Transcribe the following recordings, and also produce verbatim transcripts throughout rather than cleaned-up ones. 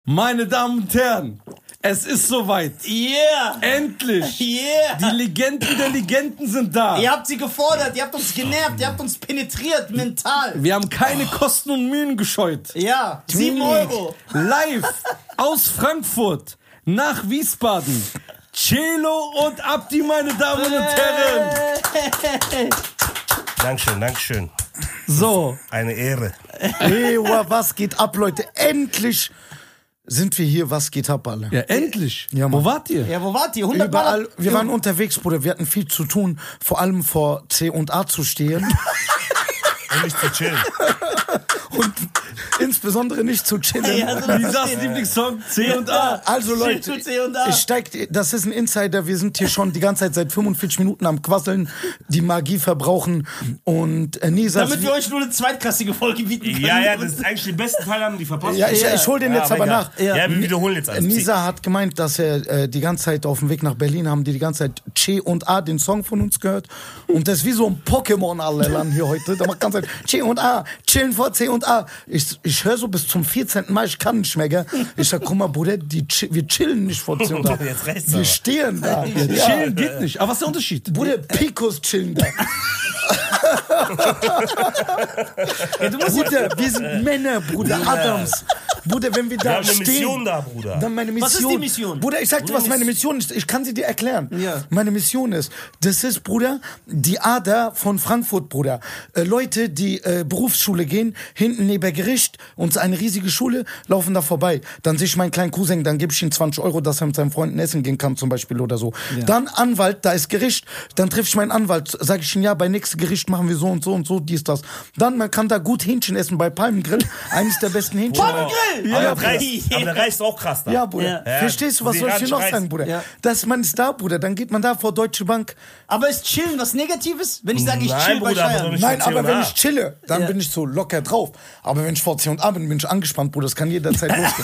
Meine Damen und Herren, es ist soweit. Yeah! Endlich! Yeah! Die Legenden der Legenden sind da. Ihr habt sie gefordert, ihr habt uns genervt, ihr habt uns penetriert mental. Wir haben keine Kosten und Mühen gescheut. Ja, sieben Euro. Live aus Frankfurt nach Wiesbaden. Celo und Abdi, meine Damen und Herren. Dankeschön, Dankeschön. So. Eine Ehre. Hey, was geht ab, Leute? Endlich sind wir hier. Was geht ab, alle? Ja, endlich. Ja, Wo Mann. wart ihr? Ja, wo wart ihr? hundert Überall. Mal? Wir waren unterwegs, Bruder. Wir hatten viel zu tun. Vor allem vor C und A zu stehen. Und nicht zu chillen. Und insbesondere nicht zu chillen. Ja, so Lisas Lieblingssong C und A. Also Leute, Chill zu C und A. es steigt, das ist ein Insider, wir sind hier schon die ganze Zeit seit fünfundvierzig Minuten am Quasseln, die Magie verbrauchen und äh, Nisa... Damit wir euch nur eine zweitklassige Folge bieten können. Ja, ja, das ist eigentlich den besten Teil, haben die verpasst. Ja, ich, ich hol den jetzt Ja, aber egal. nach. Ja, ja, wir wiederholen jetzt alles. Nisa hat gemeint, dass er äh, die ganze Zeit auf dem Weg nach Berlin haben die die ganze Zeit Che und A, den Song von uns gehört. Und das ist wie so ein Pokémon alle lang hier heute. Da macht ganz Zeit Che und A, chillen vor C und A. Ich, ich höre so bis zum vierzehnten Mai, ich kann nicht mehr, gell? Ich sag, guck mal, Bruder, die, wir chillen nicht vor C und A. Jetzt reicht's Wir aber. stehen da. Ja, chillen geht nicht. Aber was ist der Unterschied? Bruder, Picos chillen da. Ja, du musst Bruder, wir sind Männer, Bruder, Adams. Bruder, wenn wir da Wir haben eine stehen, Mission da, Bruder. dann meine Mission. Was ist die Mission? Bruder, ich sag dir, was meine Mission ist. Ich kann sie dir erklären. Ja. Meine Mission ist, das ist, Bruder, die Ader von Frankfurt, Bruder. Äh, Leute, die äh, Berufsschule gehen, hinten neben Gericht, uns eine riesige Schule, laufen da vorbei. Dann sehe ich meinen kleinen Cousin, dann gebe ich ihm zwanzig Euro, dass er mit seinen Freunden essen gehen kann, zum Beispiel oder so. Ja. Dann Anwalt, da ist Gericht. Dann treffe ich meinen Anwalt, sage ich ihm, ja, bei nächstem Gericht machen wir so und so und so, dies, das. Dann, man kann da gut Hähnchen essen bei Palmengrill. Eines der besten Hähnchen. Palmengrill! Aber Ja, der reißt, aber der reißt auch krass da. Ja, Bruder. Ja. Ja, Verstehst du, was die soll ich dir noch Ranch sagen, Bruder? Ja. Das, man ist da, Bruder. Dann geht man da vor Deutsche Bank. Aber ist chillen was Negatives? Wenn ich sage, ich Nein, chill bei Bruder, aber Scheiern. doch nicht. Nein, vor C aber und wenn A. ich chille, dann Ja. bin ich so locker drauf. Aber wenn ich vor C und A bin, bin ich angespannt, Bruder. Das kann jederzeit losgehen.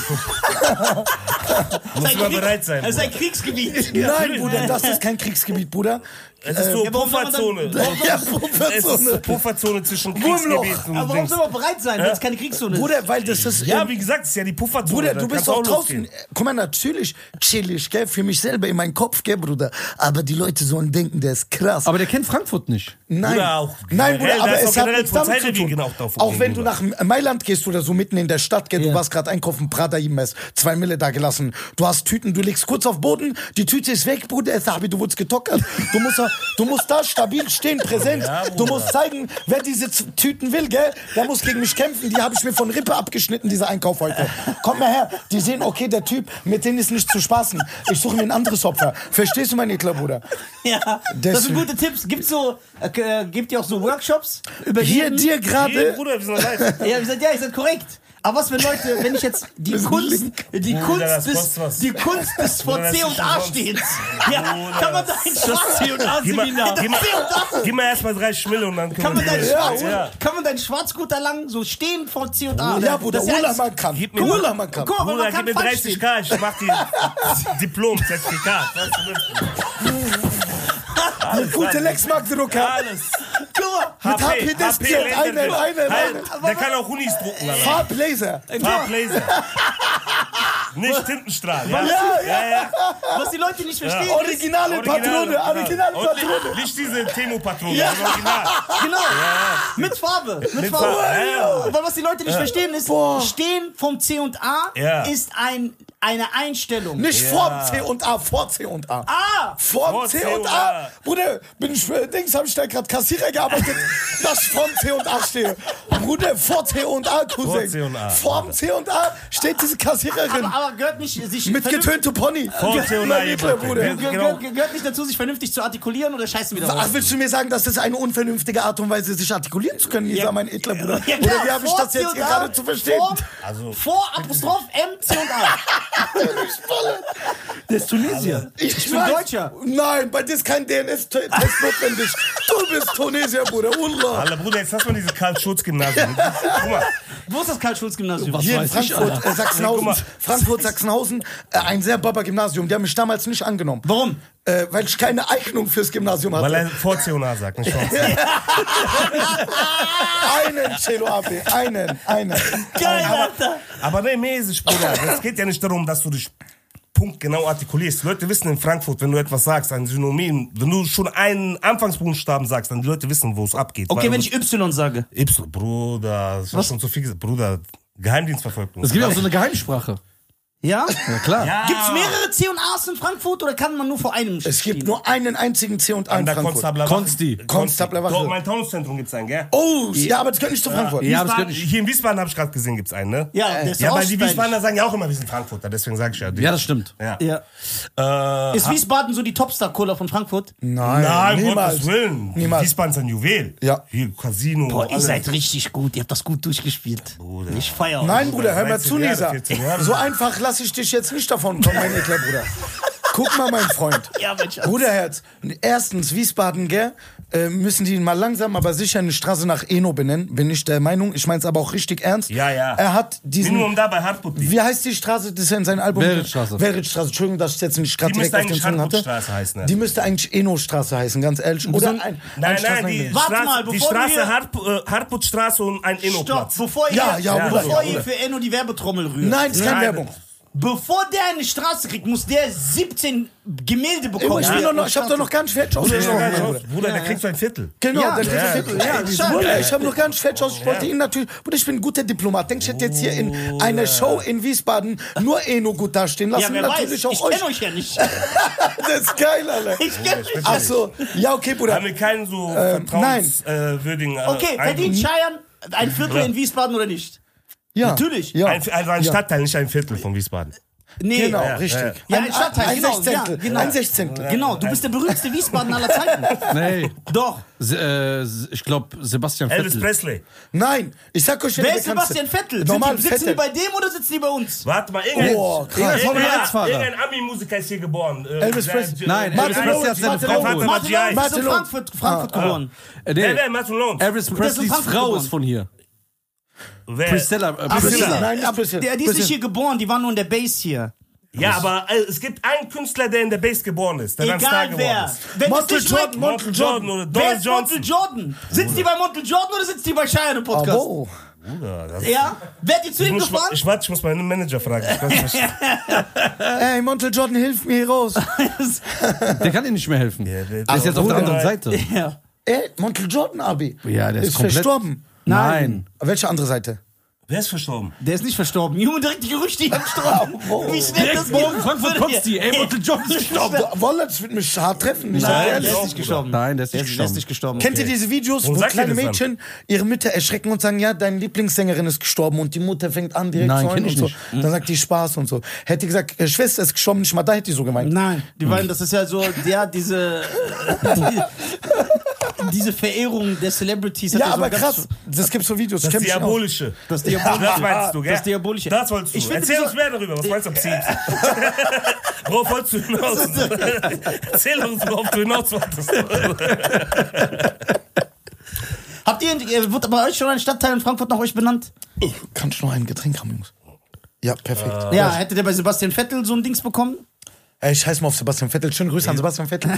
Muss man bereit sein. Das ist ein Bruder. Kriegsgebiet. Nein, Bruder, das ist kein Kriegsgebiet, Bruder. Es ist so Ja, warum soll man dann- Pufferzone. warum soll- Ja, Es Pufferzone. ist Pufferzone zwischen Wurmloch. Kriegsgebieten Aber und warum Dings. soll man bereit sein, wenn es keine Kriegszone ist? Bruder, weil das ist... Ja, ähm, wie gesagt, es ist ja die Pufferzone. Bruder, da du bist kann's doch auch draußen. losgehen. Guck mal, natürlich chillig, gell, für mich selber in meinen Kopf, gell, Bruder. Aber die Leute sollen denken, der ist krass. Aber der kennt Frankfurt nicht. Nein, Bruder, auch nein, generell, Bruder, da aber ist es auch hat generell nichts damit zu Polizeirevier tun. genau davon Auch wenn du gegenüber. nach Mailand gehst oder so mitten in der Stadt, gell, Ja. du warst gerade einkaufen, Prada Imes, zwei Mille da gelassen. Du hast Tüten, du legst kurz auf Boden, die Tüte ist weg, Bruder, Sabi, du wurdest getockert. Du musst, da, du musst da stabil stehen, präsent. Ja, du Bruder. musst zeigen, wer diese Z- Tüten will, gell, der muss gegen mich kämpfen. Die habe ich mir von Rippe abgeschnitten, dieser Einkauf heute. Kommt mal her, die sehen, okay, der Typ, mit denen ist nicht zu spaßen. Ich suche mir ein anderes Opfer. Verstehst du, mein edler Bruder? Ja, das Deswegen. sind gute Tipps. Gibt's so, äh, gibt ihr auch so Workshops? Über Hier jeden? dir Hey, gerade... Bruder, wir sind live. Ja, ihr seid, ja, ihr seid korrekt. Aber was, wenn Leute, wenn ich jetzt die Wir sind Kunst, link. die Bruder, Kunst das des, kostet was. die Kunst des vor Bruder, das C ist und schon A sonst. stehens. Ja, Bruder, kann man da das ein Das Schwarz, C und A Gib mal, Seminar. gib mal, C und A. gib mal erstmal drei Schmille und dann können Kann man wir deinen die- Schwarz, ja. kann man deinen Schwarzgurt lang so stehen vor C und A? Ja, Bruder, Das ist ja Urlaub man kann. Gib mir- Urlaub man kann. Guck mal, Bruder, man kann gib mir falsch dreißig stehen. K, ich mach die Diplom-Zertifikat. Was du willst. Mit gute Lexmark-Drucker. Alles. Guck mal, Mit H P Display. Laser- Eine, eine, Halt, eine. Der kann auch Unis drucken. Alter. Farblaser. Farblaser. Nicht Tintenstrahl. Ja, Ja, ja, ja. was die Leute nicht verstehen ist, Originale Patrone. Originale Und Patrone. nicht diese Temo-Patrone, ja. Original. genau, mit Farbe, mit, Mit Farbe. Farbe, ja, ja. Weil was die Leute nicht verstehen ist, Boah. stehen vom C und A Ja. ist ein, eine Einstellung. Nicht Ja. vor C und A, vor C und A. Ah! Vor Vor C C und und A. A. Bruder, bin ich für Dings, hab ich da gerade Kassierer gearbeitet, dass ich vor C und A stehe. Bruder, vor C und A, Cousin. Vor C und A. Vor C und A steht diese Kassiererin. Aber, aber gehört nicht sich Mit vernünftig- getöntem Pony. Vor C und A, Mein Mittler, Bruder. Ja. ge- Genau. ge- gehört nicht dazu, sich vernünftig zu artikulieren oder scheißen wieder Ach, raus? willst du mir sagen, dass das eine unvernünftige Art und Weise ist, sich artikulieren zu können, Lisa, Ja. mein edler Bruder? Ja, Oder klar, wie habe ich vor das C jetzt und hier A, gerade zu verstehen? Vor, Also- vor Apostroph M, C und A. Der ist Tunesier. Ich, bin weiß- Deutscher. Nein, bei dir ist kein D N S-Test notwendig. Du bist Tunesier, Bruder. Ullah. Alter, Bruder, jetzt lass mal diese Karl-Schurz-Gymnasium. Guck mal. Wo ist das Karl-Schulz-Gymnasium? Was Hier in weiß ich, Frankfurt, Alter. äh, Sachsenhausen, Guck mal. Frankfurt, Sachsenhausen, äh, ein sehr Baba-Gymnasium. Die haben mich damals nicht angenommen. Warum? Äh, weil ich keine Eignung fürs Gymnasium hatte. Weil er vor C und A sagt, nicht vor C. Einen, Celo Abi, einen, einen. Geil, Aber, Alter. aber nee, mäßig, Bruder. Es geht ja nicht darum, dass du dich punktgenau artikulierst. Die Leute wissen in Frankfurt, wenn du etwas sagst, ein Synonym, wenn du schon einen Anfangsbuchstaben sagst, dann die Leute wissen, wo es abgeht. Okay, Weil- wenn ich Y sage. Y, Bruder, das Was? ist schon zu viel gesagt. Bruder, Geheimdienstverfolgung. Es gibt auch so eine Geheimsprache. Ja? Ja, klar. Ja. Gibt's mehrere C und A's in Frankfurt oder kann man nur vor einem Es gibt stehen? nur einen einzigen C und A An in der Frankfurt. Konstabler Konsti. Konstabler Wache. Doch, mein Taunuszentrum gibt's einen, gell? Oh, ja, aber das gehört nicht zu Frankfurt. Ja, aber das Wiesbaden, gehört nicht. hier in Wiesbaden habe ich gerade gesehen, gibt's einen, ne? Ja, der ist Ja, auch weil die stylisch. Wiesbadener sagen ja auch immer, wir sind Frankfurter, deswegen sage ich ja. Ja, das stimmt. Ja. Ja. Äh, Ist Wiesbaden so die Topstar-Cola von Frankfurt? Nein, Nein, um niemals. Gottes Willen. Niemals. Wiesbaden ist ein Juwel. Ja. Hier, Casino. Boah, ihr alles. seid richtig gut. Ihr habt das gut durchgespielt. Bruder. Ich feier euch. Nein, Bruder, hör mal dreizehn zu, Jahre, Lisa. vierzehn Jahre. So einfach lasse ich dich jetzt nicht davon kommen, mein edler Bruder. Guck mal, mein Freund. Ja, mein Schatz. Bruderherz. Erstens, Wiesbaden, gell? Äh, müssen die ihn mal langsam, aber sicher eine Straße nach Eno benennen. Bin ich der Meinung. Ich meine es aber auch richtig ernst. Ja, ja. Er hat diesen... Minimum da bei Hartmut liegt. Wie heißt die Straße? Das ist ja in seinem Album. Weritstraße. Weritstraße. Entschuldigung, dass ich jetzt nicht gerade Die direkt müsste auf den eigentlich Song hatte. Hartmutstraße heißen, ja. Die müsste eigentlich Eno-Straße heißen, ganz ehrlich. Oder ein, ein Nein, Straße- nein, die Warte Straße, mal, die bevor Straße wir- Hart, äh, Hartmutstraße und ein Stopp, Eno-Platz. bevor ihr, Ja, ja, Bruder, bevor ja, ihr Bruder. für Enno die Werbetrommel rührt. Nein, das ist keine Nein. Werbung. Bevor der eine Straße kriegt, muss der siebzehn Gemälde Immer, bekommen. ich, bin doch noch, ich habe doch noch gar nicht fertig Bruder, ausgesprochen. ja, Bruder. Bruder, der kriegt so ein Viertel. Genau, Ja, der ja, dritte ja, Viertel. ja, Ja, ja. Bruder, ich habe noch gar nicht fertig aus. Ich wollte ihn natürlich. Bruder, ich bin ein guter Diplomat. Denk, ich hätte jetzt hier in einer Show in Wiesbaden nur Eno gut dastehen lassen. Ja, wer natürlich weiß, ich auch kenne euch. euch ja nicht. Das ist geil, Alter. Ich kenne euch ja Ach nicht. so, ja, okay, Bruder. Haben wir keinen so Ähm, vertrauenswürdigen... Äh, Okay, verdient Scheiern ein Viertel in Wiesbaden oder nicht? Ja, Natürlich. Ja. ein, also ein Ja. Stadtteil, nicht ein Viertel von Wiesbaden. Nee. Genau, Ja, richtig. ja. Ja, ein Stadtteil, ein genau, Sechzehntel. ja, genau. Ein Sechzehntel. Genau, du bist der berühmteste Wiesbaden aller Zeiten. Nee. Doch. Se, äh, se- ich glaube, Sebastian Elvis Vettel. Presley. Nein, ich sag euch, Wer der ist bekannteste. Sebastian Vettel? Normal Sind die, sitzen Vettel. die bei dem oder sitzen die bei uns? Warte mal, irgendein, Oh, krass. irgendein, Formel irgendein, eins Fahrer. irgendein Ami-Musiker ist hier geboren. Äh, Elvis der- Presley. der- Nein, der- Elvis der- Presley hat seine der- Frau der- geholt. der- Martin der- Lawrence ist in Martin Frankfurt, Frankfurt Ah, ah. geboren. Äh, Wer, nee. wer, Martin Lawrence? Elvis Presleys Frankfurt Frau geboren. ist von hier. Wer? Priscilla. Äh, Priscilla. Priscilla. Nein, nicht Priscilla. Der, die ist nicht hier geboren, die war nur in der Base hier. Ja, aber äh, es gibt einen Künstler, der in der Base geboren ist, der dann Star Egal geworden wer. ist. Wenn es Montel nicht Jordan, Mike- Montel Jordan oder Wer Don ist Montel Johnson. Jordan? Sitzt die bei Montel Jordan oder sitzt die bei Cheyenne im Podcast? Abo. Bruder, das- Ja? Wer hat die zu Ich, ihm muss, gefahren? ich warte, ich muss meinen Manager fragen. Ich weiß nicht. Ey, Montel Jordan, hilf mir hier raus. Der kann Ihnen nicht mehr helfen. der- der ist jetzt auf der Bruder. anderen Seite. Ja. Ey, Montel Jordan, Abi. Ja, der ist, Ist komplett... verstorben. Nein. Welche andere Seite? Wer ist verstorben? Der ist nicht verstorben. Junge, direkt die Gerüchte hier am Strom. Wie schnell das Direkt morgen geht. Frankfurt Konsti. Ey, Montel Jordan ist gestorben. Wolle, das wird mich hart treffen. Ich sag Nein, dir der ehrlich. ist nicht gestorben. Nein, der ist nicht Der ist gestorben. nicht gestorben. Kennt ihr diese Videos, Warum wo sagt ihr kleine das dann? Mädchen ihre Mütter erschrecken und sagen, ja, deine Lieblingssängerin ist gestorben und die Mutter fängt an direkt Nein, zu heulen kenn ich und so. nicht. Dann sagt die Spaß und so. Hätte die gesagt, äh, Schwester ist gestorben, nicht mal da hätte die so gemeint. Nein, die meinen, das ist ja so, ja, diese, die, diese Verehrung der Celebrities. hat Ja, so aber ganz- krass, das gibt so Videos. Das kenn mich aus. Diabolische. Das Diabolische. Das meinst du, gell? Das Diabolische. Das wolltest du. Ich finde, Erzähl diese- uns mehr darüber. Was meinst du, Psieps? Worauf wolltest du hinaus? Erzähl uns, worauf du hinaus wolltest. Habt ihr, äh, wurde bei euch schon ein Stadtteil in Frankfurt nach euch benannt? Kann ich noch ein Getränk haben, Jungs? Ja, perfekt. Ja, hätte der bei Sebastian Vettel so ein Dings bekommen? Ey, ich heiße mal auf Sebastian Vettel. Schöne Grüße an Sebastian Vettel.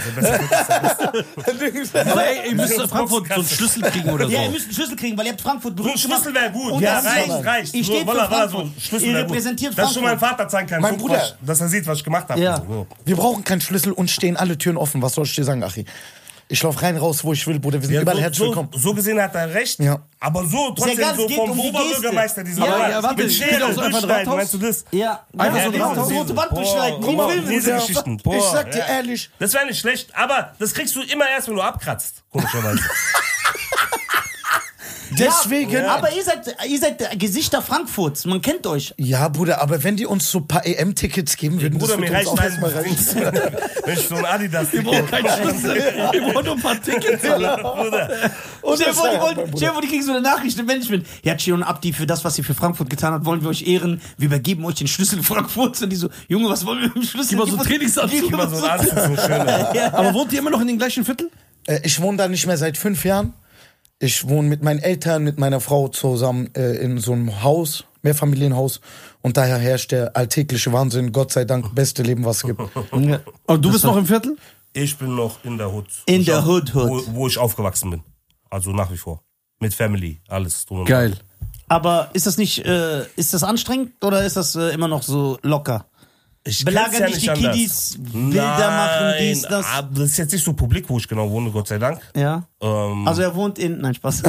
Aber ey, ihr müsst Frankfurt so einen Schlüssel kriegen oder so. Ja, ihr müsst einen Schlüssel kriegen, weil ihr habt Frankfurt So ein berühmt gemacht. Schlüssel wäre gut. Und Ja, das reicht, ist- reicht. Ich So, stehe für voilà, voilà, Frankfurt. so ein Schlüssel Ihr wäre gut. repräsentiert Dass schon mein Frankfurt. Vater zeigen kann, Mein so, Bruder. guck, dass er sieht, was ich gemacht habe. Ja. So. Wir brauchen keinen Schlüssel und stehen alle Türen offen. Was soll ich dir sagen, Achi? Ich laufe rein, raus, wo ich will, Bruder. Wir sind Ja, überall so, herzlich so, willkommen. so gesehen hat er recht. Ja. Aber so, trotzdem egal, es so geht vom um die Oberbürgermeister Geste. dieser Ja, Wahl. ja, warte, Mit es Schere geht auch so einfach durchschneiden, Rathaus. meinst du das? Ja, Einfach ja, so diese drauf. rote Wand durchschneiden. Boah, Wie guck im mal, Film. diese Ja. Geschichten. Ich Boah, sag dir ja. ehrlich. Das wäre nicht schlecht, aber das kriegst du immer erst, wenn du abkratzt. Komischerweise. Deswegen. Ja, aber ihr seid, ihr seid Gesichter Frankfurts. Man kennt euch. Ja, Bruder, aber wenn die uns so ein paar E M-Tickets geben würden, Bruder, das mir würde uns reicht auch ein, erstmal reichen. wenn ich so ein Adidas Wir brauchen keinen Schlüssel. Wir brauchen nur ein paar Tickets. Bruder. Und Stell dir das vor, die, war wollen, mein Bruder. stell dir vor, die kriegen so eine Nachricht im Management. Ja, Che und Abdi, für das, was ihr für Frankfurt getan habt, wollen wir euch ehren. Wir übergeben euch den Schlüssel Frankfurts. Und die so, Junge, was wollen wir mit dem Schlüssel? Gib mal so einen Trainingsanzug. Gib mal so einen Anzug, so schöner. Ja. Aber wohnt ihr immer noch in den gleichen Viertel? Äh, ich wohne da nicht mehr seit fünf Jahren. Ich wohne mit meinen Eltern, mit meiner Frau zusammen äh, in so einem Haus, Mehrfamilienhaus. Und daher herrscht der alltägliche Wahnsinn. Gott sei Dank, beste Leben, was es gibt. Aber du bist noch im Viertel? Ich bin noch in der Hood. In Wo der ich Hood, auf- Hood. Wo, wo ich aufgewachsen bin. Also nach wie vor. Mit Family, alles. drum und Geil. Aber ist das nicht, äh, ist das anstrengend oder ist das äh, immer noch so locker? Ich Belagern kenn's ja nicht die anders. Kiddies, Bilder machen, dies, das? aber das ist jetzt nicht so publik, wo ich genau wohne, Gott sei Dank. Ja. Ähm, Also er wohnt in, nein, Spaß.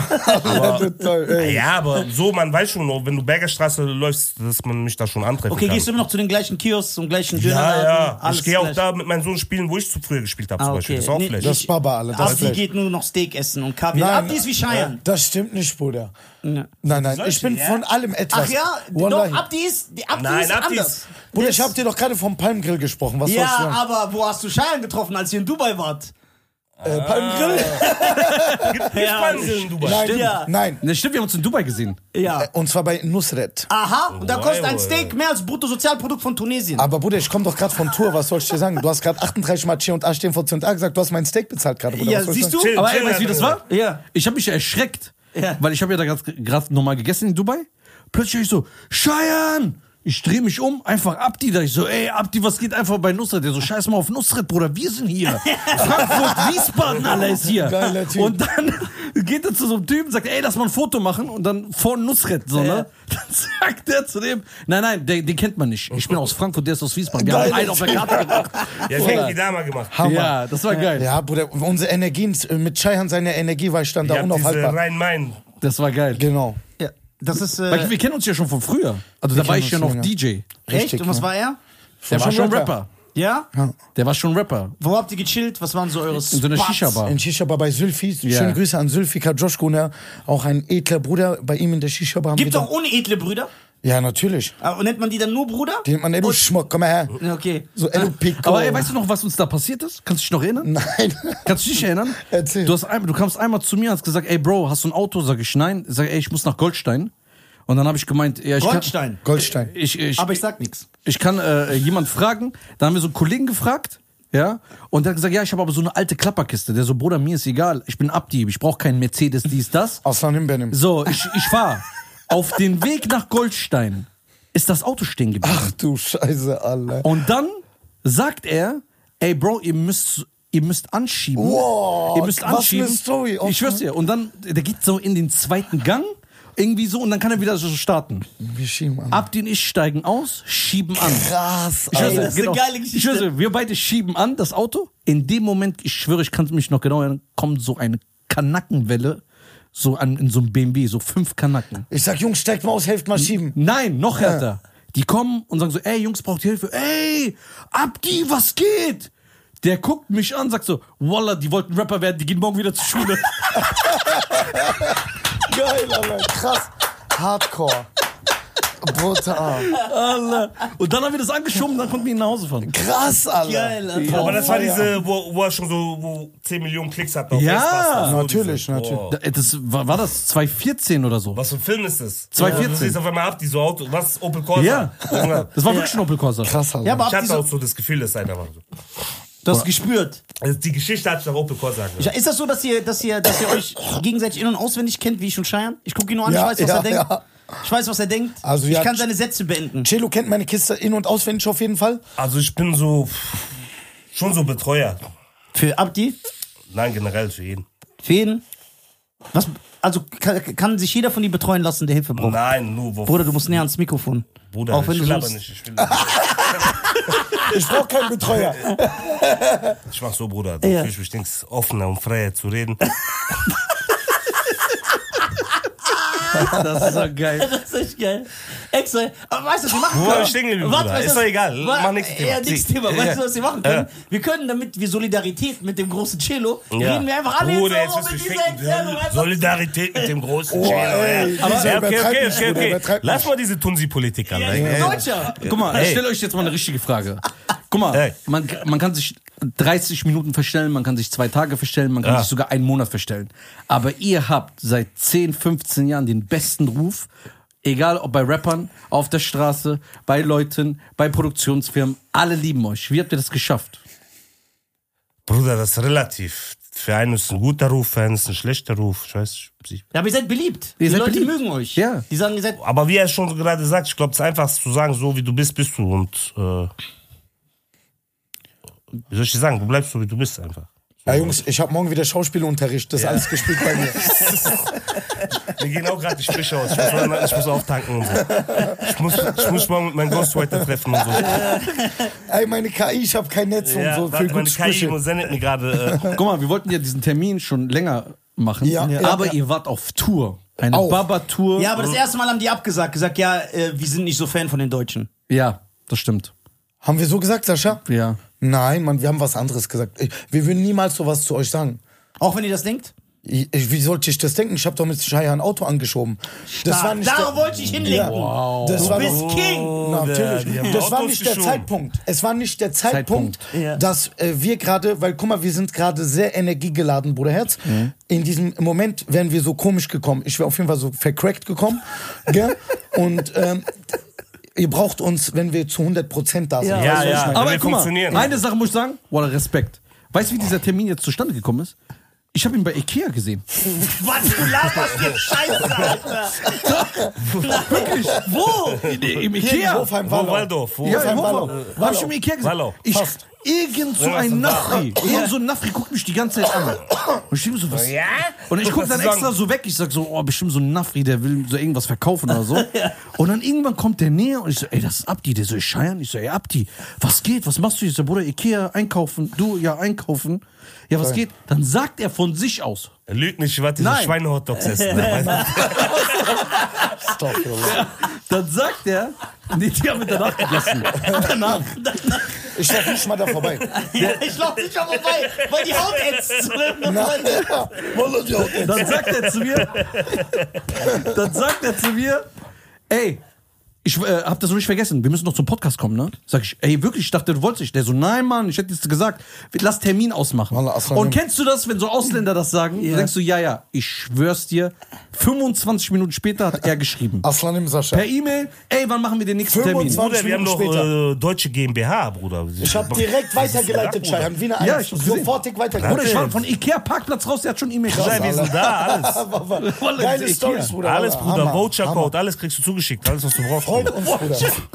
ja, aber so, man weiß schon, wenn du Bergerstraße läufst, dass man mich da schon antreffen Okay, kann. gehst du immer noch zu den gleichen Kiosks, zum gleichen ja, Dönerladen? ja. Alles Ich gehe auch gleich. da mit meinem Sohn spielen, wo ich zu früher gespielt habe, Ah, zum Beispiel. okay. Das ist auch Nee, Flash. Das ist Baba, alle. Das Abdi Fleisch. geht nur noch Steak essen und Kaviar. Abdi ist wie Cheyenne. Das stimmt nicht, Bruder. Ja. Nein, nein, Solche, ich bin ja? von allem etwas. Ach ja, Wallahi. doch, Abdi ist, die Abdi Nein, ist Abdi anders. ist- Bruder, Das- ich hab dir doch gerade vom Palmgrill gesprochen. Was Ja, sollst du sagen? aber wo hast du Cheyenne getroffen, als ihr in Dubai wart? Äh, Palmgrill? Gibt Ja. Palmgrill in Dubai? Nein, Ja. nein. Ne, stimmt, wir haben uns in Dubai gesehen. Ja. Und zwar bei Nusret. Aha, und da Wow, kostet ein wow, Steak mehr als Bruttosozialprodukt von Tunesien. Aber Bruder, ich komme doch gerade von Tour, was soll ich dir sagen? Du hast gerade achtunddreißig Mal C und A stehen vor C und A gesagt, du hast mein Steak bezahlt gerade, Bruder. Ja, was soll ich siehst sagen? du? Chill, Aber ey, chill, weißt du, wie das war? Ja. Ich habe mich erschreckt, Ja. weil ich habe ja da gerade normal gegessen in Dubai. Plötzlich ich so, Cheyenne! Ich drehe mich um, einfach Abdi da. Ich so, ey, Abdi, was geht einfach bei Nusret? Der so, scheiß mal auf Nusret, Bruder, wir sind hier. Frankfurt, Wiesbaden, alle ist hier. Geiler Typ. Und dann geht er zu so einem Typen, sagt, ey, lass mal ein Foto machen. Und dann vor Nusret, so, Ja. ne? Dann sagt der zu dem, nein, nein, den, den kennt man nicht. Ich bin aus Frankfurt, der ist aus Wiesbaden. Wir haben Geiler einen auf der Karte gemacht. Ja, fängt die Dame gemacht. Hammer. Ja, das war geil. Ja, Bruder, unsere Energien, mit Cheyenne seine Energie war ich dann da Ja, diese unaufhaltbar. Rhein-Main. Das war geil. Genau. Ja. Das ist, Weil äh, wir kennen uns ja schon von früher. Also da war kennen ich ja uns noch schon, D J. echt? richtig, Und was ja. war er? Der war schon schon Rapper. Rapper. Ja? Der war schon Rapper. Wo habt ihr gechillt? Was waren so eure In so einer Spots? Shisha-Bar. In Shisha-Bar bei Sylphi. Ja. Schöne Grüße an Sylfika Joshkuner, auch ein edler Bruder. Bei ihm in der Shisha-Bar haben Gibt wir auch unedle Brüder? da- Ja, natürlich. Ah, und nennt man die dann nur Bruder? Den nennt man Edu Schmuck, komm mal her. Ja, okay. So Edu Pico. Aber ey, weißt du noch, was uns da passiert ist? Kannst du dich noch erinnern? Nein. Kannst du dich erinnern? Erzähl. Du, hast ein, du kamst einmal zu mir und hast gesagt, ey Bro, hast du ein Auto? Sag ich, nein. Sag, ey, ich muss nach Goldstein. Und dann habe ich gemeint, ja, ich Goldstein. Goldstein. kann... Ich, ich, Aber ich sag nichts. ich kann äh, jemand fragen. Dann haben wir so einen Kollegen gefragt. Ja, und der hat gesagt, ja, ich habe aber so eine alte Klapperkiste. Der so, Bruder, mir ist egal. Ich bin Abdi, ich brauche keinen Mercedes, dies, das. Aslan Himbenim. So, ich, ich fahr. Auf den Weg nach Goldstein ist das Auto stehen geblieben. Ach du Scheiße, Alter. Und dann sagt er, ey Bro, ihr müsst, ihr müsst anschieben. Wow, ihr müsst was anschieben. eine Story. Ich schwör's dir. Und dann, der geht so in den zweiten Gang, irgendwie so, und dann kann er wieder so starten. Wir schieben an. Abdi und ich steigen aus, schieben an. Krass, Ich schwör's dir, das ist eine geile Geschichte. Ich schwör's dir, wir beide schieben an das Auto. In dem Moment, ich schwöre, ich kann mich noch genau erinnern, kommt so eine Kanackenwelle, so an, in so einem B M W, so fünf Kanacken. Ich sag, Jungs, steigt mal aus, helft mal schieben. Nein, noch härter. Die kommen und sagen so, ey, Jungs, braucht ihr Hilfe? Ey, Abdi, was geht? Der guckt mich an, sagt so, Wallah, die wollten Rapper werden, die gehen morgen wieder zur Schule. Geil, Alter. Krass. Hardcore. Brutal. Allah. Und dann haben wir das angeschoben, dann konnten wir ihn nach Hause fahren. Krass, Alter. Geil, Alter. Aber das war Feier. diese, wo, wo er schon so wo zehn Millionen Klicks hat. Auf Ja, Ghostbusters, so natürlich, diese- natürlich. Boah. Das, war, war das zwanzig vierzehn oder so? Was für ein Film ist das? zwanzig Du vierzehn. siehst auf einmal ab, die so Auto. Was? Opel Corsa? Ja. Junge. Das war wirklich ein Opel Corsa. Krass, Alter. Ja, aber Ich habt ihr hatte auch so, so das Gefühl, dass einer war. du hast gespürt. Also die Geschichte hat ich nach Opel Corsa gesagt. Ja, ist das so, dass ihr, dass ihr, dass ihr euch gegenseitig in- und auswendig kennt, wie ich und Cheyenne? Ich gucke ihn nur an, Ja, ich weiß, was ja, er denkt. ja. Ich weiß, was er denkt. Also, ich ja, kann seine Sätze beenden. Cello kennt meine Kiste in- und auswendig auf jeden Fall. Also ich bin so schon so Betreuer. Für Abdi? Nein, generell für jeden. Für jeden? Was, also kann, kann sich jeder von dir betreuen lassen, der Hilfe braucht? Nein, nur wo. Bruder, du musst näher ans Mikrofon. Bruder, Auch wenn ich du will aber sollst. nicht. Ich, will, Ich brauch keinen Betreuer. ich mach so, Bruder. Da Ja. fühle ich mich links offener und freier zu reden. Das ist doch geil. Das ist echt geil. Extra. Aber weißt du, was wir machen Wo können? war ich stehen geblieben, Warte, Bruder? weißt Ist du, doch egal. wa- Mach nächstes Thema. Ja, nächstes Zieh. Thema. Weißt Ja. du, was wir machen können? Ja. Wir können, damit wir Solidarität mit dem großen Cello, Ja. reden wir einfach alle Bruder, jetzt jetzt auch wirst mit du dieser ficken. Erzählung. einfach- Solidarität mit dem großen Oh, Cello, ey, ja. dieser Ja, okay, übertreibt okay, nicht, okay, Bruder, okay. übertreibt Lass nicht. mal diese Tunsi-Politik an. Ja, ich bin Deutscher. Guck mal, Ey. ich stelle euch jetzt mal eine richtige Frage. Guck mal, Ey. man, man kann sich dreißig Minuten verstellen, man kann sich zwei Tage verstellen, man kann Ja. sich sogar einen Monat verstellen. Aber ihr habt seit zehn, fünfzehn Jahren den besten Ruf, egal ob bei Rappern, auf der Straße, bei Leuten, bei Produktionsfirmen, alle lieben euch. Wie habt ihr das geschafft? Bruder, das ist relativ. Für einen ist ein guter Ruf, für einen ist ein schlechter Ruf. Ich weiß nicht. Ja, aber ihr seid beliebt. Ihr Die seid Leute beliebt. mögen euch. Ja. Die sagen, ihr seid... Aber wie er schon gerade sagt, ich glaube, es ist einfach zu sagen, so wie du bist, bist du. Und äh, wie soll ich dir sagen, du bleibst so, wie du bist einfach. Ja, Jungs, ich habe morgen wieder Schauspielunterricht. Das ist alles gespielt bei mir. Wir gehen auch gerade die Sprüche aus. Ich muss, mal- ich muss auftanken und so. Ich muss, ich muss morgen mit meinem Ghostwriter treffen und so. Ey, meine K I, ich habe kein Netz und Ja, so. Für warte, gute meine K I Sprüche. sendet mir gerade. Äh, Guck mal, wir wollten ja diesen Termin schon länger machen, Ja, ja, aber ja. ihr wart auf Tour. Eine Auch. Baba-Tour. Ja, aber das erste Mal haben die abgesagt. Gesagt, ja, äh, wir sind nicht so Fan von den Deutschen. Ja, das stimmt. Haben wir so gesagt, Sascha? Ja. Nein, Mann, wir haben was anderes gesagt. Ich, wir würden niemals sowas zu euch sagen. Auch wenn ihr das denkt? Ich, ich, wie sollte ich das denken? Ich habe doch mit Shaya ein Auto angeschoben. Das war nicht Darauf der, wollte ich hinlenken. Ja, das Du war bist doch, King. Natürlich. die haben Das war Autos nicht der geschoben. Zeitpunkt. Es war nicht der Zeitpunkt, Zeitpunkt. Ja. dass äh, wir gerade, weil guck mal, wir sind gerade sehr energiegeladen, Bruderherz. Mhm. In diesem Moment wären wir so komisch gekommen. Ich wäre auf jeden Fall so vercrackt gekommen. Gell? Und ähm, ihr braucht uns, wenn wir zu hundert Prozent da sind. Ja. Weißt du, Ja, was ich ja. meine? Aber wir guck mal, funktionieren. eine Sache muss ich sagen, Wallah, Respekt. Weißt du, wie dieser Termin jetzt zustande gekommen ist? Ich habe ihn bei Ikea gesehen. Was, du laberst dir Scheiße, Alter. Wirklich? Wo? Im Hier in Ikea. Hofheim, Wo, Wallau. Waldorf? Wo? Ja, Hofheim, in Wallau. Hofheim. Hab ich im Ikea gesehen. Wallau. Ich, Fast. irgend so Ja, ein was Nafri. Irgend so ein Nafri guckt mich die ganze Zeit an. Und ich denke mir so, was? Ja? Und ich guck dann Was sagen? extra so weg. Ich sag so, oh, bestimmt so ein Nafri, der will so irgendwas verkaufen oder so. Und dann irgendwann kommt der näher und ich so, ey, das ist Abdi. Der so, ich scheiern. Ich so, ey, Abdi, was geht? Was machst du? Ich so, Bruder, Ikea, einkaufen. Du, ja, einkaufen. Ja, was geht? Dann sagt er von sich aus. Er lügt nicht, ich warte, diese Nein. Schweine-Hotdogs essen. Weißt du? Dann sagt er, nee, die haben wir danach gegessen. Danach. Ich lauf nicht mal da vorbei. Ich lauf nicht mal vorbei, weil die Haut ätzt. Nein, ja. Wallah, die Haut. Dann sagt er zu mir, dann sagt er zu mir, ey, ich äh, hab das noch nicht vergessen, wir müssen noch zum Podcast kommen, ne? Sag ich, ey, wirklich, ich dachte, du wolltest nicht. Der so, nein, Mann, ich hätte jetzt gesagt, lass Termin ausmachen. Wallah, Aslan. Und kennst du das, wenn so Ausländer das sagen? Ja. Du denkst du, ja, ja, ich schwör's dir, fünfundzwanzig Minuten später hat er geschrieben. Aslan im Sascha. Per E-Mail, ey, wann machen wir den nächsten Termin? fünfundzwanzig Bruder, wir haben doch Minuten äh, Deutsche GmbH, Bruder. Ich habe direkt weitergeleitet, Scheihan. Wie eine Ja, Eins. ich hab's gesehen. Sofortig Bruder, ich weitergeleitet. war von Ikea Parkplatz raus, der hat schon E-Mail Bruder, geschrieben. wir sind da, alles. Wallah, Geile Ikea. Stories, Bruder. Alles, Wallah. Bruder. Hammer, Voucher-Code, Hammer. alles kriegst du zugeschickt. Alles, was du brauchst. Freut uns, Bruder.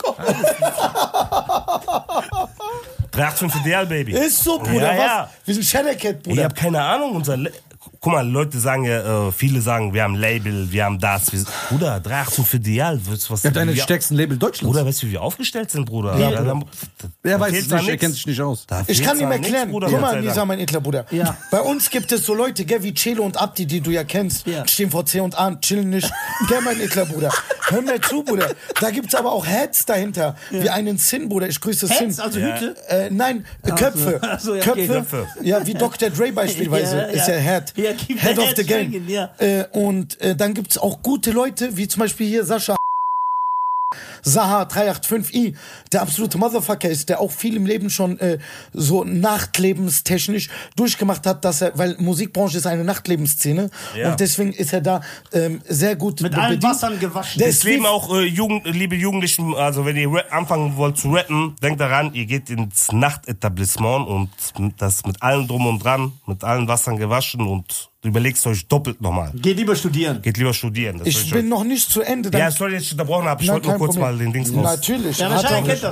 drei acht fünf Ideal, Baby. Ist so, Bruder. Ja, was? ja. Wir sind Shadowcat, Ich Bruder. habe keine Ahnung. Unser Le Guck mal, Leute sagen ja, äh, viele sagen, wir haben Label, wir haben das. Wir Bruder, drei acht fünf Ideal. Weißt du, was Ihr habt wie einen der wir- stärksten Label Deutschlands. Bruder, weißt du, wie wir aufgestellt sind, Bruder? Ja, da, Bruder. da, Er da weiß fehlt's es an nicht, er nix. kennt sich nicht aus. Da Ich fehlt's kann ihm an erklären. nix, Bruder, Guck Gott mal, sei Dank. Lisa, mein edler Bruder. Ja. Bei uns gibt es so Leute, gell, wie Celo und Abdi, die du ja kennst. Ja. Stehen vor C und A und chillen nicht. Gell, mein edler Bruder. Hör mir zu, Bruder. Da gibt's aber auch Heads dahinter. Wie einen Sin, Bruder. Ich grüße Sin. Heads, also Hüte? Äh, nein, äh, Köpfe. Ach so, ja, Köpfe. okay. Köpfe. Ja, wie Doktor Dre beispielsweise Ja, ist ja. ja Head. Ja, keep Head the of head the Game. swinging, ja. Äh, und äh, dann gibt's auch gute Leute, wie zum Beispiel hier Sascha Saha drei acht fünf i, der absolute Motherfucker ist, der auch viel im Leben schon äh, so nachtlebenstechnisch durchgemacht hat, dass er, weil Musikbranche ist eine Nachtlebensszene Ja. und deswegen ist er da ähm, sehr gut Mit allen bedient. Wassern gewaschen. Der Es ist leben wie- auch, äh, Jugend, liebe Jugendlichen, also wenn ihr rap- anfangen wollt zu rappen, denkt daran, ihr geht ins Nachtetablissement und das mit allem drum und dran, mit allen Wassern gewaschen und überlegst euch doppelt nochmal. Geh lieber studieren. Geht lieber studieren. Das Ich bin noch nicht zu Ende. dann- Ja, sorry, jetzt unterbrochen habe. Ich Nein, wollte nur kein kurz Problem. mal den Dings raus. Natürlich. Ja, hat er wahrscheinlich auch kennt recht.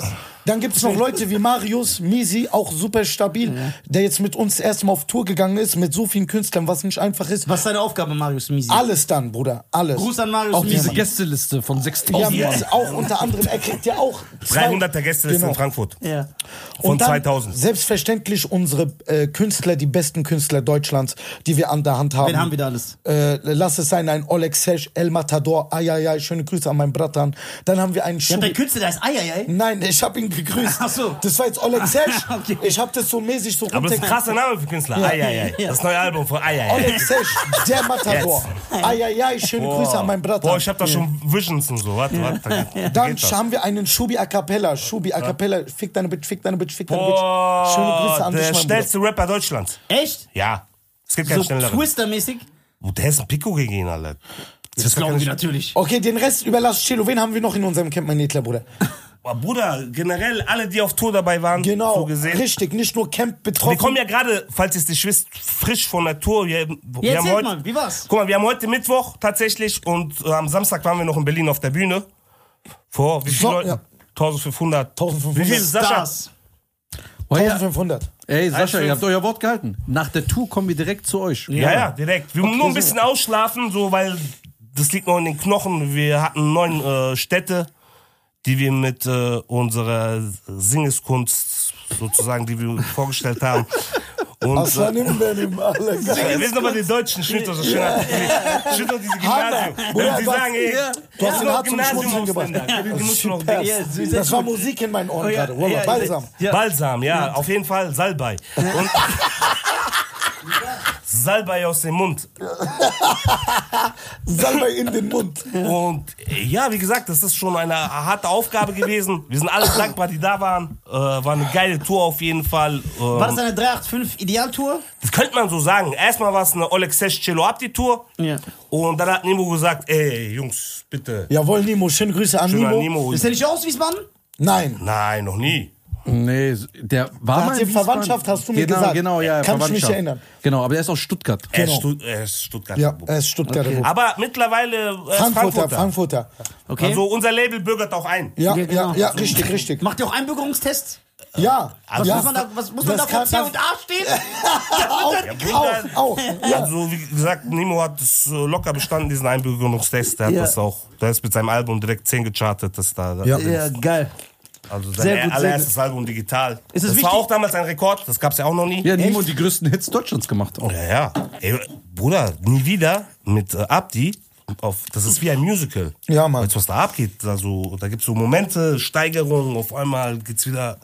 Dann gibt es noch Leute wie Marius, Misi, auch super stabil, ja. der jetzt mit uns erstmal auf Tour gegangen ist, mit so vielen Künstlern, was nicht einfach ist. Was ist deine Aufgabe, Marius Misi? Alles dann, Bruder, alles. Gruß an Marius Auch Misi. diese Gästeliste von Ja, sechstausend. mit, auch unter anderem, er kriegt ja auch zwei- dreihunderter Gästeliste Genau. in Frankfurt. Ja. Von Und dann zweitausend. Selbstverständlich unsere äh, Künstler, die besten Künstler Deutschlands, die wir an der Hand haben. Wen haben wir da alles? Äh, lass es sein, ein Oleg Sesh, El Matador, ayayay, schöne Grüße an meinen Bratan. Dann haben wir einen Ich hab Schubi. der Künstler, der heißt Ayayay. Nein, ich hab ihn gegrüßt. Ach so. Das war jetzt Oleg Sesh. Okay. Ich hab das so mäßig so Aber das ist ein krasser Name für Künstler. Ja. Eieiei. Ja. Das neue Album von Eieiei. Oleg Sesh, der Matador. Ayayay, schöne Grüße an meinen Bratan. Boah, ich hab da schon Visions und so. Warte, warte. Da, da Dann geht das. haben wir einen Schubi a cappella. Schubi a cappella. Fick deine Bitch, fick deine Bitch, fick deine Bitch. Boah, Schöne Grüße an dich, der mein Bruder. schnellste Rapper Deutschlands. Echt? Ja. Es gibt keinen So schnelleren. Twister-mäßig? Oh, der ist ein Pico gegen, Alter. Das glauben wir natürlich. Okay, den Rest überlass Chelo. Wen haben wir noch in unserem Camp, mein Edler Bruder? Boah, Bruder, generell alle, die auf Tour dabei waren, Genau, so gesehen. richtig. Nicht nur Camp Wir betroffen. kommen ja gerade, falls ihr es nicht wisst, frisch von der Tour. Wir, wir Ja, haben erzähl heute, mal, wie war's? Guck mal, wir haben heute Mittwoch tatsächlich und äh, am Samstag waren wir noch in Berlin auf der Bühne. Vor wie So, vielen Leuten? ja. eintausendfünfhundert. eintausendfünfhundert. Wie viel ist Sascha? Stars. Oh, ja. eintausendfünfhundert. Ey, Sascha, Eins, ihr habt euer Wort gehalten. Nach der Tour kommen wir direkt zu euch. Ja, ja, direkt. Wir müssen nur ein bisschen ausschlafen, so, weil das liegt noch in den Knochen. Wir hatten neun äh, Städte, die wir mit äh, unserer Singeskunst sozusagen, die wir vorgestellt haben. Und, Was war äh, nimm denn im alle ja, wir sind aber die Deutschen, schnitt so schön. Schnitt doch diese Gymnasium. Bruder, Die du hast- sagen, ey, ja. Du hast den Hart zum Schmunzeln gebracht. Die musst du noch Superb. weg. Das war Musik in meinen Ohren Oh, ja, gerade. Wallah, ja, Balsam. ja. Balsam, ja, auf jeden Fall Salbei. Und Salbei aus dem Mund. Salbei in den Mund. Und äh, ja, wie gesagt, das ist schon eine harte Aufgabe gewesen. Wir sind alle dankbar, die da waren. Äh, war eine geile Tour auf jeden Fall. Ähm, War das eine drei acht fünf Idealtour? das könnte man so sagen. Erstmal war es eine Oleg Sesh Cello Abdi Tour. Ja. Und dann hat Nimo gesagt, ey, Jungs, bitte. Jawohl, Nimo. Schöne Grüße an Schöner Nimo. Nimo. Ist der nicht aus Wiesbaden? Nein. Nein, noch nie. Nee, der war Der mal hat in die Wiesbaden. Verwandtschaft, hast du mir genau, gesagt. Genau, ja, Kann ich mich Verwandtschaft. erinnern. Genau, aber er ist aus Stuttgart. Er, ist Genau. Stutt er ist Stuttgarter. Ja, er ist Stuttgarter. Okay. Aber mittlerweile er ist Frankfurter, Frankfurter. Frankfurter. Okay. Also unser Label bürgert auch ein. Ja, Ja, ja, genau. ja, richtig, richtig. Macht ihr auch Einbürgerungstests? Ja. Was ja. muss man da, was muss man Das da für kann- C und A stehen? Bruder, Auch, auch. Ja. Also wie gesagt, Nimo hat es äh, locker bestanden, diesen Einbürgerungstest. Der hat Ja. das auch, der ist mit seinem Album direkt zehn gechartet. Das da, Ja. Ja, geil. Also sein Sehr gut, sehr allererstes Album digital. Ist es das wichtig? war auch damals ein Rekord, das gab's ja auch noch nie. Ja, Nimo die größten Hits Deutschlands gemacht. Auch. Ja, ja. Ey, Bruder, nie wieder mit äh, Abdi. Auf, das ist wie ein Musical. Ja, Mann. Weißt du, was da abgeht? Also, da gibt's so Momente, Steigerungen, auf einmal geht's wieder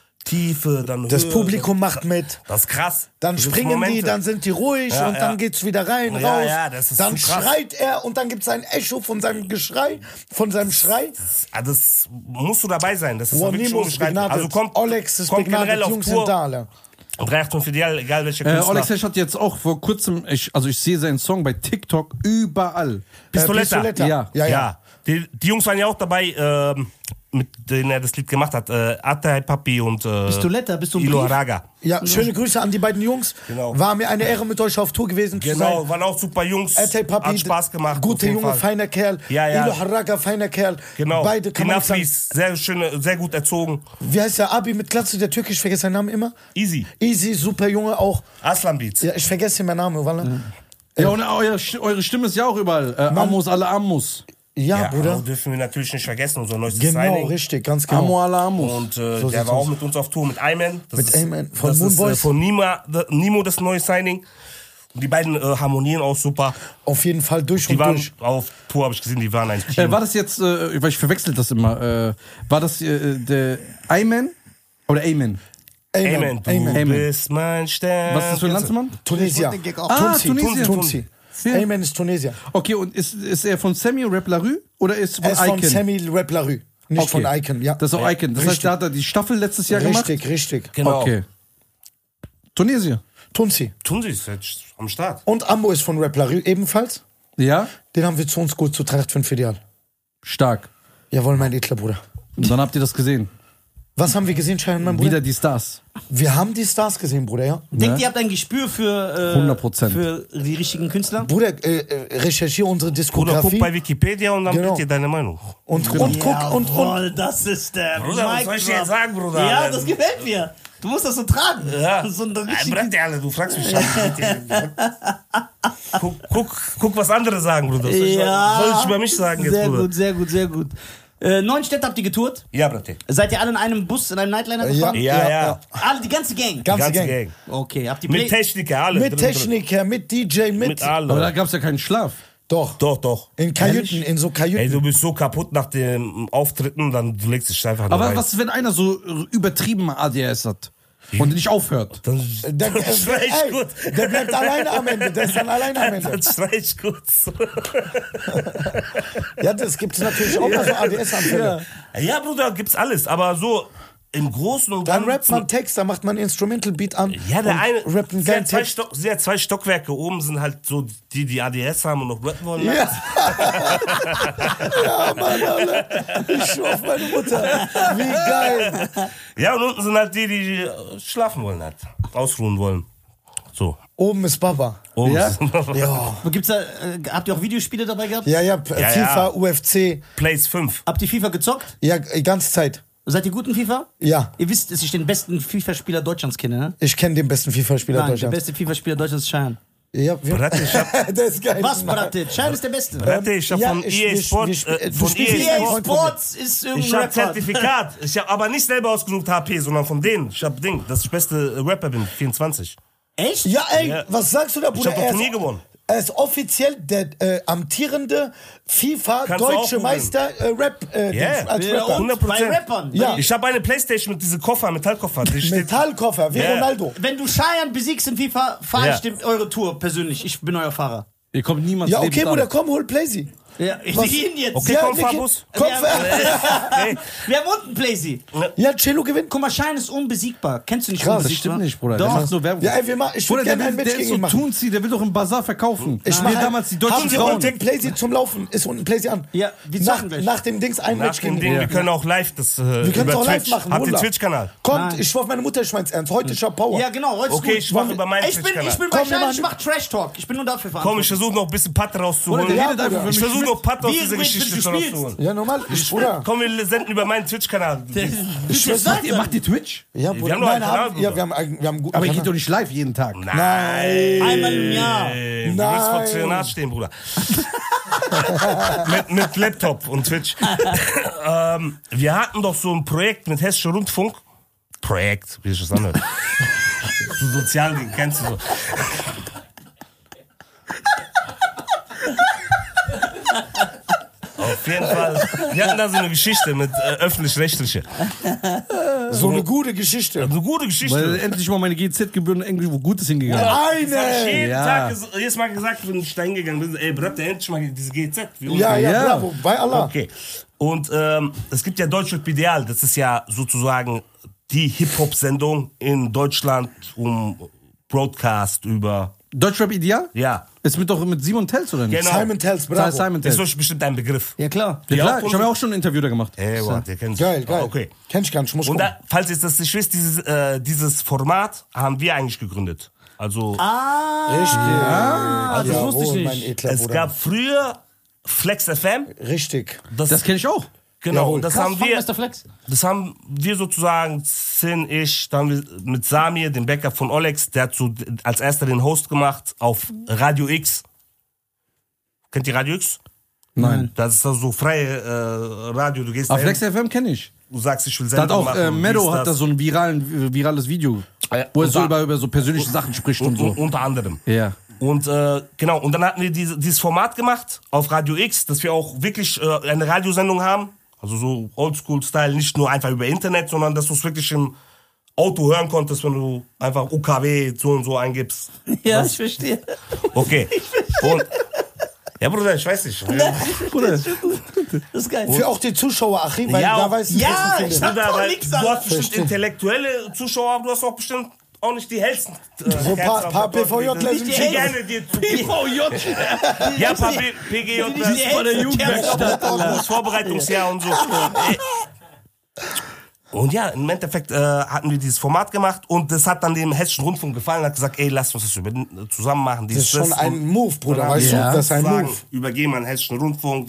Tiefe, dann Das Höhe. Publikum macht mit. Das ist krass. Dann Das sind springen die, Momente. dann sind die ruhig Ja, und ja. dann geht's wieder rein, Ja, raus. ja, das ist dann zu krass. schreit er und dann gibt's ein Echo von seinem Geschrei, von seinem Schrei. Ah, das musst du dabei sein. Das ist Boah, wirklich Nimo ist unbeschreiblich. begnadet. Also kommt, Olex ist kommt begnadet, generell auf Jungs Tour. sind da, alle. drei acht fünf Ideal, egal welche Äh, Künstler. Oleg Sesh hat jetzt auch vor kurzem, ich, also ich sehe seinen Song bei TikTok überall. Pistoletta. Äh, Pistoletta. Ja. ja, ja. Ja. Die, die Jungs waren ja auch dabei, ähm, mit denen er das Lied gemacht hat. Äh, Atay Papi und äh, Pistoletta, bist du ein Ilo Brief? Haraga. Ja, schöne Grüße an die beiden Jungs. Genau. War mir eine Ehre, mit euch auf Tour gewesen zu Genau, sein. waren auch super Jungs. Erte Papi, hat Spaß gemacht. auf Guter jeden Junge, Fall. feiner Kerl. Ja, ja. Ilo Haraga, feiner Kerl. Genau. Beide die kann man nicht sagen. Nafris, sehr schöne, sehr gut erzogen. Wie heißt der Abi mit Glatze, der Türkisch, ich vergesse seinen Namen immer. Easy. Easy, super Junge auch. Aslan Beats. Ja, ich vergesse meinen Namen, Wallah. Ja, und euer, eure Stimme ist ja auch überall. Äh, Amos alle Amos. Ja, Ja, Bruder. aber dürfen wir natürlich nicht vergessen, unser neuestes Genau, Signing. richtig, ganz genau. Amo alle Amos. Und äh, So der sieht's war auch aus. mit uns auf Tour mit Ayman. Das Mit ist, Ayman von das Moon ist, äh, Boys. von Nima, the, Nimo das neue Signing. Und die beiden äh, harmonieren auch super. Auf jeden Fall durch Die und waren durch. auf Tour, habe ich gesehen, die waren ein Team. Äh, war das jetzt, äh, weil ich verwechsel das immer, äh, war das äh, der Ayman oder Ayman? Amen, du Amen. bist mein Stern. Was ist das für ein Landsmann? Tunesier. Ich wollte den Gag auch. Ah, Tunsi. Tunesien. Tunsi. Ja. Amen ist Tunesier. Okay, und ist, ist er von Sammy Rap La Rue oder ist von Er ist von Icon? Sammy Rap La Rue. Nicht Okay. von Icon, ja. Das ist auch Icon. Das heißt, Richtig. da hat er die Staffel letztes Jahr Richtig, gemacht? richtig. Genau. Okay. Tunesien. Tunsi. Tun sie es jetzt am Start. Und Ambo ist von Rap La Rue ebenfalls. Ja? Den haben wir zu uns gut zu Tracht fünf Ideal. Stark. Jawohl, mein edler Bruder. Und dann habt ihr das gesehen. Was haben wir gesehen, Cheyenne, mein Bruder? Wieder die Stars. Wir haben die Stars gesehen, Bruder, ja. Denkt Ne? ihr habt ein Gespür für, äh, hundert Prozent. für die richtigen Künstler? Bruder, äh, äh, recherchiere unsere Oder Diskografie. guck bei Wikipedia und dann Genau. bild dir deine Meinung. und, und guck und, und Jawohl, das ist der Bruder, was Mic soll ich dir Drop. jetzt sagen, Bruder? Ja, Alter? das gefällt mir. Du musst das so tragen. Ja. So ein Ein richtig Brett, alle, du fragst mich schon. guck, guck, guck, was andere sagen, Bruder. Soll ich, ja. soll ich über mich sagen jetzt, Sehr Bruder? gut, sehr gut, sehr gut. Äh, neun Städte habt ihr getourt? Ja, Brate. Seid ihr alle in einem Bus, in einem Nightliner Ja. gefahren? Ja, ja. Alle, die ganze Gang? Ganze Ganze Gang. Gang. Okay, habt ihr Mit Play- Techniker, alle. mit drin, drin. Techniker, mit D J, mit. Mit alle. Aber da gab es ja keinen Schlaf. Doch. Doch, doch. In Kajüten, in so Ey, Kajüten. du bist so kaputt nach dem Auftritten, dann du legst dich einfach nur Aber rein. was ist, wenn einer so übertrieben A D S hat und nicht aufhört? Dann Der, dann schrei ich ey, gut. der bleibt alleine am Ende. Der ist dann alleine am Ende. Dann schrei ich gut. Ja, das gibt es natürlich auch mal so A D S-Anfälle. Ja, Bruder, gibt's alles. Aber so im Großen und Dann Ganzen. rappt man Text, dann macht man Instrumental-Beat an. Ja, der und eine. rappt einen sie, geilen hat zwei Text. Stock, sie hat zwei Stockwerke oben, sind halt so die, die A D S haben und noch rappen wollen. Ja. Ja, Mann, Alter. Ich schwör auf meine Mutter. Wie geil. Ja, und unten sind halt die, die schlafen wollen, halt. Ausruhen wollen. So. Oben ist Baba. Oben Ja? ist- Ja. Gibt's da, äh, habt ihr auch Videospiele dabei gehabt? Ja, ja, P- Ja, FIFA, ja. U F C. Place fünf. Habt ihr FIFA gezockt? Ja, die ganze Zeit. Seid ihr gut in FIFA? Ja. Ihr wisst, dass ich den besten FIFA-Spieler Deutschlands kenne, ne? Ich kenne den besten FIFA-Spieler Nein, der Deutschlands. beste FIFA-Spieler Deutschlands ist Cheyenne. Ja, wir, Bratte, ich hab, der ist geil. Was, Bratte? Cheyenne ist der Beste. Bratte, ich hab Ja, von ich- E A wir- Sports, wir- äh, du von spielst E E A A Freund Sports. von mir. Sports ist irgendein Ich hab Rapper. Zertifikat. Ich hab aber nicht selber ausgesucht H P, sondern von denen. Ich hab Ding, dass ich beste Rapper bin, vierundzwanzig. Echt? Ja, ey, Ja. was sagst du da, Bruder? hab doch Er Turnier ist- gewonnen. Er ist offiziell der äh, amtierende FIFA Kannst du auch deutsche googeln. Meister äh, Rap äh, Ja. Dings, als Ja, Rapper. und hundert bei Prozent. Rappern. Ja. Ich habe eine Playstation mit diesem Koffer, Metallkoffer. Die steht, Metallkoffer, wie Ja. Ronaldo. Wenn du Cheyenne besiegst in FIFA, fahre Ja. ich dem eure Tour persönlich. Ich bin euer Fahrer. Ihr kommt niemals Ja, okay, lebend Bruder, an. komm, hol Playsy. Ja, ich Was? sehe ihn jetzt. Okay, Ja, komm, wir fahr gehen- Bus. Komm, Ey, Wir haben unten Playsy. ja, Cello gewinnt. Guck mal, Cheyenne ist unbesiegbar. Kennst du nicht Krass, Das unbesiegbar? stimmt nicht, Bruder. Doch. Der macht nur Werbung. Ja, ey, wir machen, ich Bruder, würde der, gerne ein will, Match der gegen ist ihn so machen. Tunzi, der will doch im Bazar verkaufen. Ich Wie mache damals die deutschen Habt ihr Frauen. unten Playsy zum Laufen? Ist unten Playsy an. Ja, wir nach, zocken gleich. nach dem Dings ein nach Match dem gegen Ding, ihn. wir können auch live das äh, Wir können über es auch live Twitch. machen. Habt ihr Wallah. Twitch-Kanal? Kommt, Nein. ich schwör auf meine Mutter, ich mein's ernst. Heute ich hab Power. Ja, genau. Heute ist Okay, gut. ich mache über meinen Ich bin, ich Twitch-Kanal. bin bei Komm, wir Cheyenne, machen- ich mach Trash Talk. Ich bin nur dafür Komm, ich verantwortlich. versuche noch ein bisschen Patte rauszuholen. Bruder, der Ja, redet einfach Bruder. für Ich mich versuche noch mit. Patte aus Wie dieser übrigens, Geschichte wenn du schon spielst. rauszuholen. Ja, normal. Ich, Bruder. Komm, wir senden über meinen Twitch-Kanal. Ich Macht sag ihr, macht ihr Twitch? Ja, Bruder. haben doch einen Nein, Kanal, haben, ja, Bruder. wir haben, einen- wir haben einen guten Aber ihr Kanal. geht doch nicht live jeden Tag. Nein. Einmal im Jahr. Ey, Du willst vor Nein. Zionat stehen, Bruder. mit, mit Laptop und Twitch. ähm, wir hatten doch so ein Projekt mit Hessischer Rundfunk. Projekt, wie sich das anhört. So Sozialding, kennst du so. Auf jeden Fall. Wir hatten da so eine Geschichte mit äh, öffentlich-rechtliche. So eine gute Geschichte. Eine gute Geschichte. Weil endlich mal meine G Z-Gebühren irgendwo Gutes hingegangen. Das hab ich Eine! jeden Ja. Tag ges- jedes Mal gesagt, wenn ich da hingegangen bin, ey, Brat, endlich mal diese G Z. Wie unten. Ja, ja, Ja. bravo. Bei Allah. Okay. Und ähm, es gibt ja Deutschrap Ideal. Das ist ja sozusagen die Hip-Hop-Sendung in Deutschland um Broadcast über. Deutschrap Ideal? Ja, Ist mit doch mit Simon Tells, oder nicht? genau. Simon Tells, bravo. Simon Das Tells. ist bestimmt ein Begriff. Ja, klar. Ja, Ja, klar, auch ich habe ja auch schon ein Interview da gemacht. Ey, wow, der kennt Geil, geil. Okay. Kenn ich gar nicht, muss Und gucken. da, falls ihr das nicht wisst, dieses, äh, dieses Format haben wir eigentlich gegründet. Also Richtig. Ah, das Jawohl, wusste ich mein nicht. edler es Bruder. gab früher Flex F M. Richtig. Das, Das kenne ich auch. genau, Jawohl. und das Krass, haben wir. Funkmeister Flex. Das haben wir sozusagen, Sin, ich, dann wir mit Samir, dem Backup von Olex, der hat so als erster den Host gemacht auf Radio X. Kennt ihr Radio X? Nein. Das ist also so freie äh, Radio. Du gehst Aber dahin, Flex F M kenne ich. du sagst, ich will Da hat Sendung auch machen. äh, Meadow dies, hat da das. so ein viralen, äh, virales Video, Ja, wo er und so da- über, über so persönliche Sachen spricht und Und, so. und, unter anderem. Ja. Und äh, genau, und dann hatten wir diese, dieses Format gemacht auf Radio X, dass wir auch wirklich äh, eine Radiosendung haben. Also so Oldschool-Style, nicht nur einfach über Internet, sondern dass du es wirklich im Auto hören konntest, wenn du einfach U K W so und so eingibst. Ja, ich verstehe. Okay. Und, ja, Bruder, ich weiß nicht. Bruder, Das ist geil. Für auch die Zuschauer, Achim, weil Ja, da auch- weiß ich, Ja, was ich ich hab- finde. Bruder, doch weil nix du anderes. hast bestimmt Verstehe. intellektuelle Zuschauer, aber du hast auch bestimmt auch nicht die hellsten. Äh, So ein paar- paar P V J-ler die sind die schon- gerne dir zu. P V J. Ja, ein paar P- PGJ. Die von der hellsten Jugendwerkstatt. Kerzen. Das Vorbereitungsjahr und so. Ey, Und ja, im Endeffekt äh, hatten wir dieses Format gemacht und das hat dann dem Hessischen Rundfunk gefallen, hat gesagt, ey, lass uns das über, zusammen machen. Das ist schon ein Move, Bruder, weißt Ja. du? Das ist ein Sagen, Move. übergeben an den Hessischen Rundfunk.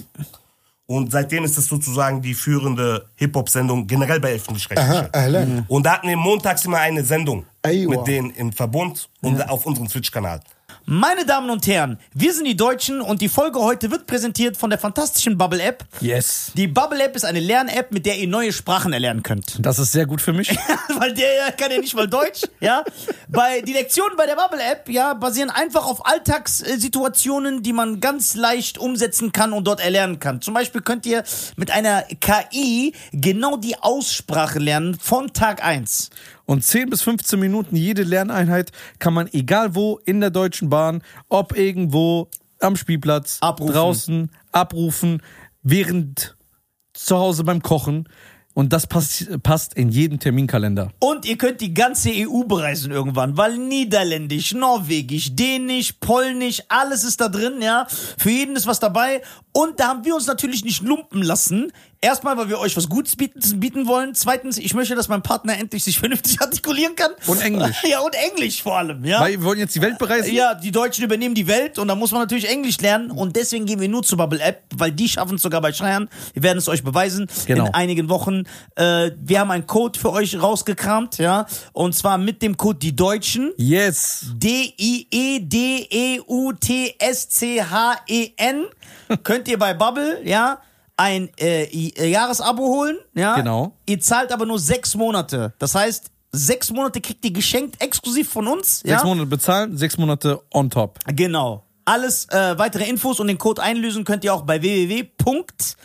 Und seitdem ist das sozusagen die führende Hip-Hop-Sendung generell bei öffentlich-rechtlichen. Aha, mhm. Und da hatten wir montags immer eine Sendung Ey, mit wow. denen im Verbund und auf unserem Twitch-Kanal. Meine Damen und Herren, wir sind die Deutschen und die Folge heute wird präsentiert von der fantastischen Bubble-App. Yes. Die Bubble-App ist eine Lern-App, mit der ihr neue Sprachen erlernen könnt. Das ist sehr gut für mich. Weil der kann ja nicht mal Deutsch, ja. Bei, die Lektionen bei der Bubble-App, ja, basieren einfach auf Alltagssituationen, die man ganz leicht umsetzen kann und dort erlernen kann. Zum Beispiel könnt ihr mit einer K I genau die Aussprache lernen von Tag eins. Und zehn bis fünfzehn Minuten jede Lerneinheit kann man egal wo in der Deutschen Bahn, ob irgendwo am Spielplatz, Abrufen. draußen, abrufen, während zu Hause beim Kochen. Und das pass passt in jeden Terminkalender. Und ihr könnt die ganze E U bereisen irgendwann, weil Niederländisch, Norwegisch, Dänisch, Polnisch, alles ist da drin, ja. Für jeden ist was dabei. Und da haben wir uns natürlich nicht lumpen lassen. Erstmal, weil wir euch was Gutes bieten, bieten wollen. Zweitens, ich möchte, dass mein Partner endlich sich vernünftig artikulieren kann. Und Englisch. Ja, und Englisch vor allem, ja. Weil wir wollen jetzt die Welt bereisen. Ja, die Deutschen übernehmen die Welt und da muss man natürlich Englisch lernen und deswegen gehen wir nur zur Bubble App, weil die schaffen es sogar bei Schreiern. Wir werden es euch beweisen Genau. in einigen Wochen. Äh, wir haben einen Code für euch rausgekramt, ja, und zwar mit dem Code die Deutschen. Yes. D I E D E U T S C H E N könnt ihr bei Bubble, ja, ein äh, I- äh, Jahresabo holen, ja. Genau. Ihr zahlt aber nur sechs Monate. Das heißt, sechs Monate kriegt ihr geschenkt, exklusiv von uns, ja. Sechs Monate bezahlen, sechs Monate on top. Genau. Alles äh, weitere Infos und den Code einlösen könnt ihr auch bei w w w punkt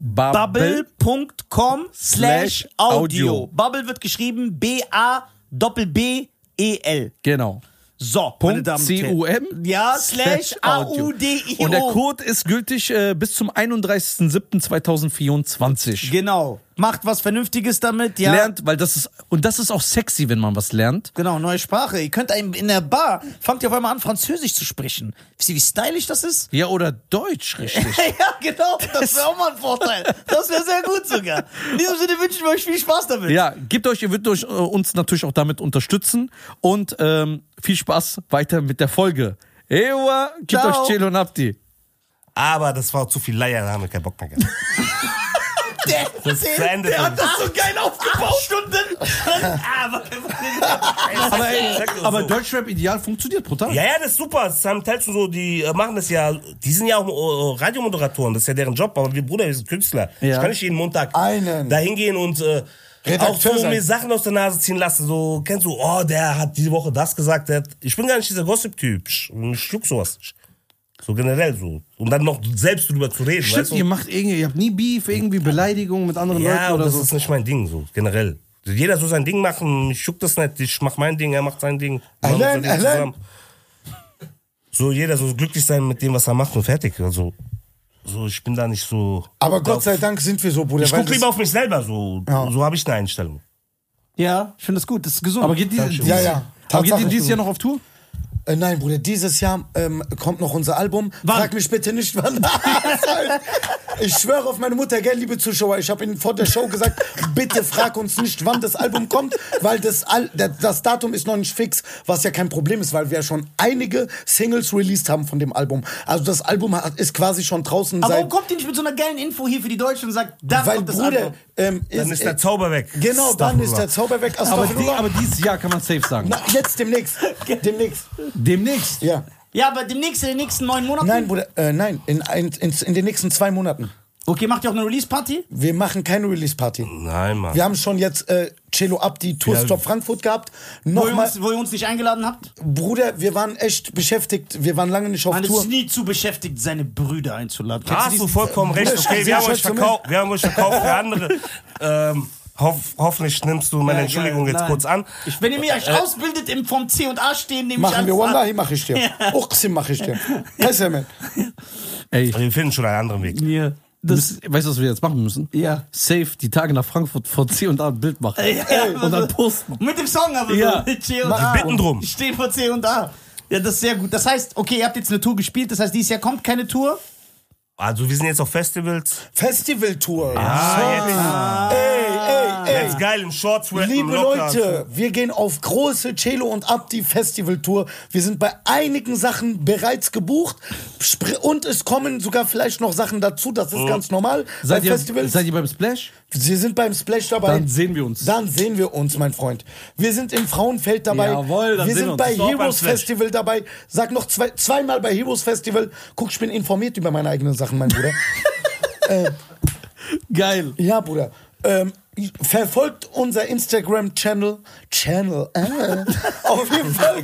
bubble punkt com slash audio. Bubble wird geschrieben B A B B E L. Genau. So, meine Punkt Damen und C Herren. U M Ja, slash A U D I O. Und der Code ist gültig äh, bis zum einunddreißigsten siebten zweitausendvierundzwanzig. Genau. Macht was Vernünftiges damit, ja. Lernt, weil das ist, und das ist auch sexy, wenn man was lernt. Genau, neue Sprache. Ihr könnt einem in der Bar, fangt ihr auf einmal an, Französisch zu sprechen. Wisst ihr, wie stylisch das ist? Ja, oder Deutsch, richtig. Ja, genau. Das wäre auch mal ein Vorteil. Das wäre sehr gut sogar. In diesem Sinne wünschen wir euch viel Spaß damit. Ja, gebt euch, ihr würdet euch, äh, uns natürlich auch damit unterstützen und ähm, viel Spaß weiter mit der Folge. Ewa, gebt Ciao. euch Celo und Abdi. Aber das war zu viel Leier, da haben wir keinen Bock mehr gehabt. Der, Das ist zu Ende. der hat das so geil aufgebaut. Stunden. Aber, Aber, ey, Sag doch aber so. Deutschrap ideal funktioniert brutal. Ja, ja, das ist super. Das haben Teils und so, die äh, machen das ja, die sind ja auch äh, Radiomoderatoren, das ist ja deren Job, aber wir, Bruder, wir sind Künstler. Ja. Ich kann nicht jeden Montag Einen. da hingehen und äh, Redakteur auch so sein. mir Sachen aus der Nase ziehen lassen, so, kennst du, oh, der hat diese Woche das gesagt, der hat, ich bin gar nicht dieser Gossip-Typ, ich, ich juck sowas nicht. So generell so. Und dann noch selbst drüber zu reden, Stimmt, weißt du? ihr macht irgendwie, ihr habt nie Beef, irgendwie Beleidigung mit anderen Ja, Leuten und oder das so. ist nicht mein Ding, so, generell. Jeder soll sein Ding machen, ich juck das nicht, ich mach mein Ding, er macht sein Ding. Wir machen Allein, unser Ding allein. zusammen. So, jeder soll glücklich sein mit dem, was er macht und fertig. Also, so, ich bin da nicht so. Aber Gott sei Dank sind wir so, Bruder. Ich weil guck das- lieber auf mich selber, so, Ja. so habe ich eine Einstellung. ja, ich finde das gut. Das ist gesund. Aber geht die, dieses, Ja, ja. aber geht die Tatsache. dieses Jahr noch auf Tour? Äh, nein, Bruder, dieses Jahr ähm, kommt noch unser Album. Wann? Frag mich bitte nicht, wann. Ich schwöre auf meine Mutter, gell, liebe Zuschauer, ich habe Ihnen vor der Show gesagt, bitte frag uns nicht, wann das Album kommt, weil das, Al der, das Datum ist noch nicht fix, was ja kein Problem ist, weil wir ja schon einige Singles released haben von dem Album. Also das Album hat, ist quasi schon draußen aber warum seit... kommt ihr nicht mit so einer geilen Info hier für die Deutschen und sagt, da Weil, kommt das Bruder, Album? ähm, Dann ist der Zauber weg. Genau, dann ist Astaghfirullah. der Zauber weg. Aber, die, Astaghfirullah. aber dieses Jahr kann man safe sagen. Na, jetzt demnächst. Demnächst. Demnächst. Ja. Ja, aber demnächst in den nächsten neun Monaten? Nein, Bruder, äh, nein, in, in, in, in den nächsten zwei Monaten. Okay, macht ihr auch eine Release-Party? Wir machen keine Release-Party. Nein, Mann. Wir haben schon jetzt äh, Celo Abdi Tourstop Frankfurt gehabt. Wo ihr, Nochmal, uns, wo ihr uns nicht eingeladen habt? Bruder, wir waren echt beschäftigt. Wir waren lange nicht auf Man Tour. ist nie zu beschäftigt, seine Brüder einzuladen. Da hast du vollkommen recht. Bruder, Okay, wir haben, sehr euch schön verkauft, wir haben euch verkauft für andere. ähm, hoff, hoffentlich nimmst du meine Ja, Entschuldigung geil, jetzt nein. kurz an. Ich, wenn ihr mir euch ausbildet im vom C und A stehen, nehme ich Machen wir alles an. Wallahi, mach ich dir. Uqsim mach ich dir. Besser, man. Ey, Wir finden schon einen anderen Weg. Ja, das, weißt du, was wir jetzt machen müssen? Ja. Safe die Tage nach Frankfurt vor C und A ein Bild machen. Ja, Und dann posten. mit dem Song aber Ja. so. Mit C und Mach- A. Wir bitten drum. Ich stehe vor C und A. Ja, das ist sehr gut. Das heißt, okay, ihr habt jetzt eine Tour gespielt, das heißt, dieses Jahr kommt keine Tour. Also wir sind jetzt auf Festivals. Festivaltour. Ah, jetzt. Ey, ey, ey, Jetzt geil im Shorts rappen, liebe locker. Leute, wir gehen auf große Celo und Abdi Festivaltour. Wir sind bei einigen Sachen bereits gebucht. Spr- Und es kommen sogar vielleicht noch Sachen dazu. Das ist ganz normal Seid bei ihr, Festivals. seid ihr beim Splash? Sie sind beim Splash dabei. Dann sehen wir uns. Dann sehen wir uns, mein Freund. Wir sind im Frauenfeld dabei. Jawohl, dann wir sehen sind wir uns. bei Ist auch beim Heroes Splash. Festival dabei. Sag noch zwei, zweimal bei Heroes Festival. Guck, ich bin informiert über meine eigenen Sachen, mein Bruder. Geil. Ja, Bruder. Ähm, verfolgt unser Instagram-Channel. Channel. Äh, auf jeden Fall.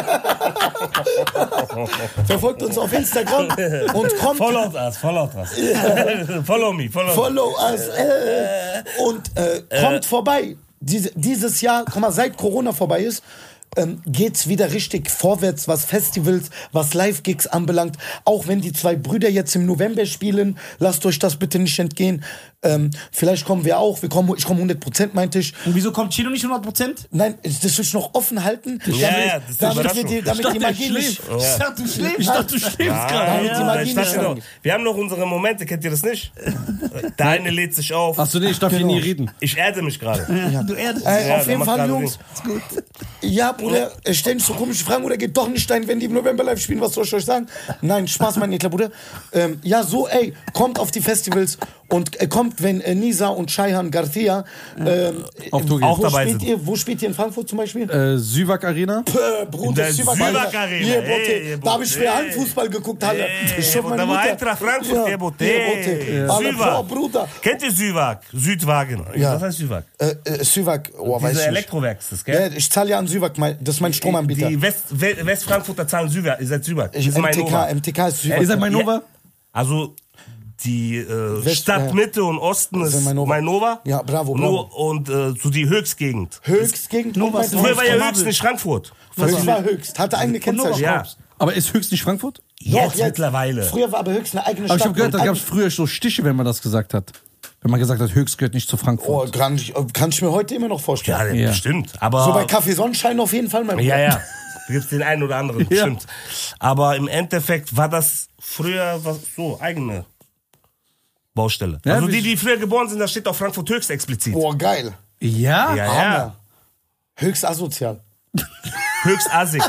Verfolgt uns auf Instagram und kommt. Follow us, follow us. Follow me, follow, Follow us. Äh, und äh, kommt vorbei. Diese, dieses Jahr, guck mal, seit Corona vorbei ist, ähm, geht's wieder richtig vorwärts, was Festivals, was Live-Gigs anbelangt. Auch wenn die zwei Brüder jetzt im November spielen, lasst euch das bitte nicht entgehen. Ähm, vielleicht kommen wir auch. Wir kommen, ich komme hundert Prozent, meinte ich. Und wieso kommt Chilo nicht hundert Prozent? Nein, das will ich noch offen halten. Ja, ja, das ist eine damit wir die, Überraschung. damit dachte, die er Magie nicht. schläft. Ich dachte, du schläfst. Ich dachte, du schläfst gerade. Damit die Magie ich nicht dachte noch, angeht. wir haben noch unsere Momente, kennt ihr das nicht? Der eine lädt sich auf. Achso, nee, ich darf hier Genau. nie reden. Ich erde mich gerade. Du erdest. Äh, Ja, auf der jeden macht Fall, gerade Jungs. Ist gut. Ja, Bruder, äh, stellen sich so komische Fragen oder geht doch nicht ein, wenn die im November live spielen, was soll ich euch sagen? Nein, Spaß, mein edler Bruder. Ähm, ja, so, ey, kommt auf die Festivals und äh, kommt, wenn äh, Nisa und Shayhan Garcia ähm, Auf Tour Auch gehen. wo dabei spielt sind. ihr, wo spielt ihr in Frankfurt zum Beispiel? Äh, Süwag Arena. Äh, Bruder, In der Süwag Süwag Arena. Hier, Ey, Bote, ihr da habe ich Bote. für Hallenfußball geguckt, Halle. Ey, Ich hoffe, meine da war Mutter- Eintracht Frankfurt, ihr Bote. hier, Bote. Alle, boah, Süwag. Bruder. Kennt ihr Süwag? Südwagen. Ja. Was heißt Süwag? Äh, äh, Süwag, oh, weiß Diese ich nicht. Elektrowerk ist das, Ja, gell? ich zahle ja an Süwag, mein, das ist mein Stromanbieter. Die West, We- Westfrankfurter zahlen Süwag. Ihr seid Süwag. Ich, Die sind mein M T K, Nova. M T K ist Süwag. Ihr seid mein Nova? Also die äh, West- Stadtmitte und Osten ist sind Mainova. Mainova. Ja, bravo, Nur, bravo. und äh, so die Höchstgegend. Höchstgegend. Nova und ist mein Früher war ja Freund. Höchst nicht Frankfurt. Höchst war Höchst, hatte eigene Kennzeichen. Ja. Aber ist Höchst nicht Frankfurt? Jetzt, mittlerweile. Früher war aber Höchst eine eigene Aber ich Stadt. habe gehört, da und gab es früher so Stiche, wenn man das gesagt hat. Wenn man gesagt hat, Höchst gehört nicht zu Oh, Frankfurt. kann ich, kann ich mir heute immer noch vorstellen. Ja, Ja. bestimmt. Aber So bei Kaffee Sonnenschein auf jeden Fall, mein ja, Bruder. ja. Da gibt's den einen oder anderen, bestimmt. Aber im Endeffekt war das früher was, so eigene Baustelle. Ja, also wie- die, die früher geboren sind, da steht auf Frankfurt Höchst explizit. Boah, geil. Ja? Ja, ja. Hammer. Höchst asozial. Höchst assig.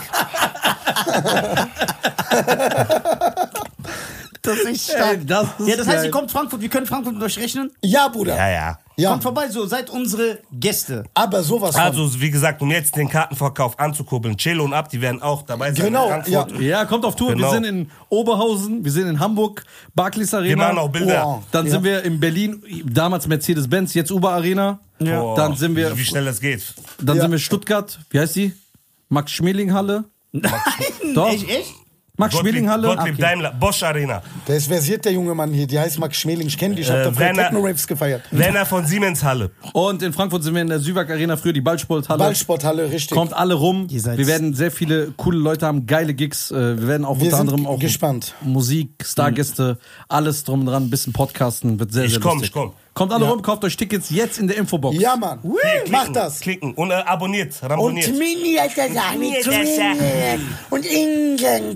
Das ist Ey, stark. das ist Ja, das heißt, geil. ihr kommt Frankfurt, wir können Frankfurt mit euch rechnen. Ja, Bruder. Ja, ja. Ja. Kommt vorbei, so seid unsere Gäste. Aber sowas von. Also, wie gesagt, um jetzt den Kartenverkauf anzukurbeln, Celo und Abdi werden auch dabei sein. Genau, in Frankfurt. ja. Ja, kommt auf Tour. Genau. Wir sind in Oberhausen, wir sind in Hamburg, Barclays Arena. Wir machen auch Bilder. Wow. Dann Ja. sind wir in Berlin, damals Mercedes-Benz, jetzt Uber Arena. Boah, Dann sind wir, Wie schnell das geht. dann Ja. sind wir Stuttgart. Wie heißt die? Max-Schmeling-Halle. Doch. Echt, echt? Max-Schmeling-Halle. Gottlieb Okay. Daimler, Bosch Arena. Der ist versiert, der junge Mann hier. Die heißt Max Schmeling. Ich kenne die. Ich hab Äh, da früher Werner- Techno-Raves gefeiert. Werner von Siemens Halle. Und in Frankfurt sind wir in der Süwag Arena, früher die Ballsporthalle. Ballsporthalle, richtig. Kommt alle rum. Ihr seid- Wir werden sehr viele coole Leute haben, geile Gigs. Äh, Wir werden auch Wir unter sind anderem auch gespannt. Musik, Stargäste, alles drum und dran, ein bisschen Podcasten, wird sehr, Ich sehr komm, lustig. ich komm. Kommt alle Ja. rum, kauft euch Tickets jetzt in der Infobox. Ja, Mann. Klicken, Mach das. Klicken und äh, abonniert, Und ramboniert. Mini hat er gesagt. Mini Mit hat er gesagt. Mini. Und Ingen.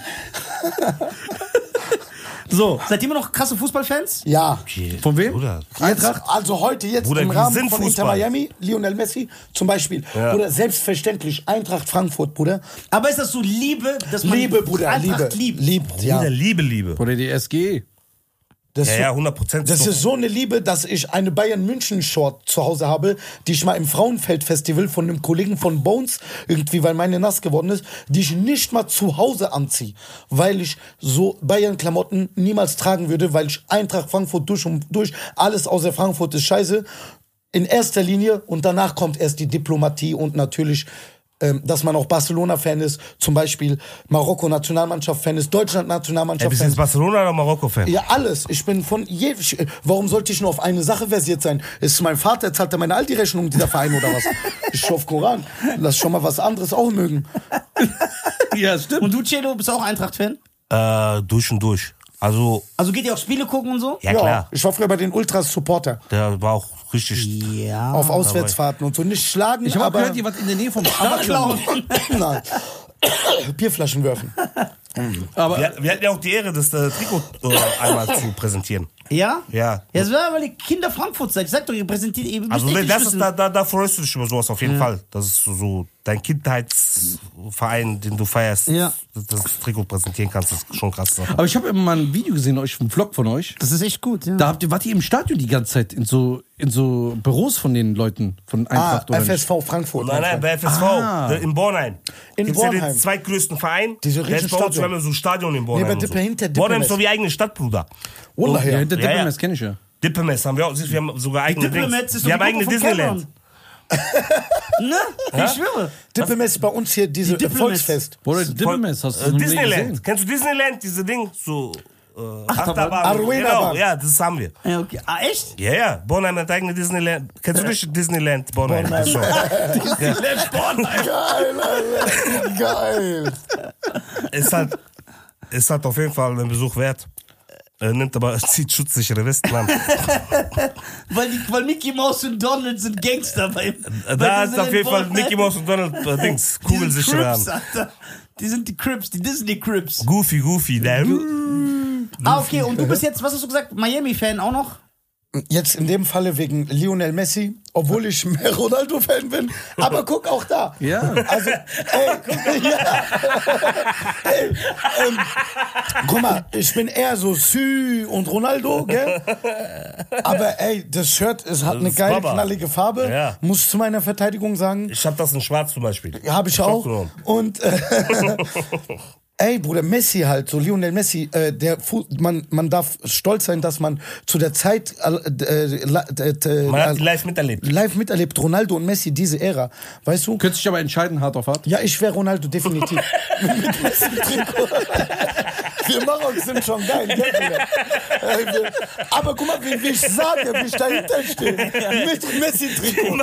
So, Seid ihr immer noch krasse Fußballfans? Ja. von wem? Bruder. Eintracht, also heute jetzt Bruder, im wir Rahmen sind von Inter Fußball. Miami, Lionel Messi zum Beispiel. Ja. Bruder, selbstverständlich Eintracht Frankfurt, Bruder. Aber ist das so Liebe, dass man Liebe, Bruder, Liebe. Eintracht liebt? Liebt, ja. Bruder, Liebe, Liebe. Oder die S G. Das, Ja, ist so- ja, hundert Prozent. das ist so eine Liebe, dass ich eine Bayern-München-Short zu Hause habe, die ich mal im Frauenfeld-Festival von einem Kollegen von Bones, irgendwie, weil meine nass geworden ist, die ich nicht mal zu Hause anziehe, weil ich so Bayern-Klamotten niemals tragen würde, weil ich Eintracht Frankfurt durch und durch, alles außer Frankfurt ist scheiße, in erster Linie, und danach kommt erst die Diplomatie und natürlich ähm, dass man auch Barcelona-Fan ist, zum Beispiel Marokko-Nationalmannschaft-Fan ist, Ey, bist du Deutschland-Nationalmannschaft-Fan. jetzt Barcelona oder Marokko-Fan? Ja, alles. Ich bin von je, ich, warum sollte ich nur auf eine Sache versiert sein? Ist mein Vater, zahlt er meine Aldi-Rechnung, dieser Verein oder was? Ich auf Koran. Lass schon mal was anderes auch mögen. Ja, stimmt. Und du, Celo, bist auch Eintracht-Fan? Äh, durch und durch. Also, Also geht ihr auch Spiele gucken und so? ja, klar. Ich war früher bei den Ultras Supporter. Der war auch richtig. Ja. Auf Auswärtsfahrten und so. Nicht schlagen, Ich habe aber... gehört, ihr wart in der Nähe vom Aber Stadion. klauen. Nein. Bierflaschen werfen. Aber Wir, wir hatten ja auch die Ehre, das äh, Trikot äh, einmal zu präsentieren. Ja? Ja. Ja, das war, weil ihr Kinder Frankfurt seid. Ich sag doch, ihr präsentiert eben. Also das ist, da, da, da freust du dich über sowas auf jeden ja. Fall. Das ist so, so dein Kindheitsverein, den du feierst, ja. das, das Trikot präsentieren kannst, das ist schon krass. Aber ich habe immer mal ein Video gesehen, euch, einen Vlog von euch. Das ist echt gut, ja. Da habt ihr, wart ihr im Stadion die ganze Zeit in so, in so Büros von den Leuten, von Eintracht ah, oder F S V Frankfurt. Nein, nein, bei F S V, Ah. in Bornheim. In Gibt's Bornheim. ja den zweitgrößten Verein. Diese der ist bei uns, wir Stadion. haben so ein Stadion in Bornheim. Nee, bei und Dippe so. hinter Dippe Bornheim ist Mess. so wie eigene Stadt, Bruder. Wallah, Ja, ja. hinter Ja, ja. Dippemess kenne ich ja. Dippemess haben wir auch, wir haben sogar eigene Dings. Dippemess ist so Wir die haben eigene Gruppe von Disneyland. Ne? Ich schwöre. Dippe-Mess bei uns hier, diese Die Dippe-Mess. Volksfest. Oder Dippemess hast du Äh, noch nie Disneyland. gesehen. Kennst du Disneyland, diese Ding? So, äh, Achterbahn. Arruina-Bahn. Genau, ja, das haben wir. Ja, okay. Ah, echt? Ja, ja, Bornheim hat eigene Disneyland. Kennst du nicht Disneyland Bornheim? Bornheim. So. Disneyland Bornheim. Geil, Alter. Geil. Ist halt, ist halt auf jeden Fall ein Besuch wert. Er nimmt aber, zieht schutzsichere Westen an. Weil, die, weil Mickey Mouse und Donald sind Gangster bei Da ist auf jeden Fall Mickey Mouse und Donald äh, Dings, kugelsichere Crips, an. Alter. Die sind die Crips, die Disney Crips. Goofy, Goofy, der. Ah, okay, und du bist jetzt, was hast du gesagt, Miami-Fan auch noch? Jetzt in dem Falle wegen Lionel Messi, obwohl ich mehr Ronaldo-Fan bin. Aber guck auch da. Ja. Also, ey, guck, ja. ey, ähm, guck mal, ich bin eher so Sü und Ronaldo, gell? Aber ey, das Shirt, es hat Das eine ist geile, Baba. knallige Farbe. Ja. Muss ich zu meiner Verteidigung sagen. Ich hab das in schwarz zum Beispiel. Habe ich auch. genommen. Und äh, ey, Bruder, Messi halt, so Lionel Messi, äh, der Fu man, man darf stolz sein, dass man zu der Zeit äh, äh, äh, Man hat die live miterlebt. live miterlebt, Ronaldo und Messi, diese Ära. Weißt du? Könntest dich aber entscheiden, hart auf hart. Ja, ich wäre Ronaldo, definitiv. Mit Messi-Trikot. Wir Maroks sind schon geil, gell, Bruder? Ey, wir- Aber guck mal, wie, wie ich sage, wie ich dahinter stehe. Mit Messi-Trikot.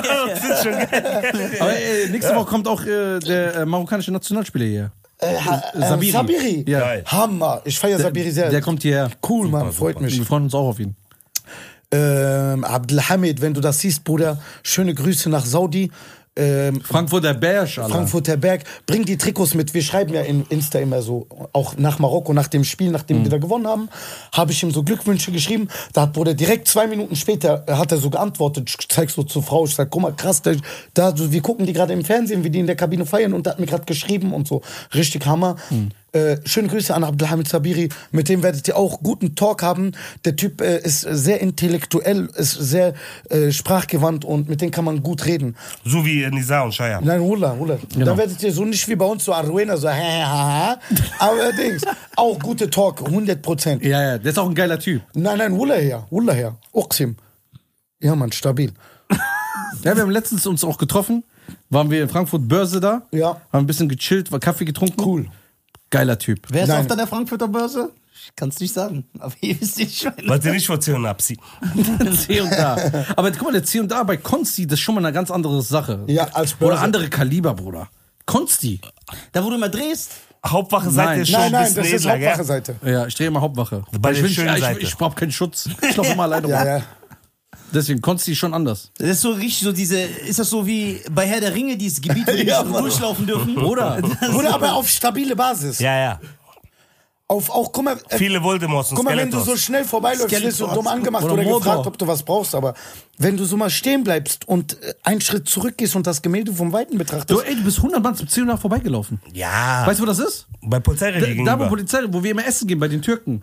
Aber äh, nächste Woche kommt auch äh, der äh, marokkanische Nationalspieler hier. Äh, ha- ähm, Sabiri. Sabiri. Ja. Geil. Hammer. Ich feiere Sabiri sehr. Der kommt hierher. Cool, Mann, freut mich. Wir freuen uns auch auf ihn. Ähm, Abdelhamid, wenn du das siehst, Bruder, schöne Grüße nach Saudi. Ähm, Frankfurter Berg, Alter. Frankfurter Berg, bring die Trikots mit. Wir schreiben ja in Insta immer so, auch nach Marokko, nach dem Spiel, nachdem Mhm. wir da gewonnen haben, habe ich ihm so Glückwünsche geschrieben. Da hat Bruder direkt zwei Minuten später, äh, hat er so geantwortet, ich zeig so zur Frau, ich sag, guck mal, krass, da, da so, wir gucken die gerade im Fernsehen, wie die in der Kabine feiern und da hat mir gerade geschrieben und so. Richtig Hammer. Mhm. Äh, schöne Grüße an Abdelhamid Sabiri, mit dem werdet ihr auch guten Talk haben. Der Typ äh, ist sehr intellektuell, ist sehr äh, sprachgewandt und mit dem kann man gut reden. So wie Nisa und Shaya. Nein, Hula, Hula. Genau. Da werdet ihr so nicht wie bei uns so Arruena, so hä, ha, ha. Allerdings, auch gute Talk, hundert Prozent. Ja, ja, der ist auch ein geiler Typ. Nein, nein, Hula her, Hula her. Oxim. Ja, Mann, stabil. Ja, wir haben letztens uns auch getroffen. Waren wir in Frankfurt Börse da. Ja. Haben ein bisschen gechillt, war Kaffee getrunken. Cool. Geiler Typ. Wer ist Nein. auf der Frankfurter Börse? Ich kann es nicht sagen, aber ihr wisst nicht schon. Wollt ihr nicht vor zehn abziehen? C und A. Aber guck mal, der C und A bei Konsti, das ist schon mal eine ganz andere Sache. Ja, als Börse. Oder andere Kaliber, Bruder. Konsti. Da, wo du immer drehst? Hauptwache Seite Nein. ist schon Nein, ein nein, bisschen das ist edler, gell? Hauptwache-Seite. Ja, ich drehe immer Hauptwache. Bei ich der will nicht, schönen ich, Seite. ich, ich brauche keinen Schutz. Ich laufe immer alleine rum. Ja, ja. Deswegen, Konsti ist schon anders. Das ist so richtig so diese, ist das so wie bei Herr der Ringe, dieses Gebiet, wo die Ja, nicht Mann. durchlaufen dürfen? Oder? Oder aber auf stabile Basis. Ja, ja. Auf auch, guck mal, äh, Viele Voldemorts und guck mal, wenn du Skeletors. so schnell vorbeiläufst, wirst du Skeletors. dumm angemacht Oder oder, Mordor. gefragt, ob du was brauchst. Aber wenn du so mal stehen bleibst und äh, einen Schritt zurückgehst und das Gemälde vom Weiten betrachtest, Du, ey, du bist hundert Mann zum C und A vorbeigelaufen. Ja. Weißt du, wo das ist? Bei Polizeirevier Da, da wo gegenüber. Polizei, wo wir immer essen gehen, bei den Türken.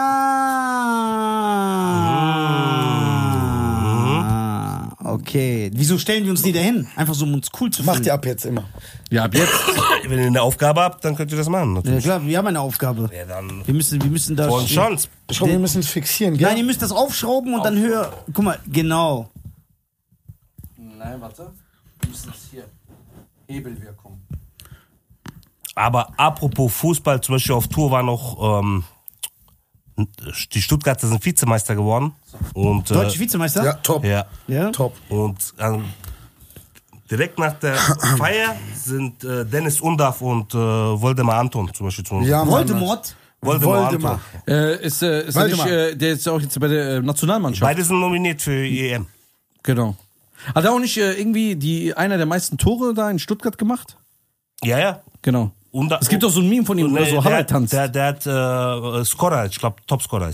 Ah. Okay. Wieso stellen wir uns nie dahin? Einfach so, um uns cool zu fühlen. macht ihr ab jetzt immer. Ja, ab jetzt. Wenn ihr eine Aufgabe habt, dann könnt ihr das machen. Ja, Natürlich. klar, wir haben eine Aufgabe. Ja, dann. Wir müssen, wir müssen da. Und Chance. Ich glaube, wir müssen es fixieren, gell? Nein, ihr müsst das aufschrauben und dann höher. Guck mal, genau. Nein, warte. Wir müssen das hier. Hebelwirkung. Aber apropos Fußball, zum Beispiel auf Tour war noch. Ähm, die Stuttgarter sind Vizemeister geworden. Und, äh, Deutsche Vizemeister? Ja, top. Ja. Ja? Top. Und ähm, direkt nach der Feier sind äh, Dennis Undav und äh, Voldemar Anton zum Beispiel zu uns. Ja, Mann, Voldemort? Voldemar, Voldemar. Anton. Äh, ist, äh, ist er nicht, Waldemar. äh, der ist ja auch jetzt bei der äh, Nationalmannschaft. Beide sind nominiert für E M. Genau. Hat er auch nicht äh, irgendwie die, einer der meisten Tore da in Stuttgart gemacht? Ja, ja. Genau. Unda- Es gibt doch so ein Meme von ihm, wo er so der, Hawaii tanzt. der, der hat äh, Scorer, ich glaube Topscorer ist er.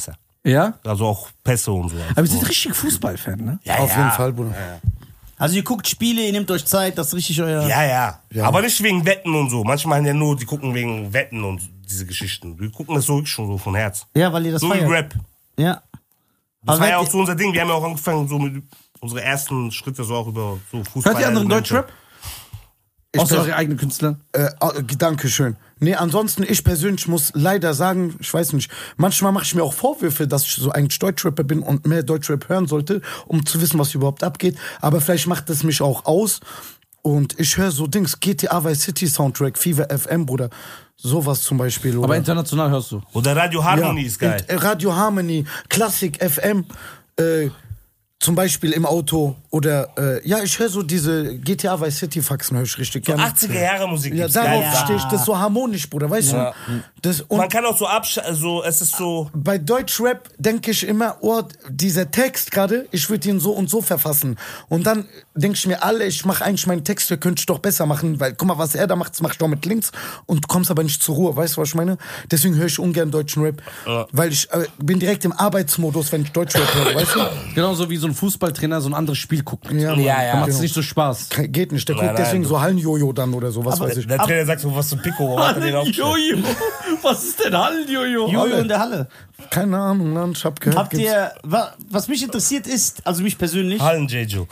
Ja? Also auch Pässe und so. Aber wir sind richtig Fußballfan, ne? ja, Auf ja. jeden Fall, Bruder. Also ihr guckt Spiele, ihr nehmt euch Zeit, das ist richtig euer... Ja, ja, Ja. Aber nicht wegen Wetten und so. Manchmal ja nur, die gucken wegen Wetten und diese Geschichten. Wir gucken das so wirklich schon so von Herz. Ja, weil ihr das So wie feiert. Rap. Ja. Das Aber war ja wer- auch so unser Ding. Wir haben ja auch angefangen, so mit unsere ersten Schritte so auch über so Fußball. Hört ihr anderen Deutschrap? Ich Außer pers- eure eigenen Künstler? Äh, äh, Dankeschön. Nee, ansonsten, ich persönlich muss leider sagen, ich weiß nicht, manchmal mache ich mir auch Vorwürfe, dass ich so eigentlich Deutschrapper bin und mehr Deutschrap hören sollte, um zu wissen, was überhaupt abgeht. Aber vielleicht macht es mich auch aus. Und ich höre so Dings, G T A Vice City Soundtrack, Fever F M, Bruder. Sowas zum Beispiel. Oder? Aber international hörst du. Oder Radio Harmony ist geil. Und, äh, Radio Harmony, Classic F M, äh, zum Beispiel im Auto. Oder, äh, ja, ich höre so diese G T A Vice City Faxen, höre ich richtig So gerne. achtziger Jahre Musik Ja, gibt's darauf geil. stehe ich, das ist so harmonisch, Bruder, weißt Ja. du? Das, und Man kann auch so absch... Also, es ist so... bei Deutschrap denke ich immer, oh, dieser Text gerade, ich würde ihn so und so verfassen. Und dann denke ich mir, alle, ich mache eigentlich meinen Text, könnte ich doch besser machen, weil guck mal, was er da macht, das mach ich doch mit links und du kommst aber nicht zur Ruhe, weißt du, was ich meine? Deswegen höre ich ungern deutschen Rap, Ja. weil ich äh, bin direkt im Arbeitsmodus, wenn ich Deutschrap höre, weißt du? Genauso wie so ein Fußballtrainer so ein anderes Spiel guckt. Ja, Mann. Ja, ja. Da macht es Genau. nicht so Spaß. Ke- Geht nicht, der Nein, guckt nein, deswegen du- so Hallenjojo dann oder so, was weiß ich. Der Trainer sagt so, was zum Pico, warum hat er den aufgestellt? Jojo. Was ist denn Hallenjojo? Jojo in der Halle. Keine Ahnung, Mann, ich hab gehört. Habt ihr, wa, was mich interessiert ist, also mich persönlich, Hallen Jeju.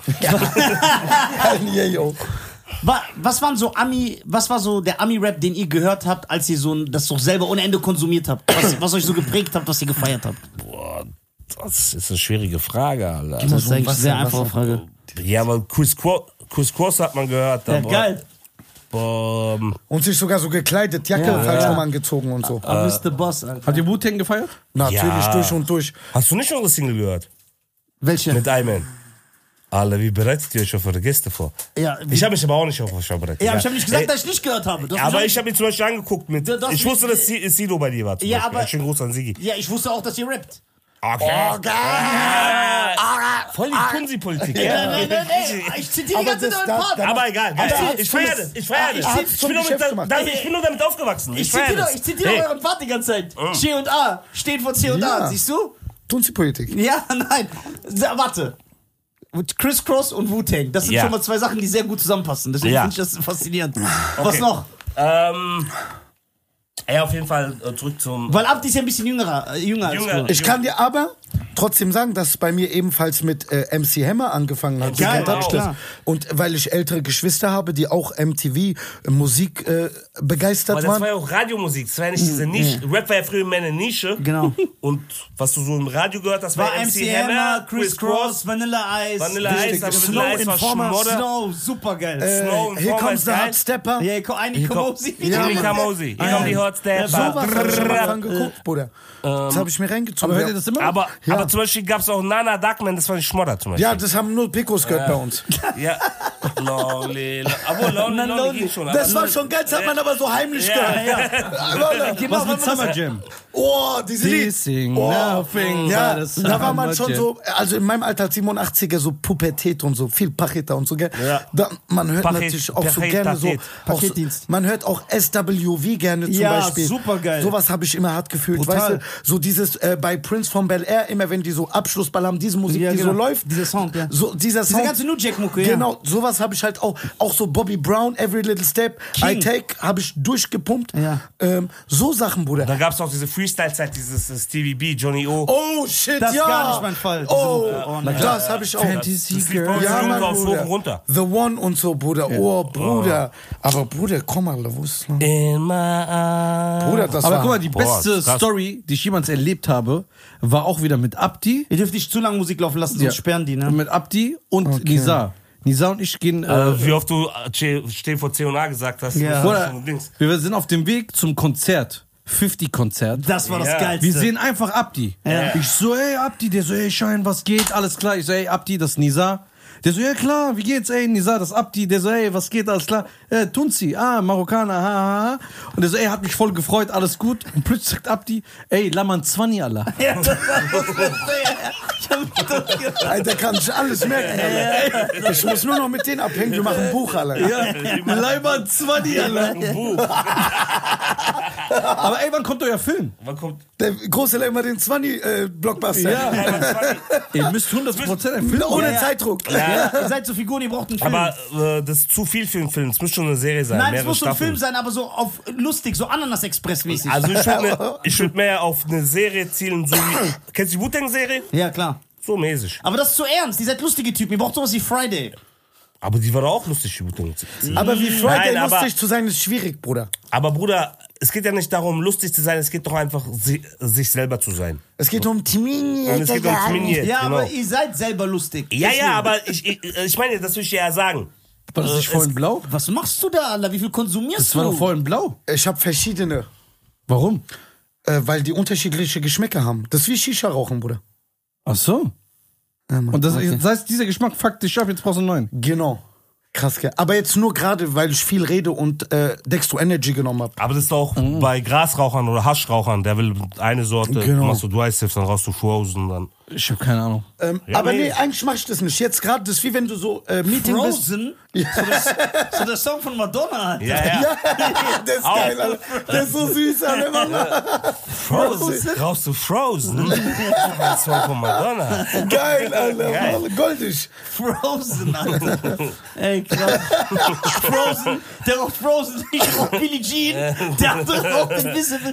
Hallenjojo. wa, was waren so Ami, was war so der Ami-Rap, den ihr gehört habt, als ihr so ein- das doch selber ohne Ende konsumiert habt? Was, was euch so geprägt habt, was ihr gefeiert habt? Boah, das ist eine schwierige Frage, Alter. Das ist eigentlich eine sehr Wasser, einfache Wasser. Frage. Ja, aber Chris Cross, Chris Cross hat man gehört. Ja, aber, geil. Ähm, Und sich sogar so gekleidet, Jacke Ja, falsch ja. rum angezogen und so. Aber Mister Boss, Alter. Habt ihr Wu-Tang gefeiert? Natürlich, Ja. durch und durch. hast du nicht unsere Single gehört? Welche? Mit Ayman. Alter, wie bereitet ihr euch auf eure Gäste vor? Ja, Ich habe mich aber auch nicht auf euch vorbereitet. ja, aber ich habe nicht gesagt, Ey, dass ich nicht gehört habe. Du hast aber mich- ich habe mich zum Beispiel angeguckt mit. Du- du hast Ich mich- wusste, dass Si- Sido bei dir war. Zum Ja, Beispiel. aber- Schönen Gruß an Sigi. Ja, ich wusste auch, dass ihr rappt. Okay. Voll die Kunsi-Politik, ja. Nein, nein, nein, ich zitiere die Aber ganze das- Zeit da- euren Part. da- Aber egal, geil. Aber Ich feiere das, ich feiere ich das. hab's Ich zum bin, nur Geschäft mit, gemacht. da, ich bin nur damit aufgewachsen. Ich, Ich feiere zitiere, das. ich zitiere Hey. euren Part die ganze Zeit. C und A steht für C und A, Ja. siehst du? Tunzi-Politik. Ja, nein. Sa- Warte. Mit Criss Cross und Wu-Tang. Das sind Ja. schon mal zwei Sachen, die sehr gut zusammenpassen. Deswegen Ja. finde ich das faszinierend. Was Okay. noch? Ähm, ja, auf jeden Fall äh, zurück zum. Weil Abdi ist ja ein bisschen jüngerer, äh, jünger als Jünger. du. Ich kann dir aber trotzdem sagen, dass es bei mir ebenfalls mit äh, M C Hammer angefangen hat. Geil, Kennt ihr das? klar. Und weil ich ältere Geschwister habe, die auch M T V äh, Musik äh, begeistert Aber das war waren. ja auch Radiomusik. Das war ja nicht diese Nische. Rap war ja früher mehr eine Nische. Genau. Und was du so im Radio gehört hast, war, War M C Hammer, Criss Cross, Vanilla Ice. Vanilla Richtig. Ice, aber Snow Vanilla Ice war Informer, Schmodder. Snow, super geil. Äh, Snow und Here Former comes ist the geil. Hot Stepper. ja, ko- eine Hier kommt- Komosi. Ja, Hier Mann. kam Mosi. Hier kommen die Hot Stepper. Sowas habe ich am Anfang Brrrr. geguckt, Bruder. Das habe ich mir reingezogen. Aber hört ihr das immer noch? Aber, Ja. aber zum Beispiel gab es auch Nana Duckman, das war nicht Schmodder zum Beispiel. Ja, das haben nur Picos gehört bei uns. Ja. Lonely. Obwohl, Lonely, Na, Lonely Lonely. ging schon. Das aber war schon geil, das hat man aber so heimlich Ja, gehört. Ja. Genau, Was mit Summer Jam? Oh, diese Die Lied. sing Oh. nothing Ja, but a da war man summer schon jam. so, also in meinem Alter als siebenundachtziger so Pubertät und so, viel Pacheta und so, gell? Ja. Da, man hört Pachet- natürlich auch so Pachet- gerne so, Pachet. auch so, Paketdienst. man hört auch S W V gerne zum Ja, Beispiel. supergeil. Sowas habe ich immer hart gefühlt, Brutal. weißt du? So dieses, äh, bei Prince von Bel Air, immer wenn die so Abschlussball haben, diese Musik, Ja, die genau. so läuft. Dieser Sound, ja. So, dieser Diese Sound. ganze New Jack-Mucke, ja. Genau, sowas habe ich halt auch, auch so Bobby Brown, Every Little Step, King. I Take, habe ich durchgepumpt. Ja. Ähm, so Sachen, Bruder. Dann gab es auch diese Freestyle-Zeit, dieses äh, Stevie B, Johnny O. Oh shit, Das ist ja. gar nicht mein Fall. Diese Oh, Mucke. Oh, nein. das habe ich auch. Fantasy Das lief Girl. bei uns Ja, ja, Mann, auf hoch Bruder. und runter. The One und so, Bruder. Oh, Bruder. Aber Bruder, komm mal, wo ist noch? In my eyes. Bruder, das Aber war... guck mal, die Boah, beste das ist krass. Story, die ich jemals erlebt habe, war auch wieder mit Abdi. Ihr dürft nicht zu lange Musik laufen lassen, sonst Ja. sperren die, ne? Mit Abdi und Nizar. Nizar und ich gehen. Äh, Äh, wie oft du äh, C- steh vor C und A gesagt hast. Ja. das ist Bruder, schon ein Dings. wir sind auf dem Weg zum Konzert. fünfzig-Konzert. Das war das Ja. Geilste. Wir sehen einfach Abdi. Ja. Ich so, ey, Abdi, der so, ey, Schein, was geht? Alles klar. Ich so, ey, Abdi, das ist Nizar. Der so, ja klar, wie geht's, ey, Nisa, das Abdi. Der so, ey, was geht, alles klar. Äh, Tunzi, ah, Marokkaner, ha, ha, ha. Und der so, ey, hat mich voll gefreut, alles gut. Und plötzlich sagt Abdi, ey, Laman Zwanni, Allah. Ja, das ich hab mich doch gedacht. Alter, kann ich alles merken, Alter. Ich muss nur noch mit denen abhängen, wir machen ein Buch, Alter. Ja, Laman Zwanni, Allah. Ein Buch. Aber ey, wann kommt euer Film? Wann kommt? Der große Lämmer, den Zwanni-Blockbuster. Ja. Ihr müsst hundert Prozent einen Film Ohne Ja, ja. Zeitdruck. Ja, ihr seid so Figuren, ihr braucht einen Film. Aber äh, das ist zu viel für einen Film. Es muss schon eine Serie sein. Nein, es mehrere muss so ein Staffeln. Film sein, aber so auf lustig, so Ananas-Express-mäßig. Also ich würde ich würd mehr auf eine Serie zielen, so wie... Kennst du die Wu-Tang-Serie? Ja, klar. So mäßig. Aber das ist zu ernst, ihr seid lustige Typen, ihr braucht sowas wie Friday. Aber die war doch auch lustig, die Wu-Tang. Aber wie Friday Nein, aber- lustig zu sein, ist schwierig, Bruder. Aber Bruder, es geht ja nicht darum, lustig zu sein, es geht doch einfach, si sich selber zu sein. Es geht um Timini. Und es geht um Timinier. Ja, genau. aber ihr seid selber lustig. Ja, Deswegen. ja, aber ich, ich, ich meine, das will ich dir ja sagen. War das nicht voll in Blau? Was machst du da, Alter? Wie viel konsumierst Das war du? doch voll in Blau. Ich habe verschiedene, Warum? äh, weil die unterschiedliche Geschmäcker haben. Das ist wie Shisha-Rauchen, Bruder. Ach so. Ja, Mann. Und das, Okay. das heißt, dieser Geschmack fuckt dich ab, jetzt brauchst du einen neuen. Genau. Krass, gell. Aber jetzt nur gerade, weil ich viel rede und äh, Dextro Energy genommen habe. Aber das ist auch bei Grasrauchern oder Haschrauchern, der will eine Sorte, Genau. machst du Dry-Sift, dann rauchst du Frozen, dann... Ich hab keine Ahnung. Ähm, Ja, aber nee. nee, eigentlich mach ich das nicht. Jetzt gerade, das ist wie wenn du so äh, Meeting bist. Frozen? So, das, so der Song von Madonna. Alter. Ja, ja. Das ist Auch. geil, Alter. Der ist so süß, Alter, Mama. Frozen. Rauchst du Frozen? Das Song von Madonna. Geil, Alter. Geil. Mann. Goldig. Frozen, Alter. Ey, krass. Frozen, der raucht Frozen, ich rauch Billie Jean, der andere raucht Invisible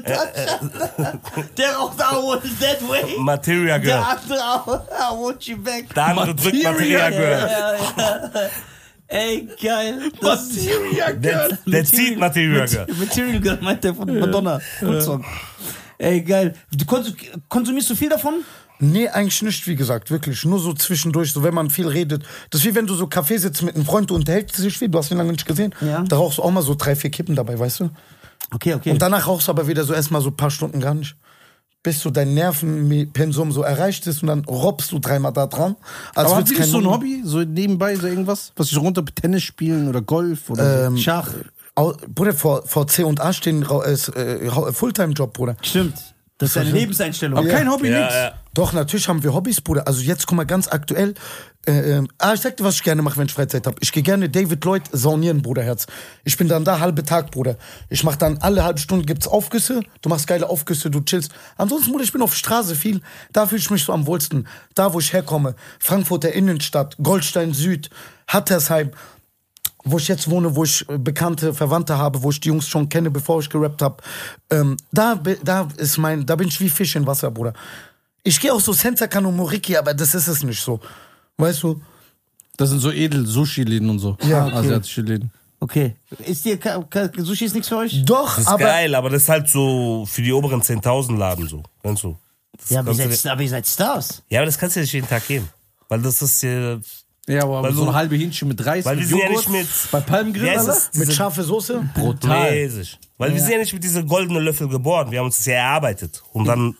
Touch. Der raucht I Want It That Way. Materia Der Girl. andere I Want You Back. Der andere drückt Materia Girl. Ja, ja. Ey, geil. Das Der, der zieht Materia Girl. Material Girl meint der von Madonna. Gut Song. Ey, geil. Du kons konsumierst du viel davon? Nee, eigentlich nicht, wie gesagt, wirklich. Nur so zwischendurch, so wenn man viel redet. Das ist wie wenn du so Kaffee sitzt mit einem Freund, du unterhältst dich viel, du hast ihn lange nicht gesehen. Ja. Da rauchst du auch mal so drei, vier Kippen dabei, weißt du? Okay, okay. Und danach rauchst du aber wieder so erstmal so ein paar Stunden gar nicht. Bis so dein Nervenpensum so erreicht ist und dann robbst du dreimal da dran. Als Aber würd's habt ihr kein nicht so ein Wunder- Hobby? So nebenbei, so irgendwas? Was ich so runter Tennis spielen oder Golf oder Ähm, Schach. Au- Bruder, vor, vor C und A stehen Ra- äh, äh, Fulltime-Job, Bruder. Stimmt. Das ist eine Lebenseinstellung. Aber kein Hobby, Ja, nix. ja. Doch, natürlich haben wir Hobbys, Bruder. Also jetzt, guck mal, ganz aktuell. Äh, äh, ah, ich sag dir, was ich gerne mache, wenn ich Freizeit habe. Ich gehe gerne David Lloyd saunieren, Bruderherz. Ich bin dann da halbe Tag, Bruder. Ich mach dann alle halbe Stunde gibt's Aufgüsse. Du machst geile Aufgüsse, du chillst. Ansonsten, Bruder, ich bin auf Straße viel. Da fühle ich mich so am wohlsten. Da, wo ich herkomme. Frankfurter Innenstadt, Goldstein Süd, Hattersheim. Wo ich jetzt wohne, wo ich äh, bekannte Verwandte habe, wo ich die Jungs schon kenne, bevor ich gerappt habe. Ähm, da, bi- da ist mein, da bin ich wie Fisch in Wasser, Bruder. Ich gehe auch so Sensakan und Moriki, aber das ist es nicht so. Weißt du? Das sind so edel Sushi-Läden und so. Ja, okay. Asiatische Läden. Okay. Ist dir Ka- Ka- Sushi ist nichts für euch? Doch, Das ist aber geil, aber das ist halt so für die oberen zehntausend Laden so. Kennst du? Das Ja, aber ihr, kannst du- seid, aber ihr seid Stars. ja, aber das kannst du nicht jeden Tag geben. Weil das ist hier. Ja, aber Weil so du- ein halbe Hähnchen mit Reis, Weil mit wir sind ja Joghurt, nicht mit. bei Palmgrill, Wie heißt Alter? es? mit Diese- scharfe Soße. Brutal. Mäßig. Weil wir sind ja nicht mit diese goldenen Löffel geboren. Wir haben uns das ja erarbeitet. Und dann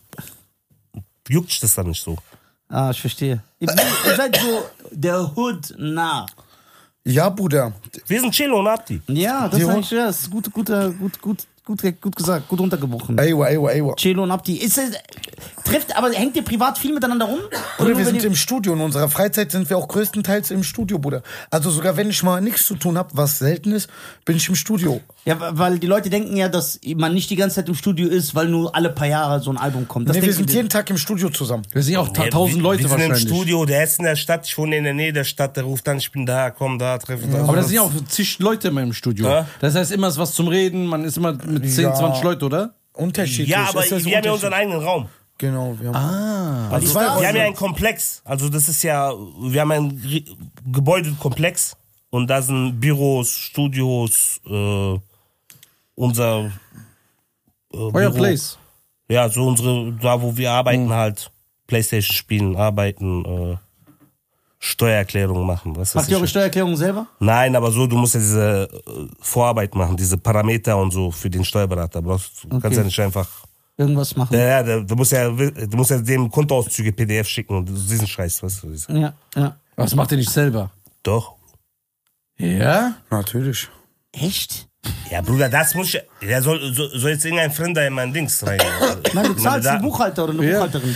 juckt das dann nicht so. Ah, ich verstehe. Ihr, ihr seid so der Hood nah. Ja, Bruder. Wir sind Chelo und Abdi. Ja, das Die ist Hood- eigentlich ja, das ist gut, gut, gut, gut, gut, gut gesagt, gut runtergebrochen. Eywa, eywa, eywa. Chelo und Abdi. Ist es, trifft, aber hängt ihr privat viel miteinander rum? Oder Bruder, nur, wir wenn sind ihr- im Studio. In unserer Freizeit sind wir auch größtenteils im Studio, Bruder. Also sogar wenn ich mal nichts zu tun habe, was selten ist, bin ich im Studio. Ja, weil die Leute denken ja, dass man nicht die ganze Zeit im Studio ist, weil nur alle paar Jahre so ein Album kommt. Das Nee, wir denken sind die. jeden Tag im Studio zusammen. Wir sind ja auch ta Ja, tausend wir, Leute wir sind wahrscheinlich. im Studio, der ist in der Stadt, ich wohne in der Nähe der Stadt, der ruft an, ich bin da, komm da, treffen da. Aber da sind ja auch zig Leute immer im Studio. Ja. Das heißt, immer ist was zum Reden, man ist immer mit zehn, Ja. zwanzig Leuten, oder? Unterschiedlich. Ja, aber Es ist wir haben ja unterschiedlich. unseren eigenen Raum. Genau, wir haben. Ah. Also Zwei wir haben Räume. ja einen Komplex. Also das ist ja, wir haben einen Rie- Gebäudekomplex und da sind Büros, Studios, äh, unser äh, Euer Büro. Place. Ja, so unsere, da wo wir arbeiten halt, Playstation spielen, arbeiten, äh, Steuererklärungen machen. Was Macht weiß ihr eure ich. Steuererklärung selber? Nein, aber so, du musst ja diese äh, Vorarbeit machen, diese Parameter und so für den Steuerberater. Brauchst, du kannst ja nicht einfach. Irgendwas machen. Ja, ja, du musst ja, du musst ja dem Kontoauszüge P D F schicken und diesen Scheiß, weißt du. Ja, ja. Was macht ihr nicht selber? Doch. Ja? Natürlich. Echt? Ja, Bruder, das muss ich. Der soll, soll, soll jetzt irgendein Fremder in mein Dings rein. Nein, du zahlst Meine einen Buchhalter oder eine Ja. Buchhalterin.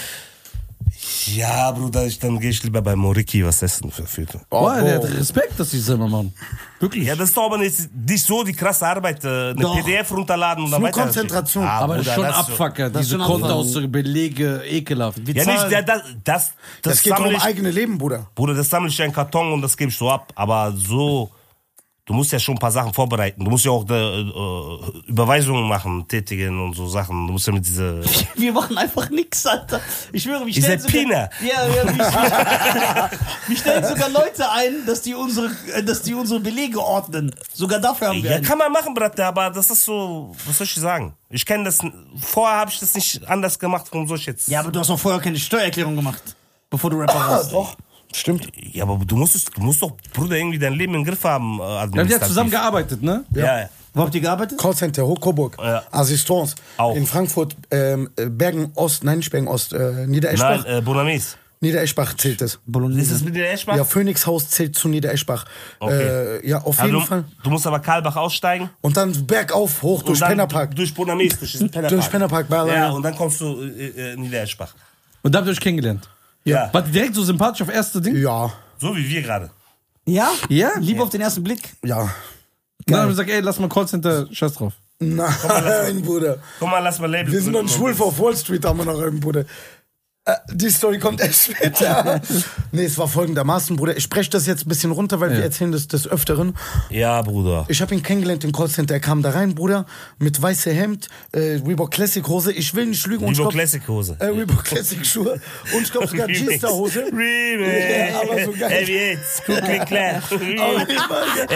Ja, Bruder, ich, dann gehe ich lieber bei Moriki was essen für für. Oh, der hat Respekt, dass die selber machen. Wirklich. Ja, das ist doch aber nicht, nicht so die krasse Arbeit. äh, Eine Doch. P D F runterladen und dann Nur weiter. Konzentration. Ah, aber Bruder, schon das ist so- Abfucker, das ist diese schon Abfucker. Kontoauszüge, Belege, ekelhaft. Ja, nicht, ja, das, das, das, Das geht sammle um ich, eigene Leben, Bruder. Bruder, das sammle ich in einen Karton und das gebe ich so ab. Aber so, du musst ja schon ein paar Sachen vorbereiten. Du musst ja auch äh, äh, Überweisungen machen, tätigen und so Sachen. Du musst ja mit diese. Wir machen einfach nix, Alter. Ich schwöre, wir Ist stellen der Pina. Ja, ja, wir, wir stellen sogar Leute ein, dass die unsere, äh, dass die unsere Belege ordnen. Sogar dafür haben wir Ja, einen. kann man machen, Bratte, aber das ist so, was soll ich sagen? Ich kenne das, vorher habe ich das nicht anders gemacht, warum soll ich jetzt? Ja, aber du hast auch vorher keine Steuererklärung gemacht, bevor du Rapper warst. Doch. Stimmt. Ja, aber du musst, es- du musst doch, Bruder, irgendwie dein Leben im Griff haben. Äh, Ja, die hat administrativ. zusammen gearbeitet, ne? Ja, ja. Wo habt ihr gearbeitet? Callcenter, Hochkoburg. Ja. Assistance. Auch. In Frankfurt, ähm, äh, Bergen-Ost, nein, nicht Bergen-Ost, äh, Niedereschbach. Nein, äh, Bonamis. Niedereschbach zählt es. Ist es mit der Eschbach? Ja, Phoenixhaus zählt zu Niedereschbach. Okay. Äh, ja, auf Aber jeden du, Fall. du musst aber Karlbach aussteigen. Und dann bergauf, hoch durch und dann Pennerpark. Durch Bonamis, durch diesen Pennerpark. Durch Pennerpark, bei- Ja, und dann kommst du äh, äh, in Niedereschbach. Und da habt ihr euch kennengelernt. Ja. War die direkt so sympathisch auf erste Ding? Ja, So wie wir gerade. Ja? Ja? Liebe auf den ersten Blick. ja. Und dann haben wir gesagt, ey, lass mal Callcenter, scheiß drauf. Nein, Bruder. Komm mal, lass mal Label. Wir sind noch gründen schwul und- auf Wall Street, haben wir noch einen, Bruder. Äh, die Story kommt erst später. Nee, es war folgendermaßen, Bruder. Ich spreche das jetzt ein bisschen runter, weil wir erzählen das des Öfteren. Ja, Bruder. Ich habe ihn kennengelernt im Callcenter. Er kam da rein, Bruder, mit weißem Hemd, äh, Reebok Classic Hose. Ich will nicht lügen. und ich Reebok glaub- Classic Hose. Äh, Reebok Classic Schuhe. Und ich glaube sogar G-Star Hose. Remix. Ja, aber so geil. Ey, wie jetzt? Guck, klick, klar. Aber ich meine,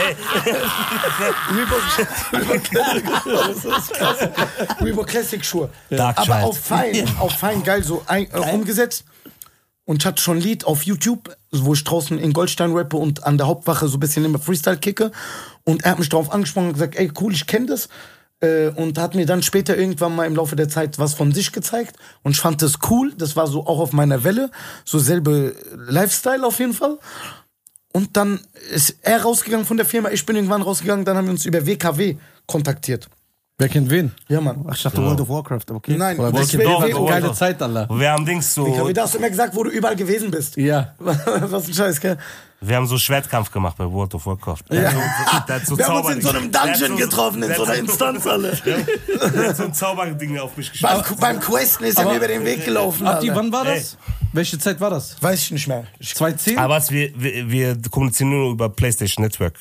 Reebok, Reebok Classic Schuhe. Dark Aber Child. auf fein, auf fein geil so ein, äh, umgesetzt. Und ich hatte schon ein Lied auf YouTube, wo ich draußen in Goldstein rappe und an der Hauptwache so ein bisschen immer Freestyle kicke. Und er hat mich darauf angesprochen und gesagt, ey cool, ich kenne das. Äh, Und hat mir dann später irgendwann mal im Laufe der Zeit was von sich gezeigt. Und ich fand das cool. Das war so auch auf meiner Welle. So selbe Lifestyle auf jeden Fall. Und dann ist er rausgegangen von der Firma, ich bin irgendwann rausgegangen, dann haben wir uns über W K W kontaktiert. Wer kennt wen? Ja, Mann. Ach, ich dachte World of Warcraft, aber okay. Nein, Oder das welche doch, W- doch, geile doch. Zeit, Allah. Wir haben Dings so, W- da hast du immer gesagt, wo du überall gewesen bist. Ja. Was ein Scheiß, gell? wir haben so Schwertkampf gemacht bei World of Warcraft. Ja. Der hat so, der hat so Wir haben uns Zauber- in so einem der hat Dungeon so- getroffen, in der so hat einer Instanz alle. Der hat so ein Zauberding auf mich Beim, geschmissen. beim Questen ist er mir über den Weg gelaufen. Abdi, Alter. wann war das? Welche Zeit war das? Weiß ich nicht mehr. Ich, zweitausendzehn? Aber was, wir, wir, wir kommunizieren nur über PlayStation Network.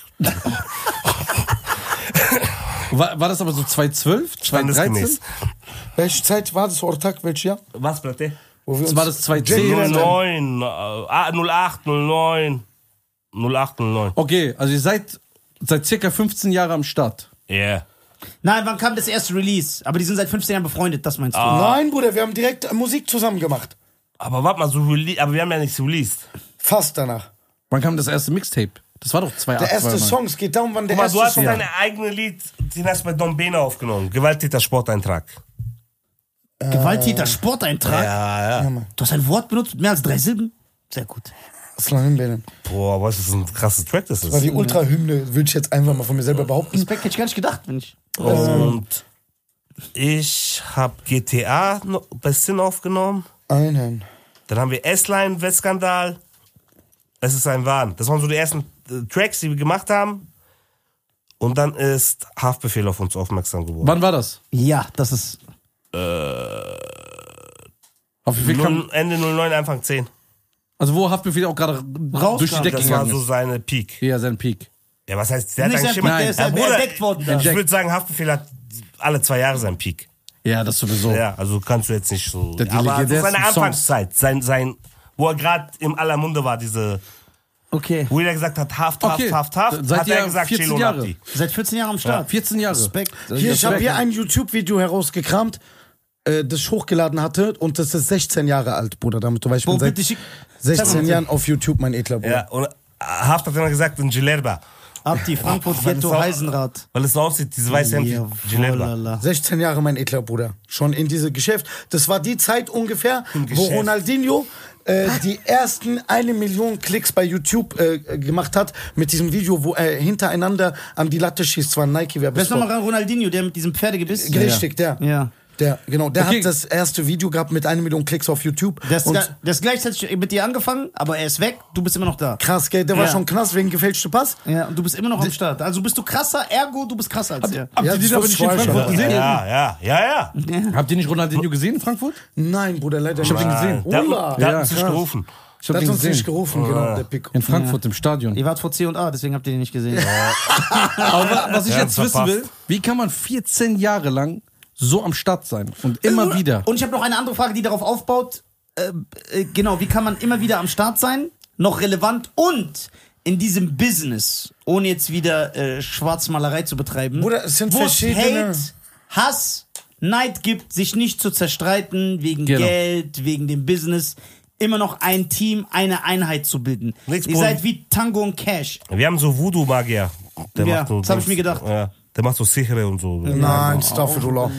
War, war das aber so zweitausendzwölf? zweitausenddreizehn? Standesgemäß. welche Zeit war das, Ortag? Welches Jahr? Was, Platte? Wo wir Das uns war das zweitausendzehn. Jenny- null neun, äh, null acht, null neun, null acht, null neun. Okay, also ihr seid seit circa fünfzehn Jahren am Start. Ja. Yeah. Nein, wann kam das erste Release? Aber die sind seit fünfzehn Jahren befreundet, das meinst du? Nein, Bruder, wir haben direkt äh, Musik zusammen gemacht. Aber warte mal, so rele- aber wir haben ja nichts released. Fast danach. Wann kam das erste Mixtape? Das war doch Der zweitausendacht. erste zweitauneun. Song, es geht darum, wann der Guck mal, erste du hast Song... doch dein eigenes Lied, den hast du bei Don Bene aufgenommen. Gewalttäter Sporteintrag. Gewalttäter Sporteintrag? Ja, ja. Du hast ein Wort benutzt mit mehr als drei Silben? Sehr gut. Aslan Benen. Boah, was ist ein krasses Track das Das war die ist. Ultra-Hymne, würde ich jetzt einfach mal von mir selber behaupten. Respekt hätte ich gar nicht gedacht, wenn ich. Und ich hab G T A noch bei Sin aufgenommen. Einen. Dann haben wir S-Line, Wettskandal. Es ist ein Wahn. Das waren so die ersten äh, Tracks, die wir gemacht haben. Und dann ist Haftbefehl auf uns aufmerksam geworden. Wann war das? Ja, das ist. Auf wie viel kam, Null- Ende null neun, Anfang zehn. also wo Haftbefehl auch gerade durch die Decke Das war gegangen so ist. seine Peak. Ja, sein Peak. Ja, was heißt, der hat Nicht eigentlich sein immer... Peak, der ist Ja, Bruder, entdeckt worden da. Ich würde sagen, Haftbefehl hat alle zwei Jahre seinen Peak. Ja, das sowieso. Ja, also kannst du jetzt nicht so... Der die aber so legendärsten seine Songs. Anfangszeit, sein, sein, wo er gerade im aller Munde war, diese... Okay. Wo jeder gesagt hat, Haft, Haft, Okay. Haft, Haft, Seid hat ihr er gesagt, vierzehn Chelo und Jahre? Abdi. Seit vierzehn Jahren am Start. vierzehn Jahre. Respekt. Hier, ich habe hier ein YouTube-Video herausgekramt, äh, das ich hochgeladen hatte und das ist sechzehn Jahre alt, Bruder, damit du weißt, ich Wo bin seit bitte schick. sechzehn Jahren auf YouTube, mein edler Bruder. Ja, und Haft hat immer gesagt, in Gilerba. Abdi, Frankfurt, Weil es Ghetto, auch- Heisenrad. Weil es so aussieht, diese weiße Hemd Jawohl, wie Gilerba. lala. sechzehn Jahre, mein edler Bruder. Schon in diesem Geschäft. Das war die Zeit ungefähr, wo Geschäft. Ronaldinho äh, die ersten eine Million Klicks bei YouTube äh, gemacht hat mit diesem Video, wo er hintereinander an die Latte schießt, zwar ein Wer ist Nike-Werbespot. nochmal Ronaldinho, der mit diesem Pferdegebiss? Richtig, der. Ja. Der, genau, der Okay. hat das erste Video gehabt mit eine Million Klicks auf YouTube. Der ist, und ga- der ist gleichzeitig mit dir angefangen, aber er ist weg, du bist immer noch da. krass, gell, der war Ja. schon Knast wegen gefälschten Pass. Ja, und du bist immer noch am Start. Also bist du krasser, ergo du bist krasser als er. Habt Ja, ihr die das aber nicht in war schon. Frankfurt gesehen? Ja, ja, ja, ja. Habt ihr nicht Ronaldinho gesehen in Frankfurt? Nein, Bruder, leider Ich hab nicht. den gesehen. Der, Ola. der Ja, hat sich krass. gerufen. Ich hab Der hat den uns nicht gesehen. gerufen, genau, der Pico. In Frankfurt im Stadion. Ihr wart vor C und A, deswegen habt ihr den nicht gesehen. Aber was ich Ja, jetzt wissen verpasst. will, wie kann man vierzehn Jahre lang so am Start sein und immer wieder? Und ich habe noch eine andere Frage, die darauf aufbaut. Äh, äh, genau, wie kann man immer wieder am Start sein, noch relevant und in diesem Business, ohne jetzt wieder äh, Schwarzmalerei zu betreiben, Bruder, es sind wo verschiedene- Hate, Hass, Neid gibt, sich nicht zu zerstreiten wegen Genau. Geld, wegen dem Business, immer noch ein Team, eine Einheit zu bilden. Nichts, Ihr Bruder. seid wie Tango und Cash. Wir haben so Voodoo-Magier. Der Ja, macht so das hab ich Dings. mir gedacht. Ja, der macht so Sichere und so. Nein, Staffel.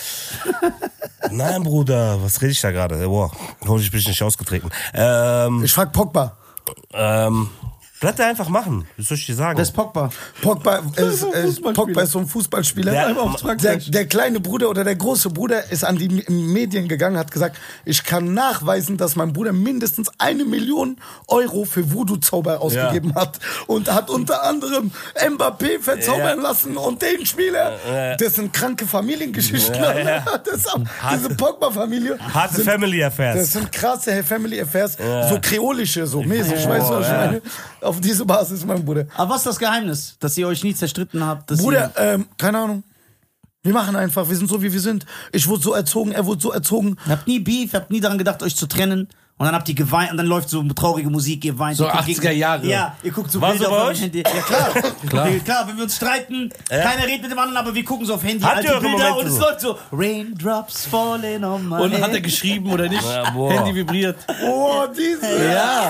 Nein, Bruder, was rede ich da gerade? Boah, hoffentlich bin ich nicht ausgetreten. Ähm, Ich frag Pogba. ähm, bleib da einfach machen. Was soll ich dir sagen? Das ist Pogba. Pogba ist, ist, Fußballspieler. Pogba ist so ein Fußballspieler. Der- Der, der, der kleine Bruder oder der große Bruder ist an die M- Medien gegangen, hat gesagt, ich kann nachweisen, dass mein Bruder mindestens eine Million Euro für Voodoo-Zauber ausgegeben hat und hat unter anderem Mbappé verzaubern Ja. lassen und den Spieler. Ja. Das sind kranke Familiengeschichten. Ja, ja. Das ist auch, diese Pogba-Familie. Harte sind- Family Das Affairs. sind krasse Family Affairs, so kreolische, so mäßig, weißt du, was ich meine? Auf diese Basis, mein Bruder. Aber was ist das Geheimnis, dass ihr euch nie zerstritten habt? Dass Bruder, ähm, keine Ahnung. Wir machen einfach, wir sind so, wie wir sind. Ich wurde so erzogen, er wurde so erzogen. Ihr habt nie Beef, ihr habt nie daran gedacht, euch zu trennen. Und dann habt ihr geweint und dann läuft so traurige Musik, ihr weint. So ihr guckt achtziger Jahre. Ja, ihr guckt so War Bilder so bei auf eurem euch? Handy. Ja, klar. Klar. Ja, klar, wenn wir uns streiten, keiner redet mit dem anderen, aber wir gucken so auf Handy, Habt ihr alte eure Bilder Momente und es so? läuft so Raindrops falling on my Und head. hat er geschrieben oder nicht? Ja, boah. Handy vibriert. Oh, diese.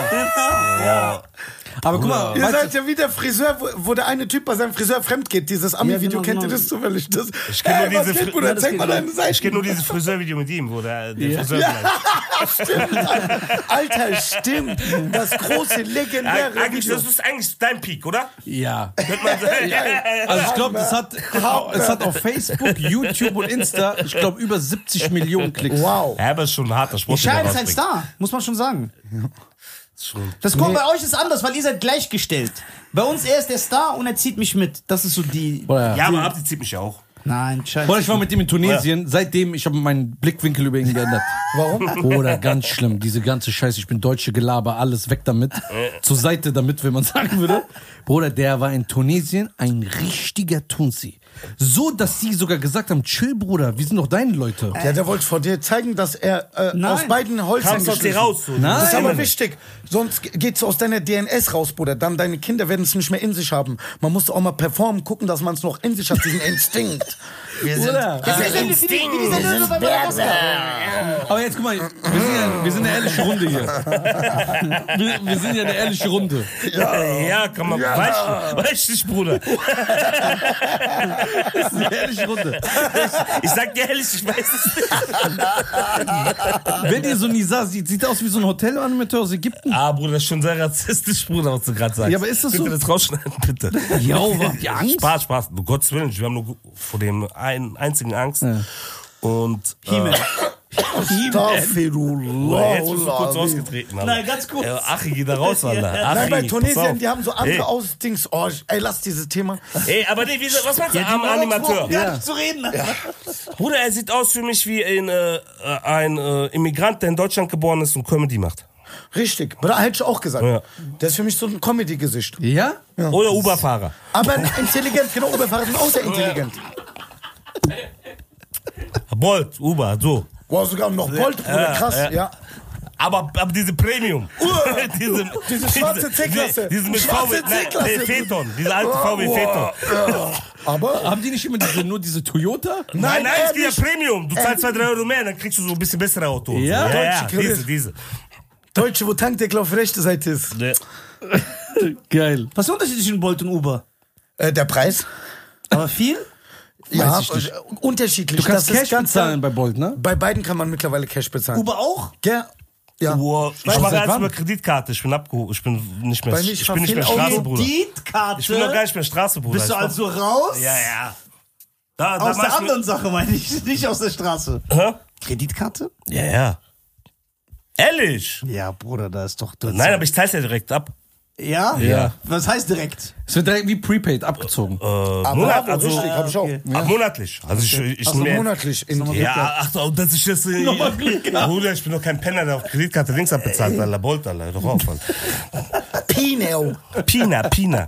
Ja. Aber guck mal, Ihr weißt seid ja wie der Friseur, wo, wo der eine Typ bei seinem Friseur fremd geht. Dieses Ami-Video, genau, kennt ihr genau. das zufällig? Das, Ich kenn nur Ey, was diese geht, Fri- Bruder? Ja, das Zeig geht mal so. deine Seite. Ich kenne nur dieses Friseurvideo mit ihm, wo der, der Ja. Friseur Ja. bleibt. Stimmt, Alter. Alter, stimmt. Das große, legendäre Eig- Eigentlich, Video. das ist eigentlich dein Peak, oder? ja. Könnte man sagen. Also ich glaube, das hat, es hat auf Facebook, YouTube und Insta, ich glaube, über siebzig Millionen Klicks. Wow. Ja, aber es ist schon ein harter Sport. den er Schein ist ein rausbringt. Star, muss man schon sagen. Schon. Das kommt bei euch ist anders, weil ihr seid gleichgestellt. Bei uns er ist der Star und er zieht mich mit. Das ist so die... Oder? Ja, aber Abdi zieht mich ja auch. Nein, scheiße. Oder ich war mit ihm in Tunesien, seitdem, ich habe meinen Blickwinkel über ihn geändert. Warum? Oder ganz schlimm, diese ganze Scheiße, ich bin deutsche Gelaber, alles weg damit. Zur Seite damit, wenn man sagen würde. Bruder, der war in Tunesien ein richtiger Tunsi. So, dass sie sogar gesagt haben, chill, Bruder, wir sind doch deine Leute. Ja, der wollte vor dir zeigen, dass er äh, Nein. aus beiden Holzern Kamst aus dir geschliffen- raus. So. Nein. Das ist aber Nein. wichtig. Sonst geht's aus deiner D N S raus, Bruder. Dann deine Kinder werden es nicht mehr in sich haben. Man muss auch mal performen, gucken, dass man es noch in sich hat, diesen Instinkt. Wir sind, Bruder. Das ist wie, wie, wie, wie dieser Löwe bei Madagaskar. Aber jetzt guck mal, wir sind ja, wir sind eine ehrliche Runde hier. Wir, wir sind ja eine ehrliche Runde. Ja, ja kann man. Ja. Weiß, weiß nicht, Bruder. Das ist eine ehrliche Runde. Ich sag dir ehrlich, ich weiß es nicht. Wenn ihr so Nizar sieht, sieht er aus wie so ein Hotelanimateur aus Ägypten. Ah, Bruder, das ist schon sehr rassistisch, Bruder, was du gerade sagst. Ja, aber ist das bitte so? das rausschneiden, bitte. Jo, habt ihr Angst? Spaß, Spaß. Um Gottes Willen, wir haben nur vor dem einen einzigen Angst. Ja. Und. Äh, He-Man. Astaghfirullah. jetzt bist du kurz ausgetreten. Alter. Nein, ganz kurz. Äh, Achi, geh da raus, Alter. Achi, Nein, bei pass Tunesien, auf. die haben so andere Ey. Ausdings. Oh, ey, lass dieses Thema. Ey, aber nee, wie, was meinst du, Ja, die armer Maus Animateur? brauchen gar nicht zu reden. Bruder, er sieht aus für mich wie ein, äh, ein äh, Immigrant, der in Deutschland geboren ist und Comedy macht. Richtig. Bruder, hätte ich auch gesagt. Ja. Das ist für mich so ein Comedy-Gesicht. Ja? Oder Uber-Fahrer. Aber intelligent, genau, Uberfahrer sind auch sehr intelligent. Bolt, Uber, so. Wow, sogar noch Bolt, Bruder, krass, ja. ja. Aber, aber diese Premium. diese, Diese schwarze C-Klasse. Diese, diese mit Schwarze V W, nein, C-Klasse. nee, Phaeton. Diese alte V W Phaeton. Ja. Aber, Haben die nicht immer diese, nur diese Toyota? Nein, nein, es geht ehrlich. ja Premium. Du zahlst zwei, drei Euro mehr, dann kriegst du so ein bisschen bessere Auto. Ja? ja, ja Deutsche diese, Kredit. diese. Deutsche, wo Tankdeckel auf rechte Seite ist. Ne. Geil. Was ist der Unterschied zwischen Bolt und Uber? Äh, der Preis? Aber viel? Ja, ich nicht. äh, unterschiedlich. Du kannst Das ist Cash ganz- bezahlen bei Bolt, ne? Bei beiden kann man mittlerweile Cash bezahlen. Uber auch? Ja, Ja. Boah, ich Aber mache seit alles wann? über Kreditkarte. Ich bin abgehoben. Ich bin nicht mehr, Bei mir, ich ich bin nicht mehr verfehl auch Straße, Bruder. Kreditkarte. Ich bin noch gar nicht mehr Straße, Bruder. Bist du Ich also raus? Ja, ja. Da, da Aus mach der ich anderen Sache meine ich, nicht aus der Straße. Mit, hä? Kreditkarte? Ja, ja. Ehrlich? Ja, Bruder, da ist doch... Nein, aber ich zahl's ja direkt ab. Ja? Ja. Was heißt direkt? Es wird direkt wie Prepaid abgezogen. Äh, Aber Monat, bravo, also, richtig, hab ich auch. okay. ab monatlich. Also ich, ich Also mehr- monatlich. In, Ja, ach so, dass ich das... Äh, Bruder, ich bin doch kein Penner, der auf Kreditkarte links abbezahlt. Alter, Bolt, Alter, hör doch auf, Alter. Pineo. Pina, Pina.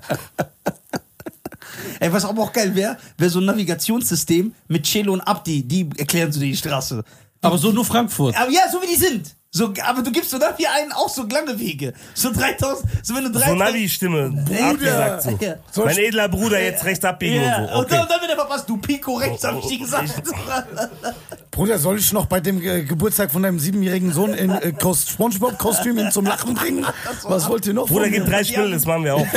Ey, was aber auch geil wäre, wäre so ein Navigationssystem mit Celo und Abdi, die erklären so die Straße. Aber so nur Frankfurt. Aber ja, so wie die sind. So, aber du gibst so Navi einen auch so lange Wege. So dreitausend, so wenn du So dreitausend... Navi-Stimme. Abgesagt so. Ja. Mein edler Bruder, jetzt rechts abbiegen Ja, und so. und, dann, Okay. und dann wird er verpasst, du Pico rechts, hab ich dir gesagt. Bruder, soll ich noch bei dem äh, Geburtstag von deinem siebenjährigen Sohn in äh, Kost- Spongebob-Kostüm ihn zum Lachen bringen? Was wollt ihr noch Bruder, von gib mir? drei Spiele, das machen wir auch.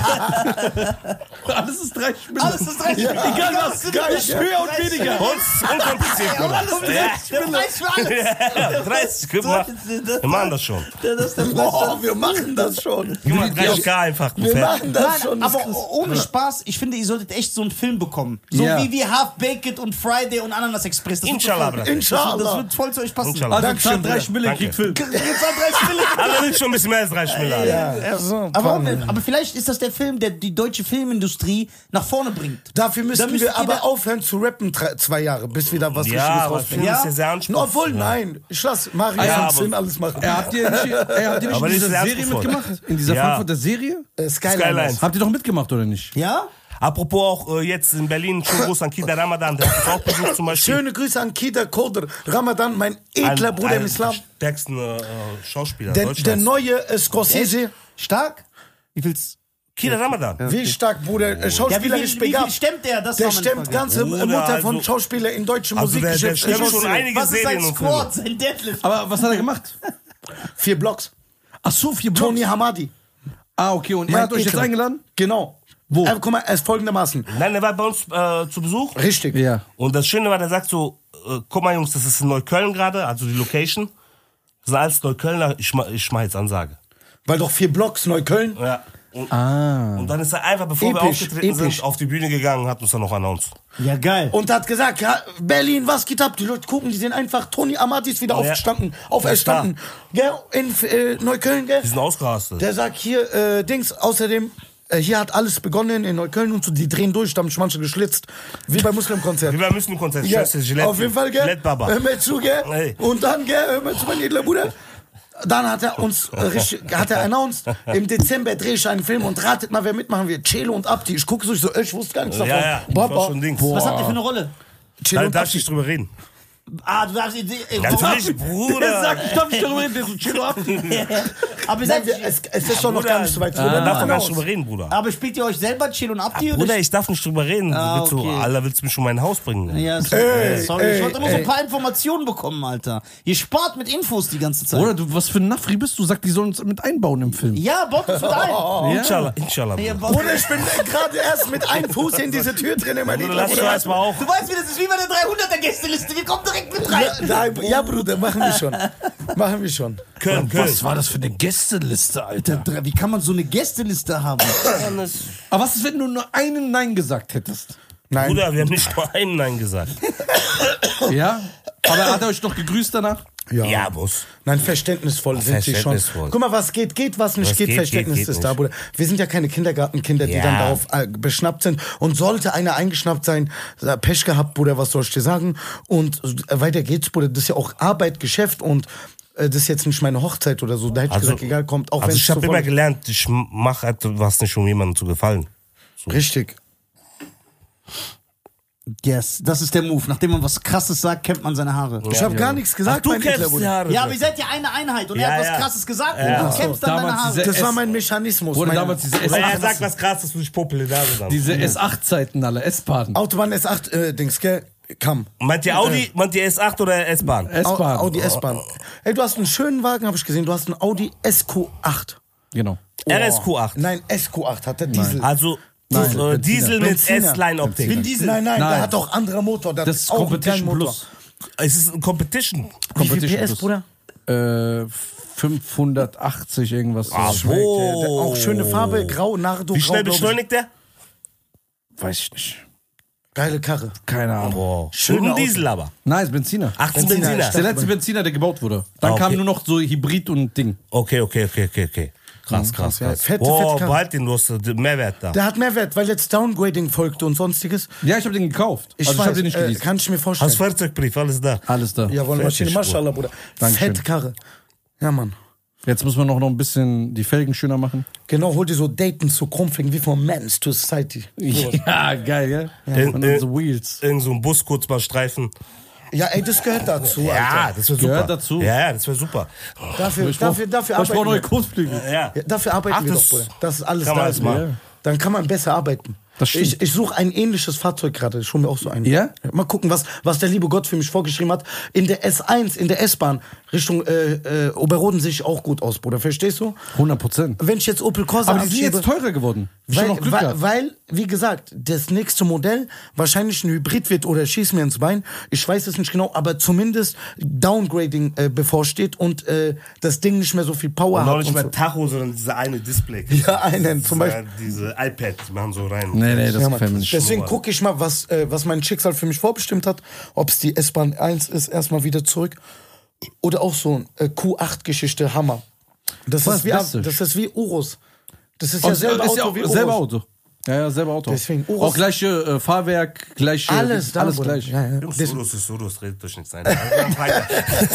Alles ist drei Spiele. Alles ist recht. Ja. Egal was, Geil, ich höher und weniger. Und unkompliziert, Bruder. Der Preis für alles. dreißig, guck mal. Wir machen das schon. Das ist der Preis. Boah, wir machen das schon. Gib mal dreißig K einfach. Wir Fertig. machen das Nein, schon. Das aber ist- ohne Spaß, ich finde, ihr solltet echt so einen Film bekommen. So Ja. wie, wie Half-Baked und Friday und Ananas Express. Das wird Inshallah, voll- Bruder. Inshallah. Das wird voll zu euch passen. Inshallah. Also Dankeschön, zahlt drei Bruder. Spiele, Danke. kriegt Film. Jetzt war drei Spiele. Aber will schon ein bisschen mehr als drei Spiele. Alter. Ja, so, Aber, warum Mann. denn? aber vielleicht ist das der Film, der die deutsche Filmindustrie nach vorne bringt. Dafür müssten Da müsst wir ihr aber da- aufhören zu rappen drei, zwei Jahre, bis wieder was Ja, Richtiges aber ich rausbringen. finde das ja sehr Na, anspruchsvoll. Obwohl, nein, ich lass Mario Ja, und aber- Sinn alles machen. Er habt ihr nicht, er habt ihr nicht Aber in das dieser ist Serie anspruchsvoll. mitgemacht? In dieser Ja. Frankfurter Serie? Äh, Skyline. Skyline. Habt ihr doch mitgemacht, oder nicht? Ja? Apropos auch äh, jetzt in Berlin, schon groß an Kida Ramadan, der hat uns auch besucht zum Beispiel. Schöne Grüße an Kida Koder Ramadan, mein edler Bruder Ein- im Islam. einer der stärksten äh, Schauspieler Der, Deutschlands. der neue äh, Scorsese. Stark? Wie viel's? Kida Ramadan. Wie stark, Bruder, äh, Ja, wie, schauspielerisch viel, wie viel begabt. stemmt der? Das Der war meine stemmt Frage. ganze Bruder, Mutter von also- Schauspieler in deutschen Also der- der Musikgeschäft. stemmt Ich schon wusste- einige Was ist sein Serien und Squad, Filme. sein Deadlift? Aber was hat er gemacht? Vier Blocks. Ach so, vier Blocks. Tony Hamadi. Ah, okay. Und er Mein hat euch jetzt Ekel. eingeladen? Genau. Wo? Äh, guck mal, er ist folgendermaßen. Nein, der war bei uns äh, zu Besuch. Richtig. Ja. Und das Schöne war, der sagt so, äh, guck mal Jungs, das ist in Neukölln gerade, also die Location. Das sind alles Neuköllner, ich, ma- ich mach jetzt Ansage. Weil doch vier Blocks, Neukölln. Ja. Und, Ah. und dann ist er einfach, bevor wir Episch, aufgetreten episch. sind, auf die Bühne gegangen und hat uns dann noch announced. Ja, geil. Und hat gesagt, ja, Berlin, was geht ab? Die Leute gucken, die sehen einfach, Tony Hamadi ist wieder Ja. aufgestanden, auferstanden. Gell, in äh, Neukölln, gell? Die sind ausgerastet. Der sagt hier, äh, Dings, außerdem, äh, hier hat alles begonnen in Neukölln und so, die drehen durch, da haben sich manche geschlitzt. Wie beim Muslimkonzert. Wir müssen ein Konzert. Ja, Scheiße, Gillette, auf jeden Fall, gell? Gillette Baba. Hör mir zu, gell? Ey. Und dann, gell, hör mir zu, mein edler Bruder. Dann hat er uns äh, richtig, hat er announced, im Dezember drehe ich einen Film und ratet mal, wer mitmachen wird. Celo und Abdi. Ich gucke so, ich so, äh, ich wusste gar nichts davon. Ja, ja, das Baba. war schon ein Ding. Was habt ihr für eine Rolle? Celo Da und darf ich Abdi. nicht drüber reden. Ah, du darfst... Äh, Natürlich, Der Bruder. sagt, ich darf nicht darüber reden, der ist so chill ab. aber, ihr Nein, seid, wir, es, es ist doch noch gar nicht so weit. Da darf man gar Bruder. nicht drüber reden, Bruder. aber spielt ihr euch selber Chill und Abdi? oder- Bruder, ich darf nicht drüber reden. Ah, willst du, okay. Alter, willst du mich schon mein Haus bringen? Ja, so, Ey, sorry. ey, ich wollte immer so ein ey. paar Informationen bekommen, Alter. Ihr spart mit Infos die ganze Zeit. Oder du, was für ein Nafri bist du? Sag, die sollen uns mit einbauen im Film. Ja, baut uns mit ein. Ja. Inshallah, inshallah. Ja, Bruder. baut- Bruder, ich bin äh, gerade erst mit einem Fuß in diese Tür drin, mein Bruder, edler lass doch Bruder. erstmal auch. Du weißt, wie das ist, wie bei der dreihunderter Gästeliste. Wir kommen direkt mit rein. Ja, nein, ja, Bruder, machen wir schon. Machen wir schon. Köln, Köln. Was war das für eine Gästeliste, Alter? Wie kann man so eine Gästeliste haben? Aber was ist, wenn du nur einen Nein gesagt hättest? Nein. Bruder, wir haben nicht nur einen Nein gesagt. Ja? Aber hat er euch doch gegrüßt danach? Ja. Ja, muss. Nein, verständnisvoll sind sie schon. Verständnisvoll. Guck mal, was geht, geht, was nicht Was geht, geht, Verständnis geht, geht ist da, nicht. Bruder. Wir sind ja keine Kindergartenkinder, die Ja. dann darauf äh, beschnappt sind. Und sollte einer eingeschnappt sein, äh, Pech gehabt, Bruder, was soll ich dir sagen? Und äh, weiter geht's, Bruder. Das ist ja auch Arbeit, Geschäft und äh, das ist jetzt nicht meine Hochzeit oder so. Da hätte ich Also- gesagt, egal, kommt, auch Also wenn ich es habe so immer voll- gelernt, ich mache etwas nicht, um jemandem zu gefallen. Richtig. Yes, das ist der Move. Nachdem man was Krasses sagt, kämmt man seine Haare. Ich habe gar nichts gesagt, Ach, du mein edler kämpfst die Bruder. Haare. Ja, aber ihr seid ja eine Einheit und Ja, er hat was ja. Krasses gesagt Ja. und Ach du so, kämpfst dann deine damals Haare. diese- Das war S- mein Mechanismus. Oder Mein damals diese Weil er S acht, sagt was krass, dass du dich populär da diese S acht Zeiten alle, S-Bahn. Autobahn S acht, äh, Dings, gell? Kam. Meint ihr Audi, meint ihr S acht oder S-Bahn? Au- S-Bahn. Audi S-Bahn. Ey, du hast einen schönen Wagen, habe ich gesehen. Du hast einen Audi S Q acht. Genau. R S Q acht. Nein, S Q acht hat der Diesel. Also Nein, äh, Benziner. Diesel mit Benziner. S-Line-Optik. Vin Diesel. Nein, nein, Nein. der hat auch anderer Motor. Der Das hat ist auch einen Competition kleinen Motor. Plus. Es ist ein Competition. Wie viel Competition P S, Plus. Bruder? Äh, fünfhundertachtzig irgendwas. Ah, so. Schmeckt, äh, der- Auch schöne Farbe, grau, Nardo, Wie grau, schnell glaub ich. beschleunigt der? Weiß ich nicht. Geile Karre. Keine Ahnung. Boah. Schöner Und ein Diesel aber. Nein, ist Benziner. Ach, das ist Benziner, Benziner. Das ist der letzte Benziner, der gebaut wurde. Dann Ah, okay. kam nur noch so Hybrid und Ding. Okay, okay, okay, okay, okay. Krass, krass, ja. krass. Fette, Boah, fette Karre. behalt den, du hast äh, Mehrwert da. Der hat Mehrwert, weil jetzt Downgrading folgte und sonstiges. Ja, ich habe den gekauft. Ich also ich weiß, habe den nicht äh, geleast. kann ich mir vorstellen. Hast Fahrzeugbrief, alles da. Alles da. Jawohl, Maschine, Fertig, Maschallah, Bruder. Dankeschön. Fette Karre. Ja, Mann. Jetzt müssen wir noch, noch ein bisschen die Felgen schöner machen. Genau, hol dir so Dayton zu Krumpfling, wie von Men's to Society. Ja, geil, gell? Äh, Und äh, dann so Wheels. Irgend so ein Bus kurz mal streifen. Ja, ey, das gehört dazu, Ja, Alter. das wäre super. Gehört dazu. Ja, ja, das wäre super. Dafür, Ich brauch- dafür, dafür Ich brauche arbeiten neue wir. Kotflügel. Ja. Ja, dafür arbeiten Ach, wir das doch, Bruder. Das ist alles kann man da. alles ist. machen. Dann kann man besser arbeiten. Das stimmt. Ich, ich suche ein ähnliches Fahrzeug gerade. Ich hole mir auch so einen. Ja? Mal gucken, was, was der liebe Gott für mich vorgeschrieben hat. In der S eins, in der S-Bahn, Richtung äh, äh, Oberroden sehe ich auch gut aus, Bruder. Verstehst du? hundert Prozent. Wenn ich jetzt Opel Corsa Aber die sind abschiebe, jetzt teurer geworden. Ich weil, hab noch Glück weil, gehabt. weil, wie gesagt, das nächste Modell wahrscheinlich ein Hybrid wird oder schieß mir ins Bein. Ich weiß es nicht genau, aber zumindest Downgrading äh, bevorsteht und äh, das Ding nicht mehr so viel Power Und auch hat. nicht und mehr so. Tacho, sondern diese eine Display. Ja, einen, zum Diese- Beispiel. Diese iPad, die machen so rein. Nee, nee, das Ja, gefällt mir Mann. nicht. Deswegen Mann. gucke ich mal, was, äh, was mein Schicksal für mich vorbestimmt hat. Ob es die S-Bahn eins ist, erstmal wieder zurück. Oder auch so ein äh, Q acht-Geschichte, Hammer. Das Was ist, wie, Beste? das ist wie Urus. Das ist Und ja selbe ist Auto ja auch, wie Urus. selber Auto. Ja, ja, selber Auto. Deswegen, Urus- auch gleiche äh, Fahrwerk, gleiche. Alles da, alles Bruder. gleich. Ja, ja. Jungs, Das- Surus ist Surus, redet euch nichts ein. Also, weiter.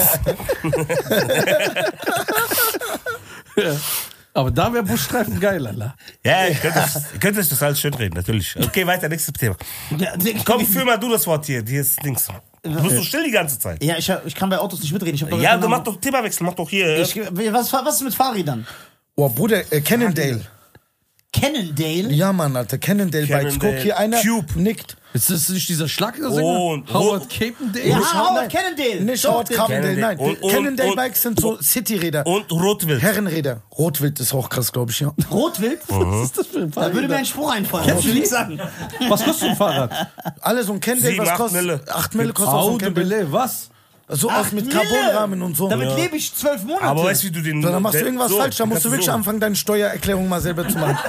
Aber da wäre Busstreifen geil, Alter. Ja, ihr könnt, euch, ihr könnt euch das alles schön reden, natürlich. Okay, weiter, nächstes Thema. Ja, Komm, führ mal du das Wort hier. Hier ist links. Du bist doch still die ganze Zeit. Ja, ich, hab- ich kann bei Autos nicht mitreden. Ich hab doch Ja, keine du mach Ahnung. doch Themawechsel, mach doch hier. Ich, was, was ist mit Fahrrädern? Oh, Bruder, äh, Cannondale. Cannondale? Ja, Mann, Alter, Cannondale Bikes. Cannondale. Guck, hier einer Cube. nickt. Ist das nicht dieser Schlagsänger? Oh, und- Howard oh. Capendale? Ja, Nicht Howard nein. Cannondale. Nicht Doch, Howard den- Cannondale, nein. Und- und- Cannondale und- Bikes sind so Cityräder. Und Rotwild. Herrenräder. Rotwild ist auch krass, glaube ich, ja. Rotwild? Was ist das für ein Da würde mir Fahrrad? ein Spruch einfallen. Kannst du nichts sagen. Was kostet ein Fahrrad? Alle so ein Cannondale, Sieben, was acht kostet? Mille. acht Mille kostet auch so ein Auto Cannondale. Belay, was? So aus mit Carbonrahmen und so. Damit lebe ich zwölf Monate. Aber weißt du, wie du den. So, dann machst du der- irgendwas so, falsch, dann musst du kannst wirklich so. anfangen, deine Steuererklärung mal selber zu machen.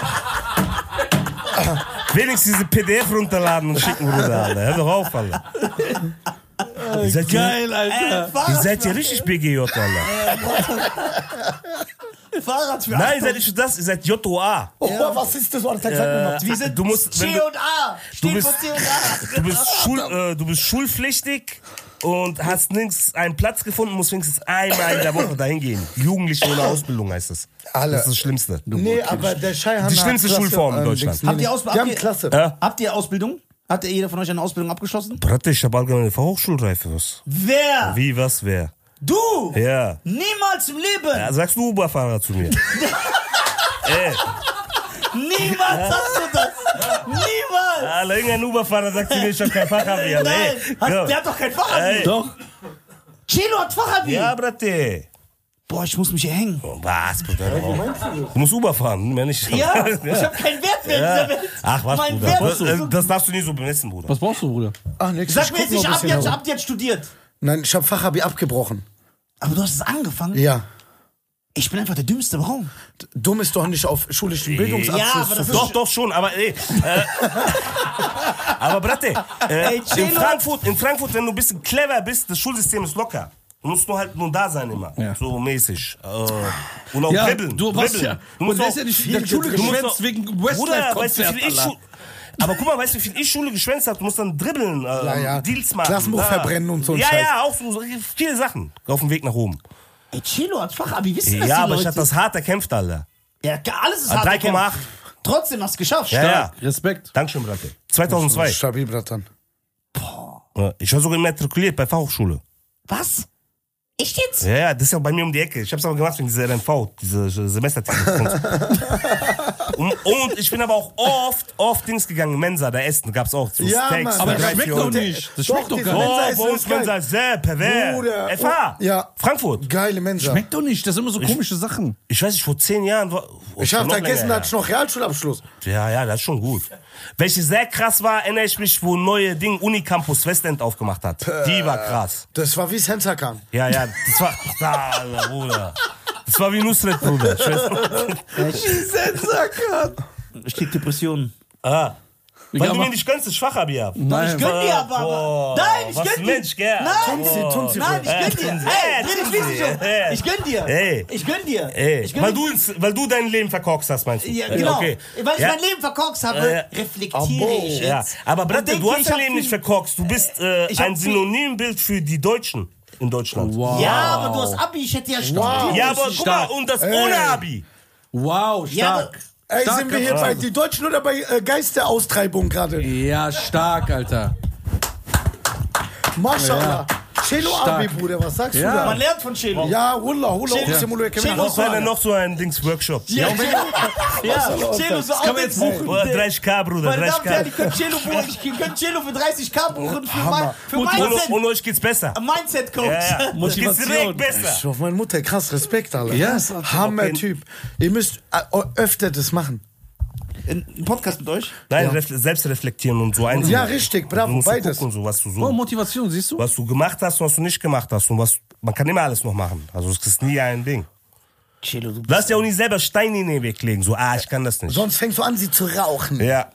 Wenigstens diese P D F runterladen und schicken, Bruder, Alter. Hör doch auf, Alter. Ihr seid Geil, äh, Alter. Ihr Fahrrad, seid ja richtig B G J, Alter. Fahrrad für Nein, ihr Achtung. seid nicht das, ihr seid J O A. Oh, was ist das? Alter, sag mir mal. Wir sind Du musst, wenn C du- und A. Steht bist- für C und A. Du bist, Schul, äh, du bist schulpflichtig und hast nirgends einen Platz gefunden, musst wenigstens einmal in der Woche dahin gehen. Jugendliche ohne Ausbildung heißt das. Alle. Das ist das Schlimmste. Nee, aber der Scheihan Die schlimmste Schulform in Deutschland. Habt ihr Ausbildung? Die haben Habt ihr- Klasse. Ja. Habt ihr Ausbildung? Hat jeder von euch eine Ausbildung abgeschlossen? Bratte, ich habe allgemeine Fachhochschulreife. Was? Wer? Wie, was, wer? Du? Ja. Niemals im Leben. ja sagst du Uber-Fahrer zu mir? Ey, Niemals sagst du das. Niemals. Alter, irgendein Uber-Fahrer sagt zu mir, ich hab kein Fachabi. Alter. Nein. Ey, Hat, ja. der hat doch kein Fachabi. Ey. Doch. Chilo hat Fachabi. Ja, Bratte. Boah, ich muss mich hier hängen. Was, Bruder? Du musst Uber fahren, mehr nicht. Ja, ich habe keinen Wert mehr in dieser Welt. Ach, was, Mein Bruder? Wert Das, ist äh, so- das darfst du nicht so bemessen, Bruder. Was brauchst du, Bruder? Ach, nix. Sag ich mir guck jetzt noch nicht, ein habt ihr bisschen jetzt, nach. habt ihr jetzt studiert? Nein, ich habe Fachabi abgebrochen. Aber du hast es angefangen. Ja. Ich bin einfach der dümmste. Warum? Dumm ist doch nicht auf schulischen Bildungsabschluss. Ja, aber das zu- ist- Doch, doch schon, aber ey. Äh, aber Bratte, äh, Ey, in, Chelo- Frankfurt, in Frankfurt, wenn du ein bisschen clever bist, das Schulsystem ist locker. Du musst nur halt nur da sein immer. Ja. So mäßig. Äh, und auch Ja, dribbeln. du warst dribbeln. ja. Du Und musst der auch ist ja nicht viel in der Schule du musst geschwänzt auch- wegen Bruder, weißt du, Westlife-Konzert, wie viel ich Alter. Schu- Aber guck mal, weißt du, wie viel ich Schule geschwänzt habe? Du musst dann dribbeln, äh, Ja, ja. Deals machen. Klassenbuch da. verbrennen und so ein Ja, Scheiß. ja, auch so, so viele Sachen auf dem Weg nach oben. Ey, Chilo hat Fachabi. Wissen das Ja, die aber Leute? ich hab das hart erkämpft, Alter. Ja, alles ist Ah, hart. drei Komma erkämpft. Trotzdem hast du es geschafft. Ja, ja. Respekt. Dankeschön, Bratte. zweitausendzwei. Stabil, Bratan. Ja, ich war sogar immatrikuliert bei Fachhochschule. Was? Echt jetzt? Ja, ja, das ist ja bei mir um die Ecke. Ich hab's aber gemacht wegen dieser R N V, diese Semesterticket. und, und ich bin aber auch oft, oft Dings gegangen, Mensa, da essen, gab's auch. So Ja, Steaks Mann. für Aber drei, das schmeckt vier doch Euro. nicht. Das Doch, schmeckt doch diese gar Oh, nicht. Mensa bei ist uns ist geil. Mensa ist sehr pervers. Bruder, F H. ja. Frankfurt. Geile Mensa. Schmeckt doch nicht. Das sind immer so komische Sachen. Ich weiß nicht, vor zehn Jahren war. Ich schon habe noch vergessen, länger da hatte ich noch Realschulabschluss. her. Ja, ja, das ist schon gut. Welche sehr krass war, erinnere ich mich, wo neue Ding Unicampus Westend aufgemacht hat. Die war krass. Das war wie Sensakan. Ja, ja, das war, da, Alter, Bruder. Das war wie Nusret, Bruder. Ich weiß Sensakan. Steht Depressionen. Ah. Weil Ja, du mir aber- nicht gönnst, ist schwach, Abia. Nein, Ich gönn dir aber. Boah, Nein, ich was gönn ein dir. Mensch, gell? Nein, Tunzi, Tunzi. Nein, ich gönn dir. Tunzi. Hey, Äh, dreh dich Tunzi. richtig um. Äh. Ich gönn dir. Ey. Ich gönn dir. Ey, Ich gönn weil, dir. du ins, weil du dein Leben verkorkst hast, meinst du? Ja, genau. Okay. Weil ich Ja. mein Leben verkorkst habe, Äh, reflektiere Abo. ich Ja, jetzt. aber Und Bratte, denke, du hast ich dein hab Leben viel- nicht verkorkst. Du bist äh, Ich hab ein viel- Synonymbild für die Deutschen in Deutschland. Wow. Ja, aber du hast Abi, ich hätte ja studiert. Ja, aber guck Stark. mal, und das Ey. ohne Abi. Wow, Ja, aber- stark. Ey, stark, sind wir hier bei die Deutschen oder bei äh, Geisteraustreibung gerade? Ja, stark, Alter. Maschallah. Cello Stark. Abi, Bruder, was sagst Ja. du da? Man lernt von Chelo. Ja, Wallah, Wallah, Cello- Cello, Cello- Was war denn noch so ein Dings-Workshop? Ja, Cello, ja, Cello so kann man jetzt buchen. Oder dreißig K, Bruder, Meine dreißig Damen und Herren, K. ich könnte Cello buchen, ich könnte Cello für dreißig K buchen für, mein, für Und, Mindset, und euch geht's besser. Mindset-Coach. Ja, ja. Geht's Motivation. direkt besser. Ich auf meine Mutter, krass, Respekt, Alter. Ja. Hammer-Typ. Ihr müsst äh, öfter das machen. Ein Podcast mit euch? Nein, ref- selbst reflektieren und so einsehen. Ja, richtig, bravo, Du musst beides. gucken, so, was du Oh, so, Motivation, siehst du? was du gemacht hast und was du nicht gemacht hast und was, man kann immer alles noch machen. Also es ist nie ein Ding. Cello, du Du darfst ja auch nicht selber Steine in den Weg legen, so, ah, ich kann das nicht. Sonst fängst du an, sie zu rauchen. Ja.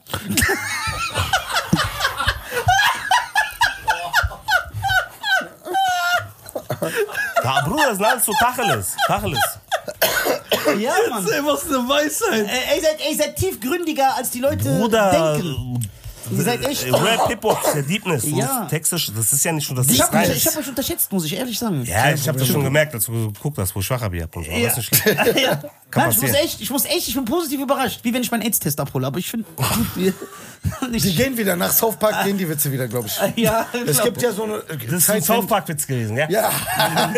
Ja, Bruder, das sind alles so Tacheles. Tacheles. Ja, Mann. Ey, was eine Weisheit. Äh, Ihr seid, ey, ihr seid tiefgründiger, als die Leute Bruder, denken. Ihr seid echt... äh, Rap, Hip-Hop, der Deepness, du Ja. musst Texte, das ist ja nicht nur das Ich ist hab, mich, rein. ich hab euch unterschätzt, muss ich ehrlich sagen. Ja, ich hab das schon gemerkt, als du geguckt hast, wo ich schwach hab und so. Aber Ja. ist nicht schlimm. Ja. Kann Nein, ich muss passieren. echt, ich muss echt, ich bin positiv überrascht, wie wenn ich meinen AIDS-Test abhole. Aber ich finde, Die gehen wieder nach South Park, gehen die Witze wieder, glaube ich. ja, Es gibt ja so eine äh, Das ist ein South Park-Witz gewesen, ja? Ja. Haben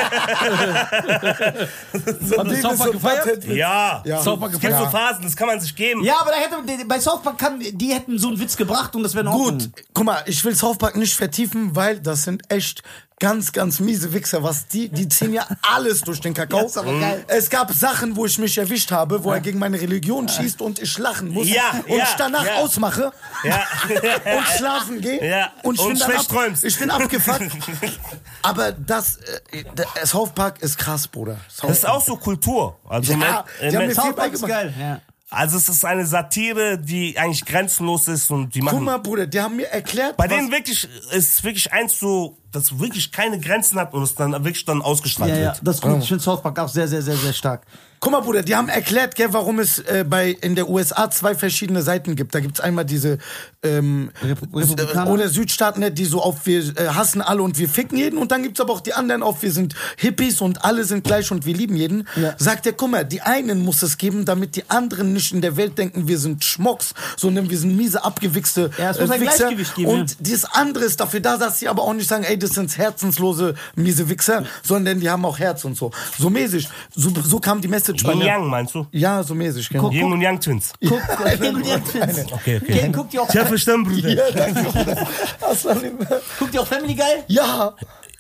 das South Park gefeiert? Ja. Ja. South Park Es gibt gefeiert? so Phasen, das kann man sich geben. Ja, aber da hätte, bei South Park kann, die hätten so einen Witz gebracht und das wäre in Ordnung. Gut, guck mal, ich will South Park nicht vertiefen, weil das sind echt ganz, ganz miese Wichser, was die, die ziehen ja alles durch den Kakao. Ja, ist aber geil. Es gab Sachen, wo ich mich erwischt habe, wo er gegen meine Religion schießt und ich lachen muss Ja, und ja, ich danach ja. ausmache Ja. und schlafen gehe Ja, und ich und bin dann schlecht ab, träumst. ich bin abgefuckt. Aber das, äh, der South Park ist krass, Bruder. South Das ist auch so Kultur. Also, Ja, man- die äh, haben man- mir South viel Park ist beigebracht. geil, ja. also es ist eine Satire, die eigentlich grenzenlos ist und die machen. Guck mal, Bruder, die haben mir erklärt, Bei was- denen wirklich ist wirklich eins so, das wirklich keine Grenzen hat und es dann wirklich dann ausgestrahlt Ja, ja, wird. das ist gut. Ich finde South Park auch sehr, sehr, sehr, sehr stark. Guck mal, Bruder, die haben erklärt, gell, warum es äh, bei in der U S A zwei verschiedene Seiten gibt. Da gibt's einmal diese ähm, Repu- Republikaner? äh, oder Südstaaten, ne, die so auf wir äh, hassen alle und wir ficken jeden. Und dann gibt's aber auch die anderen auf wir sind Hippies und alle sind gleich und wir lieben jeden. Ja. Sagt er, guck mal, die einen muss es geben, damit die anderen nicht in der Welt denken, wir sind Schmocks, sondern wir sind miese, abgewichste Ja, es muss ein Wichser. Gleichgewicht geben, Und ja. dieses andere ist dafür da, dass sie aber auch nicht sagen, ey, das sind herzenslose, miese Wichser, sondern die haben auch Herz und so. So mäßig. So, so kam die Message bei Yin mir. Yang meinst du? Ja, so mäßig, genau. Yin und Yang Twins. Guck, guck, Okay, okay. okay. Guck dir auch, Ich hab verstanden, Bruder. Ja, danke, Bruder. Assalamu alaikum. guck dir auch Family Guy? Ja,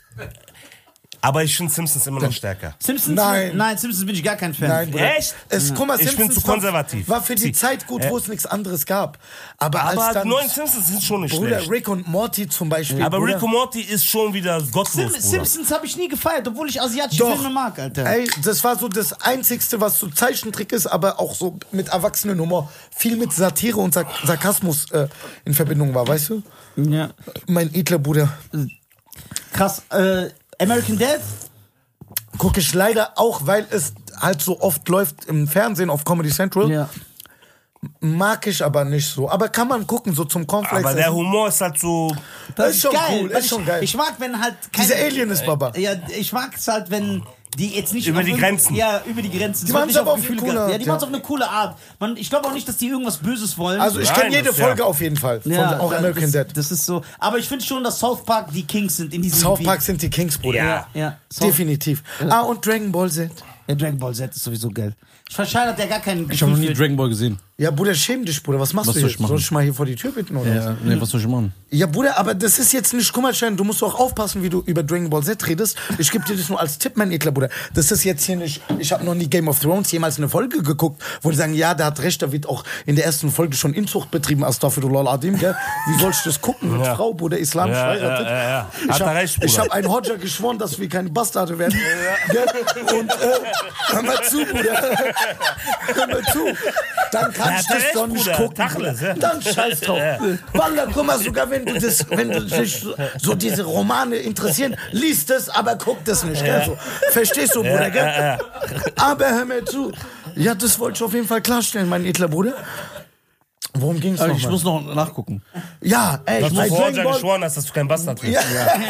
Aber ich finde Simpsons immer noch stärker. Simpsons? Nein. Nein, Simpsons bin ich gar kein Fan. nein, Bruder. Echt? Es, guck mal, Ich bin Simpsons zu konservativ. War, war für die Sie- Zeit gut, wo es nichts anderes gab. Aber, Aber als die dann, neuen Simpsons sind schon nicht Bruder, schlecht. Rick und Morty zum Beispiel. Aber Bruder. Rick und Morty ist schon wieder gottlos, Sim Bruder. Simpsons habe ich nie gefeiert, obwohl ich asiatische Doch. Filme mag, Alter. Ey, das war so das Einzigste, was so Zeichentrick ist, aber auch so mit Erwachsenenhumor. Viel mit Satire und Sark Sarkasmus äh, in Verbindung war, weißt du? Ja. Mein edler Bruder. Krass. Äh, American Dad? Gucke ich leider auch, weil es halt so oft läuft im Fernsehen auf Comedy Central. Ja. Mag ich aber nicht so. Aber kann man gucken, so zum Cornflakes. Aber der essen. Humor ist halt so. Das ist schon geil. cool, weil ist schon ich, geil. Ich mag, wenn halt keine, Dieser Alien ist Baba. Ja, ich mag es halt, wenn die jetzt nicht Über auf die irgend- Grenzen. Ja, über die Grenzen. Die Es wird machen's nicht aber auf auf Gefühl eine coole gehabt. Ja, Art, die ja. machen es auf eine coole Art. Man, ich glaube auch nicht, dass die irgendwas Böses wollen. Also ich Nein, kenne jede das- ja. Folge auf jeden Fall. Von ja, auch da- American das, Dad. das ist so. Aber ich finde schon, dass South Park die Kings sind in diesem South Gebiet. Park sind die Kings, Bruder. Ja. Ja, South, Definitiv. Ah, und Dragon Ball Z. ja, Dragon Ball Z ist sowieso geil. Ich verscheinert ja gar keinen Ich habe noch Gefühl nie für- Dragon Ball gesehen. Ja, Bruder, schäm dich, Bruder. Was machst Was du soll jetzt? ich machen? Soll ich mal hier vor die Tür bitten, oder? Ja, nee, was soll ich machen? Ja, Bruder, aber das ist jetzt nicht, guck mal, Schein, du musst auch aufpassen, wie du über Dragon Ball Z redest. Ich gebe dir das nur als Tipp, mein edler Bruder. Das ist jetzt hier nicht, ich habe noch nie Game of Thrones jemals eine Folge geguckt, wo die sagen, ja, der hat recht, da wird auch in der ersten Folge schon Inzucht betrieben, Astaghfirullah Adim, gell? Wie soll ich das gucken mit Ja. Frau, Bruder, islamisch Ja, verheiratet? ja, ja, ja. Ich Hat er habe recht, Bruder. hab einen Hodja geschworen, dass wir keine Bastarde werden. Gell? Und, äh, hör mal zu, Bruder. Hör mal zu. Dann kann Ja, ich hat er das recht, doch nicht Bruder. gucken. Tachlis, Bruder. ja. Dann scheiß drauf. Wallah, guck mal, sogar wenn du das, wenn du dich so, so diese Romane interessieren, liest es, aber guck das nicht, gell? So. Verstehst du, Bruder, gell? Aber hör mir zu. Ja, das wollte ich auf jeden Fall klarstellen, mein edler Bruder. Worum ging's Aber noch ich mal? muss noch nachgucken. Ja, ey, Dass du bei vorher Dragon Ball, geschworen hast, dass du kein Bastard bist. ja,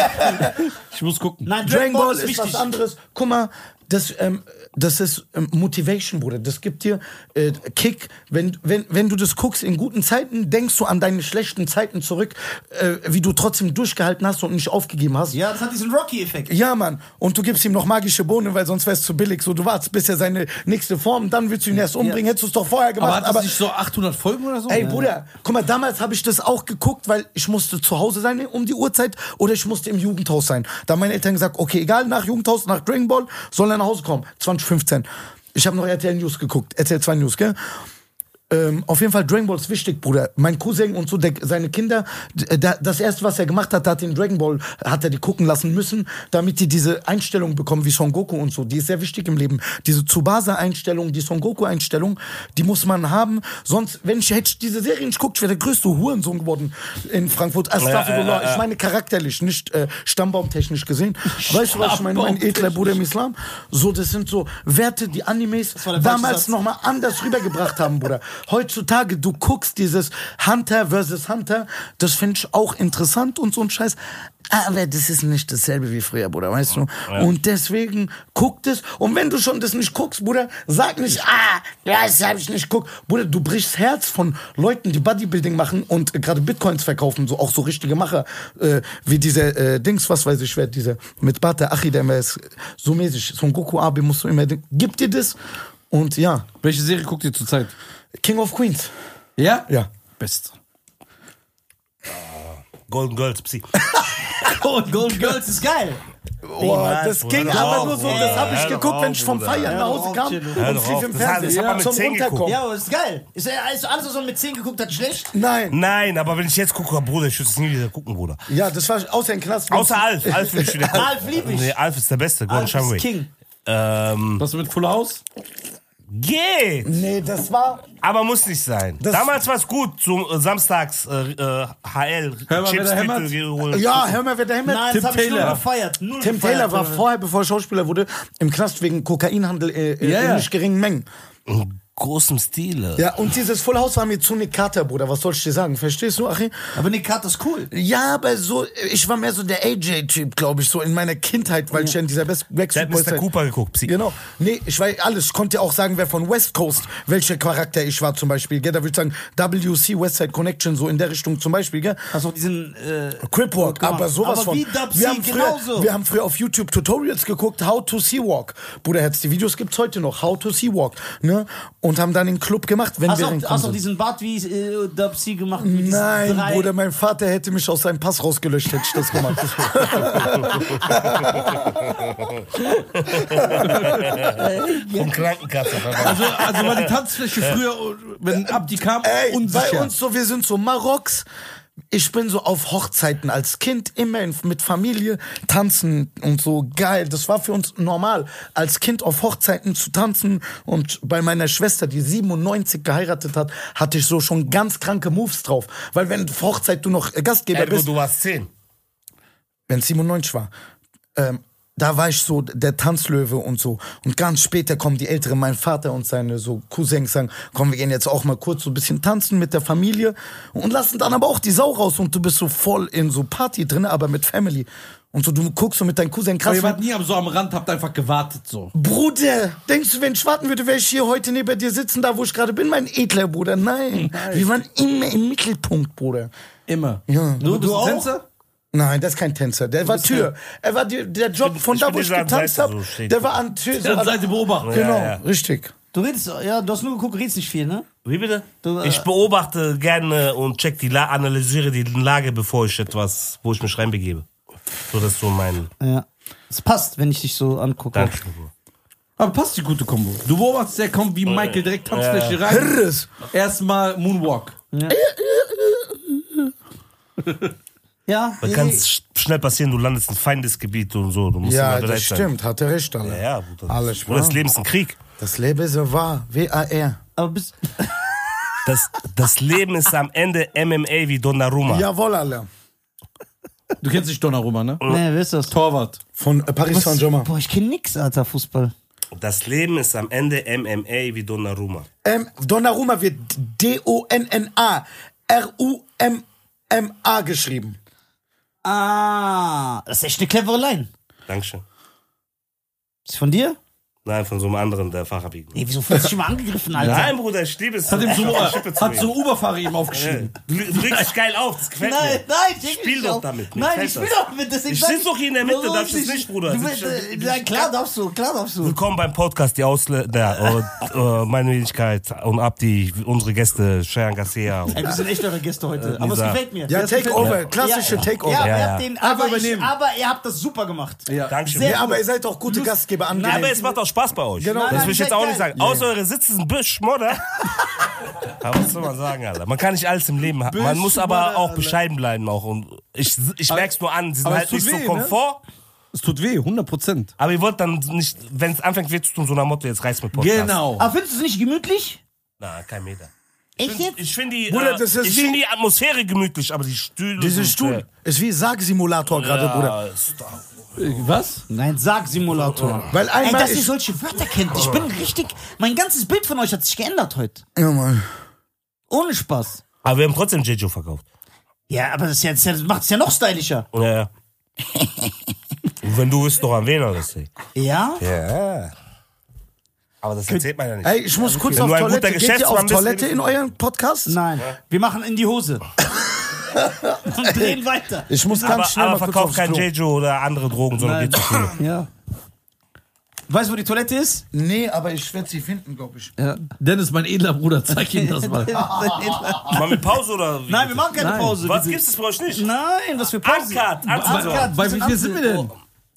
Ich muss gucken. Nein, Dragon Ball ist wichtig. was anderes. Guck mal, das, ähm, das ist ähm, Motivation, Bruder. Das gibt dir äh, Kick. Wenn, wenn, wenn du das guckst, in guten Zeiten denkst du an deine schlechten Zeiten zurück, äh, wie du trotzdem durchgehalten hast und nicht aufgegeben hast. Ja, das hat diesen Rocky-Effekt. Ja, Mann. Und du gibst ihm noch magische Bohnen, weil sonst wär's zu billig. So, du wartest, bis er seine nächste Form, dann willst du ihn erst umbringen. Hättest du es doch vorher gemacht. Aber hat das nicht so achthundert Folgen oder so? Ey, Bruder, guck mal, damals habe ich das auch geguckt, weil ich musste zu Hause sein um die Uhrzeit oder ich musste im Jugendhaus sein. Da haben meine Eltern gesagt, okay, egal, nach Jugendhaus, nach Dragon Ball, soll er nach Hause kommen. zwanzig fünfzehn. Ich habe noch R T L News geguckt, R T L zwei News, gell? Ähm, auf jeden Fall, Dragon Ball ist wichtig, Bruder. Mein Cousin und so, der, seine Kinder, d- da, das erste, was er gemacht hat, hat den Dragon Ball, hat er die gucken lassen müssen, damit die diese Einstellung bekommen, wie Son Goku und so. Die ist sehr wichtig im Leben. Diese Tsubasa-Einstellung, die Son Goku-Einstellung, die muss man haben. Sonst, wenn ich hätte diese Serie nicht guckt, ich wäre der größte Hurensohn geworden in Frankfurt. Astaghfirullah. Ja, ja, ja. Ich meine charakterlich, nicht äh, stammbaumtechnisch gesehen. Weißt du, was ich meine, mein edler Bruder im Islam? So, das sind so Werte, die Animes war der falsche damals Satz. nochmal anders rübergebracht haben, Bruder. Heutzutage, du guckst dieses Hunter versus Hunter, das finde ich auch interessant und so ein Scheiß. Aber das ist nicht dasselbe wie früher, Bruder, weißt du? Und deswegen guckt es. Und wenn du schon das nicht guckst, Bruder, sag nicht, ah, ja, das habe ich nicht geguckt. Bruder, du brichst Herz von Leuten, die Bodybuilding machen und äh, gerade Bitcoins verkaufen, so auch so richtige Macher, äh, wie diese äh, Dings, was weiß ich, wer diese mit Bata Achi, der immer ist so mäßig, Son Goku Abe musst du immer, gib dir das und ja, Welche Serie guckt ihr zurzeit? King of Queens. Ja? Ja. Best. Golden Girls, Psi. Gold, Gold Girls ist geil. Boah, das ging Bruder, aber hör nur auf, so, Bruder. das habe ich Hör doch geguckt, auf, wenn ich vom Bruder. Feiern nach Hause Hör kam auf, und Chillo. Hör doch lief auf, im das hat- Fernsehen. das hat man mit Zum zehn geguckt. Runterkommen. Ja, aber ist geil. Ist ja also alles, was man mit zehn geguckt hat, schlecht? Nein. Nein, aber wenn ich jetzt gucke, Bruder, ich würde es nie wieder gucken, Bruder. Ja, das war außer im Knast. Außer Alf. Alf will ich wieder gucken. Alf lieb ich. Nee, Alf ist der Beste. Gordon Alf ist Shumway. King. Ähm, Was mit Full House? geht. Nee, das war. Aber muss nicht sein. Das- Damals war es gut, zum äh, Samstags äh, äh, H L, Hör mal, wer da hämmert? Chips-Titel geholt. Ja, hör mal, wer der Himmel. Nein, Tim das hab ich nur Taylor. gefeiert. Null Tim gefeiert, Taylor war Alter. vorher, bevor er Schauspieler wurde, im Knast wegen Kokainhandel äh, äh, Ja, in ja. nicht geringen Mengen. In großem Stile. Ja, und dieses Full House war mir zu Nick Carter, Bruder. Was soll ich dir sagen? Verstehst du, Achi? Aber Nick Carter ist cool. Ja, aber so, ich war mehr so der A J-Typ, glaube ich, so in meiner Kindheit, weil ich ja in dieser Best Der Backstreet hat Boys Mister Zeit- Cooper geguckt, Psi. Genau. Nee, ich weiß alles. Ich konnte auch sagen, wer von West Coast, welcher Charakter ich war zum Beispiel. Gell? Da würde ich sagen, W C, West Side Connection, so in der Richtung zum Beispiel. Gell? Hast auch diesen, äh, Crip Walk, gemacht. aber sowas Aber von. wie Dub C, wir, haben früher, genauso. wir haben früher auf YouTube Tutorials geguckt, How to Sea Walk. Bruder, Herz, die Videos gibt's heute noch, How to Sea Walk. Ne? Und haben dann den Club gemacht, wenn hast wir du reinkommen auch, hast auch sind. diesen Bart wie äh, Dub C gemacht? Mit diesen Nein, drei- Bruder, mein Vater hätte mich aus seinem Pass rausgelöscht, hätte ich das gemacht. Vom Krankenkasse. Also, also war die Tanzfläche früher, wenn Abdi kam, Ey, unsicher. bei uns so, wir sind so Maroks. Ich bin so auf Hochzeiten als Kind immer in, mit Familie tanzen und so geil. Das war für uns normal, als Kind auf Hochzeiten zu tanzen. Und bei meiner Schwester, die siebenundneunzig geheiratet hat, hatte ich so schon ganz kranke Moves drauf. Weil wenn auf Hochzeit du noch Gastgeber Ergo, bist, du warst zehn. wenn es siebenundneunzig war, ähm, da war ich so der Tanzlöwe und so. Und ganz später kommen die Älteren, mein Vater und seine so Cousins sagen, komm, wir gehen jetzt auch mal kurz so ein bisschen tanzen mit der Familie und lassen dann aber auch die Sau raus und du bist so voll in so Party drin, aber mit Family. Und so, du guckst so mit deinen Cousin Aber krass. ihr wart nie am- so am Rand, habt einfach gewartet so. Bruder, denkst du, wenn ich warten würde, wäre ich hier heute neben dir sitzen, da wo ich gerade bin, mein edler Bruder? Nein. Wir waren immer im Mittelpunkt, Bruder. Immer. Ja. Du, bist du ein auch? Tänzer? Nein, das ist kein Tänzer. Der war Tür. Er war die, der Job bin- von ich da, bin wo ich dieser getanzt Seite habe. so stehen. Der war an Tür. So Der an, Seite beobachten. genau, Ja, ja. richtig. Du redest, ja, du hast nur geguckt, redest nicht viel, ne? Wie bitte? Du, äh, ich beobachte gerne und check die La analysiere die Lage, bevor ich etwas, wo ich mich reinbegebe. So, das ist so mein... Ja. Es passt, wenn ich dich so angucke. Danke. Aber passt die gute Kombo. Du beobachtest, der kommt wie Michael direkt Tanzfläche rein. Hirres. Erstmal Moonwalk. Ja, Da kann es schnell passieren, du landest in Feindesgebiet und so. Du musst Ja, immer bereit das sein. stimmt, hat er recht, Alter. Ja, ja, Bruder. Alles Bruder, das wahr. Leben ist ein Krieg. Das Leben ist so wahr, W A R. aber bis. Das, das Leben ist am Ende M M A wie Donnarumma. Jawohl, Alter. Du kennst nicht Donnarumma, ne? Nee, wer ist das? Torwart. Von äh, Paris Saint-Germain. Boah, ich kenn nix, Alter, Fußball. Das Leben ist am Ende M M A wie Donnarumma. Ähm, Donnarumma wird D O N N A R U M M A geschrieben. Ah, das ist echt eine clevere Line. Dankeschön. Ist von dir? Nein, von so einem anderen, der Fachabi. Nee, wieso fühlst du dich immer angegriffen, Alter? Nein, Bruder, ich liebe es. Hat, ihm so, auf die Schippe zu hat so nehmen. Uberfahrer ihm aufgeschrieben. Du du regst dich geil auf, das gefällt Nein, mir. nein, ich Spiel nicht doch auf. damit. Mir Nein, gefällt ich spiel das. doch mit. Deswegen Ich sag sitz doch hier in der Mitte, Warum darfst du es ich- nicht, Bruder. Du, Sitz- äh, ja, klar darfst du, klar darfst du. Willkommen beim Podcast, die Ausländer, und, äh, meine Wenigkeit und Abdi, unsere Gäste, Cheyenne Garcia. Ey, wir sind echt eure Gäste heute. Aber es Lisa. gefällt mir. Ja, Das gefällt Takeover, mir. klassische ja, Takeover. Ja, Ja, ihr ja. habt den, aber, ich, übernehmen. aber ihr habt das super gemacht. Ja. Dankeschön. Sehr- Ja, aber ihr seid auch gute Gastgeber Ja, angenehm. aber es macht auch Spaß bei euch. Genau. Das Nein, will ich nein, jetzt auch geil. nicht sagen. Außer eure Sitze sind Büsch, Modder. Aber was soll man sagen, Alter? Man kann nicht alles im Leben haben. Man muss aber Modder, auch Alter. bescheiden bleiben auch. Und ich, ich merk's nur an, sie sind aber halt es tut nicht so weh, ne? Komfort. Es tut weh, hundert Prozent. Aber ihr wollt dann nicht, wenn es anfängt weh zu tun, so nach Motto, jetzt reißt mit Podcast. Genau. Aber findest du es nicht gemütlich? Na, kein Meter. Echt jetzt? Ich finde die, Bruder, äh, das ist ich wie- find die Atmosphäre gemütlich, aber die Stühle Dieser sind, Stuhl ist wie Sargsimulator gerade, Bruder. Ja, ist doch- Was? Nein, sag Simulator. Weil Ey, einmal dass ihr ich- solche Wörter kennt. Ich bin richtig. Mein ganzes Bild von euch hat sich geändert heute. Ja, Mann. Ohne Spaß. Aber wir haben trotzdem Jeju verkauft. Ja, aber das, ist ja, das, ist ja- das macht es ja noch stylischer. Ja, ja. Und wenn du wüsst, doch an wen das ist. Ja? Ja. Aber das erzählt man ja nicht. Ey, ich muss kurz Wenn auf du ein guter Toilette. Geht ihr Geschäftsmann auf bist, Toilette in dann- eurem Podcast? Nein. Wir machen in die Hose. Und drehen weiter. Ich muss ganz aber schnell aber mal kurz verkauf aufs kein Klo. Jeju oder andere Drogen, sondern geht zu Schule. Ja. Weißt du, wo die Toilette ist? Nee, aber ich werde sie finden, glaube ich. Ja. Dennis, mein edler Bruder, zeig ihm das mal. Mal mit Pause oder wie? Nein, wir machen keine Nein. Pause. Was Wir gibt's das bei euch nicht? sind- Nein, was für Pause? Uncut, uncut. Uncut. Bei wie viel sind wir denn?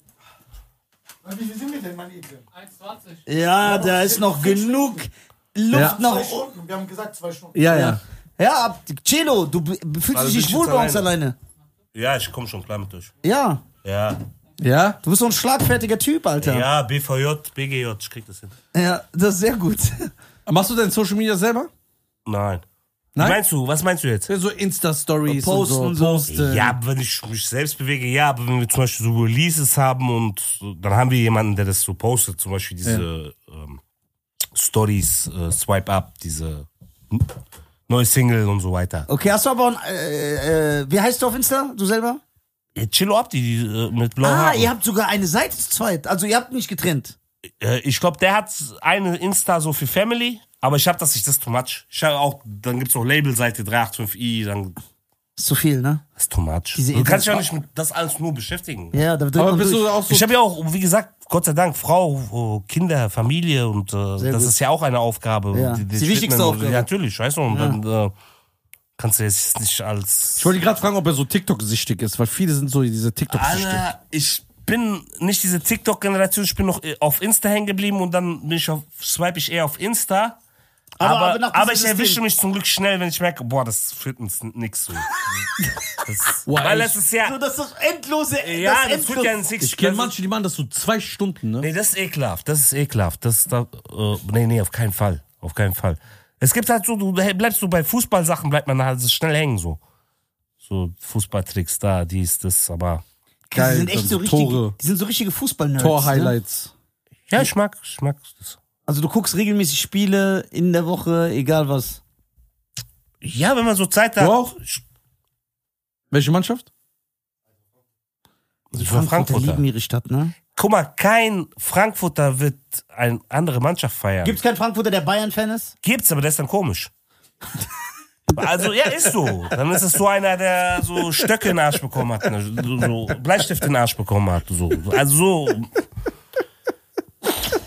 Wie viel sind wir denn, mein Edle? Ja, da ist noch genug Luft Ja. noch. Zwei Stunden. Wir haben gesagt zwei Stunden. Ja, ja. Ja, ab, Cello, du be- fühlst Also dich nicht bin ich wohl jetzt bei uns alleine. Ja, ich komme schon klar mit euch. Ja. Ja. Ja? Du bist so ein schlagfertiger Typ, Alter. Ja, B V J, B G J, ich krieg das hin. Ja, das ist sehr gut. Machst du dein Social Media selber? Nein. Nein? Wie meinst du? Was meinst du jetzt? So Insta-Stories Posten und und so. so. Posten. Ja, wenn ich mich selbst bewege, ja, aber wenn wir zum Beispiel so Releases haben und so, dann haben wir jemanden, der das so postet, zum Beispiel diese ähm, Stories, äh, Swipe Up, diese n- neue Single und so weiter. Okay, hast du aber ein, äh, äh, wie heißt du auf Insta? Du selber? Ja, Chillo Abdi die, äh, mit blauen Ah, Haaren. ihr habt sogar eine Seite zu zweit. Also ihr habt nicht getrennt. Äh, ich glaube, der hat eine Insta so für Family, aber ich habe das nicht, das ist too much. Ich habe auch, dann gibt's auch Labelseite drei acht fünf i, dann Ist zu viel, ne? das ist too much. Diese Du kannst dich auch Inter- nicht mit das alles nur beschäftigen. Ja, da wird Aber man bist durch. du auch so. Ich habe ja auch, wie gesagt, Gott sei Dank, Frau, Kinder, Familie und äh, Sehr das gut. ist ja auch eine Aufgabe. Ja. Die, Die wichtigste Schnittmengen- Aufgabe. Ja, natürlich, weißt du, und dann äh, kannst du jetzt nicht als... Ich wollte gerade fragen, ob er so TikTok-süchtig ist, weil viele sind so diese TikTok-süchtig. Alter, ich bin nicht diese TikTok-Generation, ich bin noch äh, auf Insta hängen geblieben und dann bin ich auf, swipe ich eher auf Insta. Aber- Aber, aber nach aber, diesem ich erwische System. mich zum Glück schnell, wenn ich merke, boah, das führt uns nix so. Das, Boah, weil ich- es ist ja... So, das ist das endlose. ja, das, endlos- führt ja ins Nix. Ich kenne Das- manche, die machen das so zwei Stunden, ne? Nee, das ist ekelhaft. Das ist ekelhaft. Das ist da, äh, nee, nee, auf keinen Fall. Auf keinen Fall. Es gibt halt so, du bleibst so bei Fußballsachen, bleibt man halt so schnell hängen, so. So Fußballtricks da, dies, das, aber. Die Geil, sind echt also so richtige, Tore. die sind so richtige Fußball-Nerds. Ne? Tor-Highlights. Ja, ich mag, ich mag das. Also du guckst regelmäßig Spiele in der Woche, egal was. Ja, wenn man so Zeit hat. Du auch? Ich, Welche Mannschaft? ich war Frankfurter. lieben ihre Stadt, ne? Guck mal, kein Frankfurter wird eine andere Mannschaft feiern. Gibt's keinen Frankfurter, der Bayern-Fan ist? Gibt's, aber der ist dann komisch. Also, ja, ist so. Dann ist es so einer, der so Stöcke in den Arsch bekommen hat, ne? so, so Bleistift in den Arsch bekommen hat. So. Also so.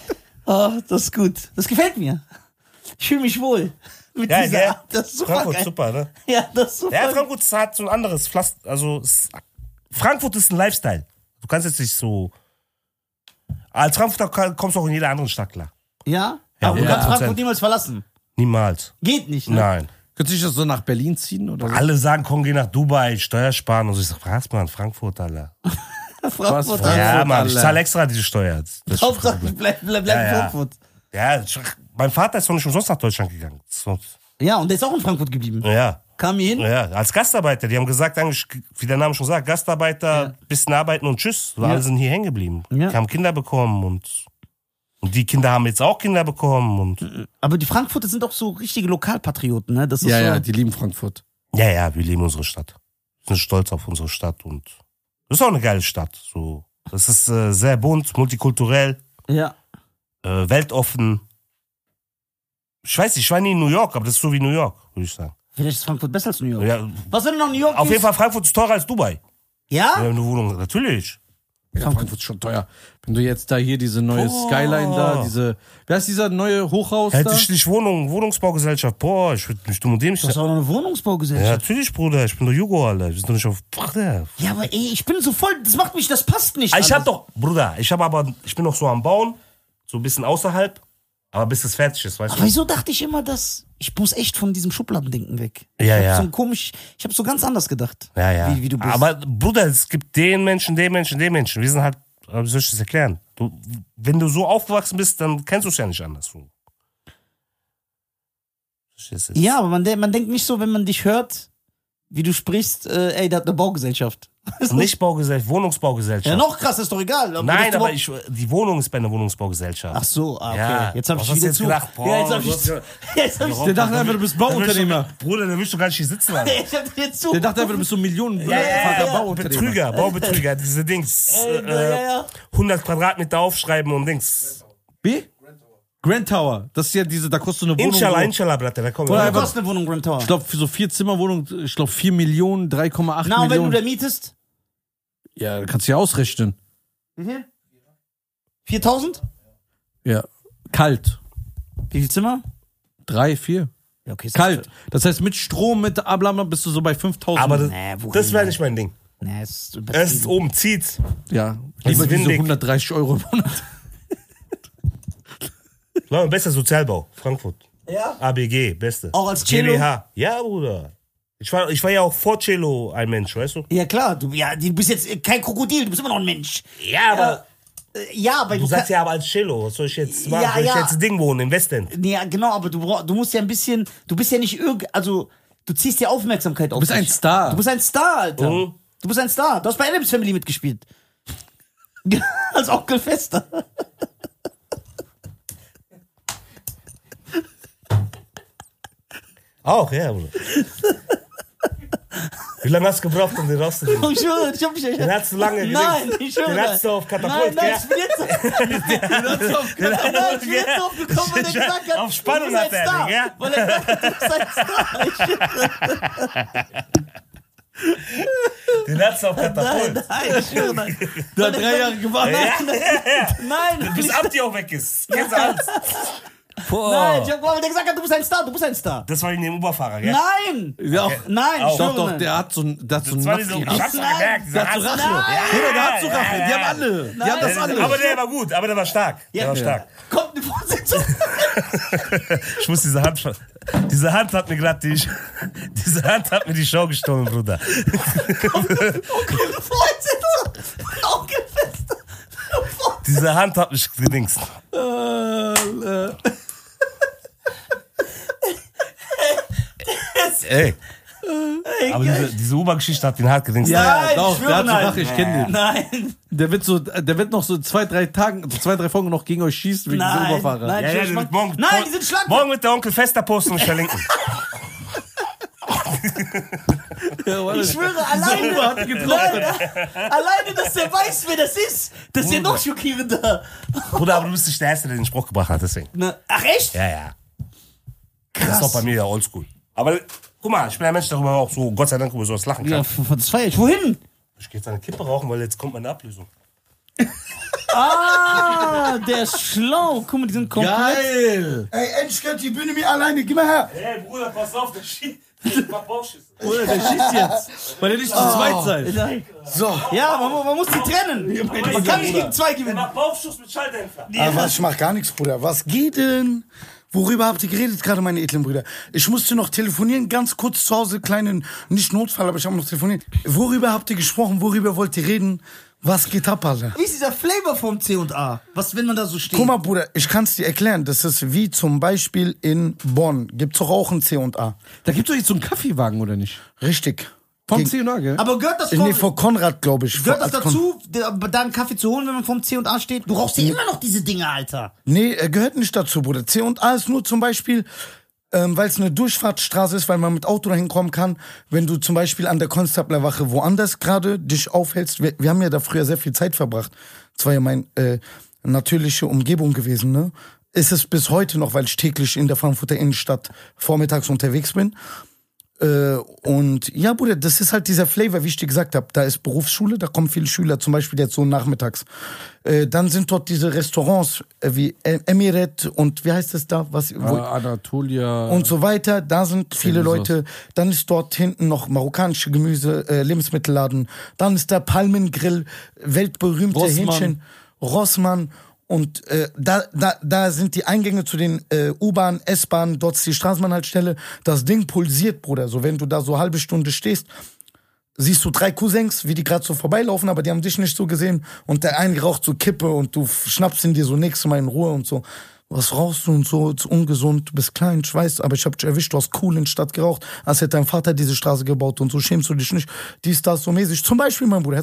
Oh, das ist gut. Das gefällt mir. Ich fühle mich wohl. Mit Ja, dieser gell? Art. Das ist super Frankfurt, geil. super, ne? Ja, das ist super. Ja, Frankfurt ist- hat so ein anderes Pflaster. Also, es, Frankfurt ist ein Lifestyle. Du kannst jetzt nicht so. Als Frankfurter kann- kommst du auch in jeder anderen Stadt klar. Ja? Ja, Aber du hundert kannst Frankfurt Prozent. niemals verlassen. Niemals. Geht nicht, ne? Nein. Könntest du dich das so nach Berlin ziehen? Oder so? Alle sagen, komm, geh nach Dubai, Steuer sparen. Und so, ich sag, was, Mann, Frankfurt, Alter. Frankfurt. Was? Ja, Mann, ich Alter. zahle extra diese Steuer. Das ist Hauptsache, bleib, bleib, bleib Ja, in ja. Frankfurt. Ja, mein Vater ist doch nicht umsonst nach Deutschland gegangen. So, Ja, und der ist auch in Frankfurt geblieben. ja. Kam hier hin. Ja, als Gastarbeiter. Die haben gesagt, eigentlich, wie der Name schon sagt, Gastarbeiter, Ja. bisschen arbeiten und tschüss. Und Ja. alle sind hier hängen geblieben. Ja. Die haben Kinder bekommen und, und die Kinder haben jetzt auch Kinder bekommen. Und Aber die Frankfurter sind auch so richtige Lokalpatrioten, ne? Das ist Ja, so, ja, die lieben Frankfurt. ja, ja, wir lieben unsere Stadt. Wir sind stolz auf unsere Stadt und das ist auch eine geile Stadt. So, das ist äh, sehr bunt, multikulturell, ja. äh, weltoffen. Ich weiß nicht, ich war nie in New York, aber das ist so wie New York, würde ich sagen. Vielleicht ist Frankfurt besser als New York. Ja, Was, wenn du nach New York auf jeden gehst? Fall, Frankfurt ist teurer als Dubai. Ja? Ja, eine Wohnung, natürlich. Ja, Frankfurt ist schon teuer. Wenn du jetzt da hier diese neue Oh. Skyline da, diese, wer ist dieser neue Hochhaus Hätte da? ich nicht Wohnung, Wohnungsbaugesellschaft, boah, ich würde mich dumm und dämlich Du hast sein. auch noch eine Ja, Wohnungsbaugesellschaft. natürlich, Bruder, ich bin doch Jugo, Alter. Wir sind doch nicht auf. Bruder. Ja, aber ey, ich bin so voll, das macht mich, das passt nicht. Ich hab alles. doch, Bruder, ich hab aber, ich bin noch so am Bauen, so ein bisschen außerhalb, aber bis es fertig ist, weißt Aber du? wieso dachte ich immer, dass ich muss echt von diesem Schubladendenken weg? Ja, ich hab ja. So ein komisch, ich habe so ganz anders gedacht. Ja, ja. Wie, wie du bist. Aber, Bruder, es gibt den Menschen, den Menschen, den Menschen. Wir sind halt, wie soll ich das erklären? Du, wenn du so aufgewachsen bist, dann kennst du es ja nicht anders. So. Verstehst du? Ja, aber man, de- man denkt nicht so, wenn man dich hört, wie du sprichst, äh, ey, der hat eine Baugesellschaft. Nicht Baugesellschaft, Wohnungsbaugesellschaft. Ja, noch krass, ist doch egal. ob du Nein, das aber überhaupt- ich, die Wohnung ist bei einer Wohnungsbaugesellschaft. Ach so, ah, okay. Ja. Jetzt hab Was ich hast wieder du jetzt zu. gedacht? Boah, ja, jetzt hab du ich hast zu. ja- Jetzt hab ich Der dachte einfach, du bist Bauunternehmer. Bruder, der willst du gar nicht hier sitzen, Alter. Ich hab dir zu. Der dachte einfach, du bist so ein Millionen Ja, ja, ja, ja. Bauunternehmer. Betrüger, Baubetrüger, diese Dings. Ey, Äh, ja, ja. hundert Quadratmeter aufschreiben und Dings. Wie? Grand Tower. Das ist ja diese, da kostet so eine Wohnung. Inshallah, so- Inshallah, Blatter, da kommen Oder wir. einfach- Was kostet eine Wohnung Grand Tower? Ich glaube, für so vier Zimmerwohnungen, ich glaube vier Millionen, drei Komma acht Na, und wenn du Millionen. da mietest? Ja, kannst du ja ausrechnen. Wie viel? viertausend? Ja. Kalt. Wie viel Zimmer? Drei, vier. Ja, okay. ist Kalt. Das heißt, mit Strom, mit Ablama bist du so bei fünftausend. Aber das, Nee, wohin das wäre denn? nicht mein Ding. Nee, es ist Es ist oben, zieht. ja, ist lieber diese windig. hundertdreißig Euro im Monat. Leute, bester Sozialbau, Frankfurt. Ja? A B G, beste. Auch als Cello? G B H. Ja, Bruder. Ich war, ich war ja auch vor Cello ein Mensch, weißt du? Ja, klar. Du, ja, du bist jetzt kein Krokodil, du bist immer noch ein Mensch. Ja, aber Äh, Ja, aber du sagst ja aber als Cello. Was soll ich jetzt machen? Ja, soll ich ja. jetzt ein Ding wohnen im Westen? Ja, genau, aber du, brauch- du musst ja ein bisschen. Du bist ja nicht irgend. Also, du ziehst ja Aufmerksamkeit auf Du bist dich. ein Star. Du bist ein Star, Alter. Mhm. Du bist ein Star. Du hast bei Adams Family mitgespielt. Als Onkel Fester. Auch, ja, Bruder. Wie lange hast du gebraucht, um den rauszukriegen? Ich schwöre, ich hab mich echt. Den hast du lange gelegt. Nein, ich schwöre. Den hast du auf Katapult, Nein, nein, gell? ich bin jetzt. Nein, ich bin jetzt drauf gekommen, weil er gesagt hat. Auf Spannung du bist hat er ein Star. den, gell? Weil er gesagt hat, du bist ein Star. Ich, Den hast du auf nein, Katapult. nein, ich schwöre, nein. Der hat drei Jahre gewartet. Nein, Bis Abdi auch weg ist. Kennst du alles? nein, ich hab, weil der gesagt hat, du bist ein Star, du bist ein Star. Das war in dem Uberfahrer, gell? Nein! Ja, auch, Nein, Auch. ich doch, schwöre, doch, nein. der hat so ein, der hat so ein Das war diese, Nazi. ich hab's doch Nein. gemerkt. dieser Der hat so Hass- Rache. Nein. Bruder, der hat so Ja, Rache. ja, Die haben ja. alle. Die Nein. haben das alle. Aber der war gut, aber der war stark. Der Ja. war stark. Kommt eine Vorsitzung. Ich muss diese Hand. ver- Diese Hand hat mir gerade die. Diese Hand hat mir die Show gestohlen, Bruder. Vorsitzung. Onkel Fester. Diese Hand hat mich gedingst. Ey. Aber diese, diese U-Bahn-Geschichte hat den hart gedingst. Ja, Nein, ja, doch, ich schwöre, der hat so nein. Rache, ich kenne den. Nein, Der wird so, der wird noch so zwei, drei Tagen, also zwei, drei Folgen noch gegen euch schießen wegen Nein, dieser Überfahrer. nein. Ja, ja, der wird morgen, Nein, die sind schlank. morgen wird der Onkel Fester posten und verlinken. Ja, warte. ich schwöre, Uber alleine, hat ihn getroffen. nein, alleine, dass der weiß, wer das ist, das ist ja noch schockierender. Bruder, aber du bist nicht der Erste, der den Spruch gebracht hat, deswegen. Na, ach echt? Ja, ja. Das ist doch bei mir ja oldschool. Aber guck mal, ich bin ein Mensch, darüber auch so, Gott sei Dank, über sowas lachen kann. Ja, das feier ich. Wohin? Ich gehe jetzt eine Kippe rauchen, weil jetzt kommt meine Ablösung. Ah, der ist schlau. Guck mal, die sind komplett... Geil! Ey, endlich gehört die Bühne mir alleine. Gib mal her. Ey, Bruder, pass auf, der schießt. Mach Bauchschüsse. Oder der schießt jetzt. Weil er nicht zu zweit sein. So. Ja, man, man muss die trennen. Man kann nicht gegen zwei gewinnen. Mach Bauchschuss mit Schalldämpfer. Aber was, ich mach gar nichts, Bruder. Was geht denn? Worüber habt ihr geredet gerade, meine edlen Brüder? Ich musste noch telefonieren, ganz kurz zu Hause, kleinen, nicht Notfall, aber ich habe noch telefoniert. Worüber habt ihr gesprochen? Worüber wollt ihr reden? Was geht ab, Alter? Wie ist dieser Flavor vom C und A? Was, wenn man da so steht? Guck mal, Bruder, ich kann's dir erklären. Das ist wie zum Beispiel in Bonn. Gibt's doch auch ein C und A. Da gibt's doch jetzt so einen Kaffeewagen, oder nicht? Richtig. Vom Gegen- C und A, gell? Aber gehört das, Nee, vom, vor Konrad, glaube ich. gehört Vor- das Kon- dazu, da da einen Kaffee zu holen, wenn man vom C und A steht? Du rauchst ja immer noch diese Dinge, Alter. Nee, er gehört nicht dazu, Bruder. C und A ist nur zum Beispiel, ähm, weil es eine Durchfahrtsstraße ist, weil man mit Auto dahin kommen kann, wenn du zum Beispiel an der Konstablerwache woanders gerade dich aufhältst. Wir, wir haben ja da früher sehr viel Zeit verbracht. Das war ja meine äh, natürliche Umgebung gewesen, ne? Ist es bis heute noch, weil ich täglich in der Frankfurter Innenstadt vormittags unterwegs bin. Äh, und ja, Bruder, das ist halt dieser Flavor, wie ich dir gesagt habe. Da ist Berufsschule, da kommen viele Schüler, zum Beispiel jetzt so nachmittags. Äh, dann sind dort diese Restaurants äh, wie E- Emiret und wie heißt es da? Was, wo, Ah, Anatolia. und so weiter. Da sind viele Irgendwie Leute. Dann ist dort hinten noch marokkanische Gemüse, äh, Lebensmittelladen. Dann ist der Palmengrill, weltberühmte Rossmann. Hähnchen, Rossmann. Und äh, da, da, da sind die Eingänge zu den äh, U-Bahn, S-Bahn, dort ist die Straßenbahnhaltestelle. Das Ding pulsiert, Bruder. So, wenn du da so halbe Stunde stehst, siehst du drei Cousins, wie die gerade so vorbeilaufen, aber die haben dich nicht so gesehen. Und der eine raucht so Kippe und du schnappst ihn dir so nächstes Mal in Ruhe und so. Was rauchst du und so, ist ungesund, du bist klein, ich weiß, aber ich hab dich erwischt, du hast cool in der Stadt geraucht, als hätte dein Vater diese Straße gebaut und so schämst du dich nicht. Dies, das, so mäßig. Zum Beispiel, mein Bruder.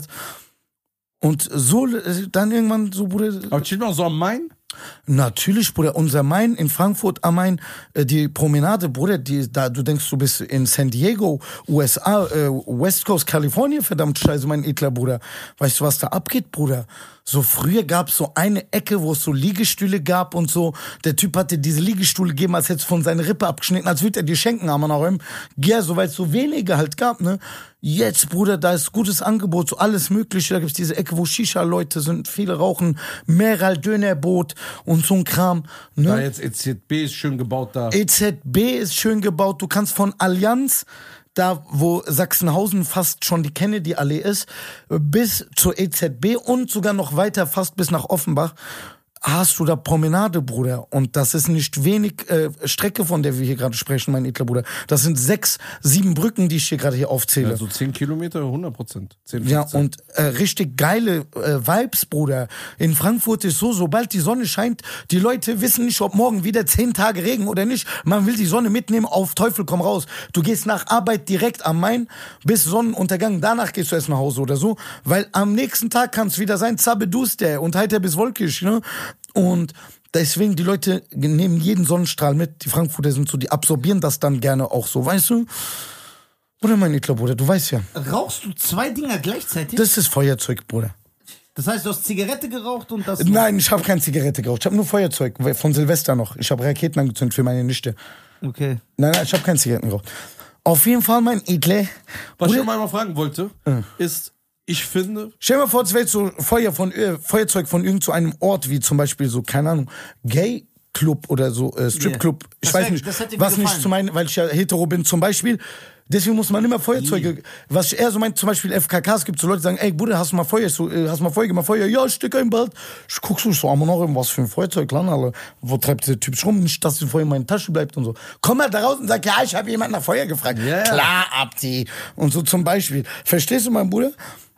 Und so, äh, dann irgendwann so, Bruder. Aber steht noch so am Main? Natürlich, Bruder, unser Main in Frankfurt am Main, äh, die Promenade, Bruder, die, da, du denkst, du bist in San Diego, U S A, äh, West Coast, Kalifornien, verdammt scheiße, mein edler Bruder. Weißt du, was da abgeht, Bruder? So früher gab's so eine Ecke, wo es so Liegestühle gab und so. Der Typ hatte diese Liegestühle gegeben, als hätte es von seiner Rippe abgeschnitten, als würde er die schenken, aber nach ihm. Ja, so weil es so wenige halt gab, ne? Jetzt, Bruder, da ist gutes Angebot, so alles Mögliche. Da gibt's diese Ecke, wo Shisha-Leute sind, viele rauchen, Meral Dönerbrot und so ein Kram, ne? Da jetzt E Z B ist schön gebaut da. E Z B ist schön gebaut. Du kannst von Allianz, da wo Sachsenhausen fast schon die Kennedy-Allee ist, bis zur E Z B und sogar noch weiter fast bis nach Offenbach, hast du da Promenade, Bruder. Und das ist nicht wenig äh, Strecke, von der wir hier gerade sprechen, mein edler Bruder. Das sind sechs, sieben Brücken, die ich hier gerade hier aufzähle. Ja, so zehn Kilometer, hundert Prozent. zehn, Ja, fünfzehn. und äh, richtig geile äh, Vibes, Bruder. In Frankfurt ist so, sobald die Sonne scheint, die Leute wissen nicht, ob morgen wieder zehn Tage Regen oder nicht. Man will die Sonne mitnehmen, auf Teufel komm raus. Du gehst nach Arbeit direkt am Main bis Sonnenuntergang. Danach gehst du erst nach Hause oder so. Weil am nächsten Tag kann es wieder sein, Zabeduster und heiter bis wolkig, ne? Und deswegen, die Leute nehmen jeden Sonnenstrahl mit. Die Frankfurter sind so, die absorbieren das dann gerne auch so, weißt du? Bruder, mein edler Bruder, du weißt ja. Rauchst du zwei Dinger gleichzeitig? Das ist Feuerzeug, Bruder. Das heißt, du hast Zigarette geraucht und das... Nein, ich habe keine Zigarette geraucht. Ich habe nur Feuerzeug von Silvester noch. Ich habe Raketen angezündet für meine Nichte. Okay. Nein, nein, ich habe keine Zigaretten geraucht. Auf jeden Fall, mein Edle. Was ich Bruder, noch mal fragen wollte, ist, ich finde, stell dir mal vor, es wäre jetzt so Feuer von, äh, Feuerzeug von irgend so einem Ort, wie zum Beispiel so, keine Ahnung, Gay Club oder so, äh, Stripclub. Yeah. Ich Das weiß wär- nicht, das hätte mir was nicht gefallen. zu meinen, weil ich ja hetero bin zum Beispiel. Deswegen muss man immer Feuerzeuge, was ich eher so meine, zum Beispiel F K Ks gibt so Leute, die sagen, ey Bruder, hast du mal Feuer, so, äh, hast du mal Feuer, gib mal Feuer, ja, ich steck ein Bad. Ich guck so, ich so, aber noch irgendwas für ein Feuerzeug, klar, Alter. Wo treibt der Typ sich rum, nicht, dass das Feuer in meiner Tasche bleibt und so. Komm mal da raus und sag, ja, ich habe jemanden nach Feuer gefragt. Ja, ja. Klar, Abdi. Und so zum Beispiel. Verstehst du, mein Bruder?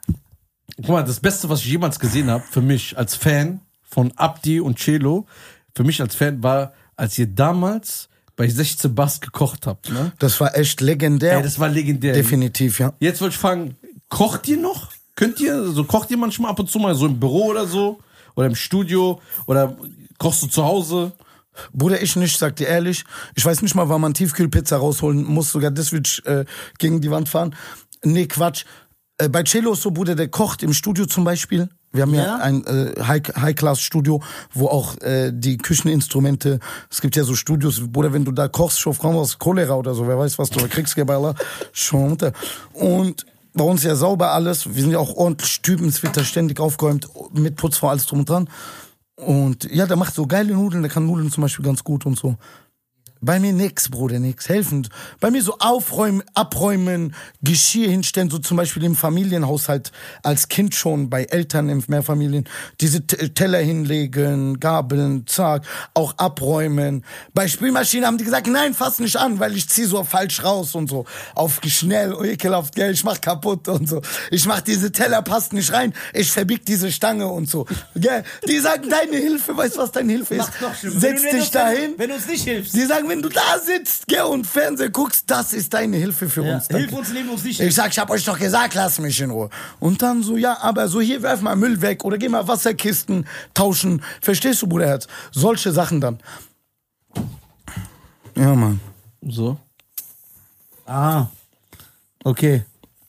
guck mal, das Beste, was ich jemals gesehen habe, für mich als Fan von Abdi und Celo, für mich als Fan war, als ihr damals bei sechzehn Bass gekocht habt, ne? Das war echt legendär. Ey, das war legendär. Definitiv, ja. Jetzt wollte ich fragen, kocht ihr noch? Könnt ihr, so kocht ihr manchmal ab und zu mal so im Büro oder so? Oder im Studio? Oder kochst du zu Hause? Bruder, ich nicht, sag dir ehrlich. Ich weiß nicht mal, wann man Tiefkühlpizza rausholen muss. Sogar das will ich äh, gegen die Wand fahren. Nee, Quatsch. Äh, bei Celo ist so, Bruder, der kocht im Studio zum Beispiel. Wir haben ja, Ja? ein äh, High- High-Class-Studio, wo auch äh, die Kücheninstrumente, es gibt ja so Studios, Bruder, wenn du da kochst, schon Frauen aus Cholera oder so, wer weiß was, du kriegst, Geballer, schon runter. Und bei uns ja sauber alles. Wir sind ja auch ordentlich Typen, es wird da ständig aufgeräumt, mit Putzfrau, alles drum und dran. Und ja, der macht so geile Nudeln, der kann Nudeln zum Beispiel ganz gut und so. Bei mir nix, Bruder, nix. Helfend. Bei mir so aufräumen, abräumen, Geschirr hinstellen, so zum Beispiel im Familienhaushalt als Kind schon, bei Eltern in Mehrfamilien, diese T- Teller hinlegen, Gabeln, zack, auch abräumen. Bei Spülmaschine haben die gesagt, nein, fass nicht an, weil ich zieh so falsch raus und so. Auf schnell, oh, ekelhaft, gell, ich mach kaputt und so. Ich mach diese Teller, passt nicht rein, ich verbieg diese Stange und so. Gell? Die sagen, deine Hilfe, weißt du, was deine Hilfe ist? Macht's noch schlimmer. Setz Wenn du- dich dahin. Wenn du uns nicht hilfst. Die sagen, wenn du da sitzt, gell, und Fernsehen guckst, das ist deine Hilfe für Ja. uns. Hilf Danke. uns, leben uns nicht. Ich sag, ich hab euch doch gesagt, lasst mich in Ruhe. Und dann so, ja, aber so hier, werf mal Müll weg oder geh mal Wasserkisten tauschen. Verstehst du, Bruderherz? Solche Sachen dann. Ja, Mann. So. Ah. Okay.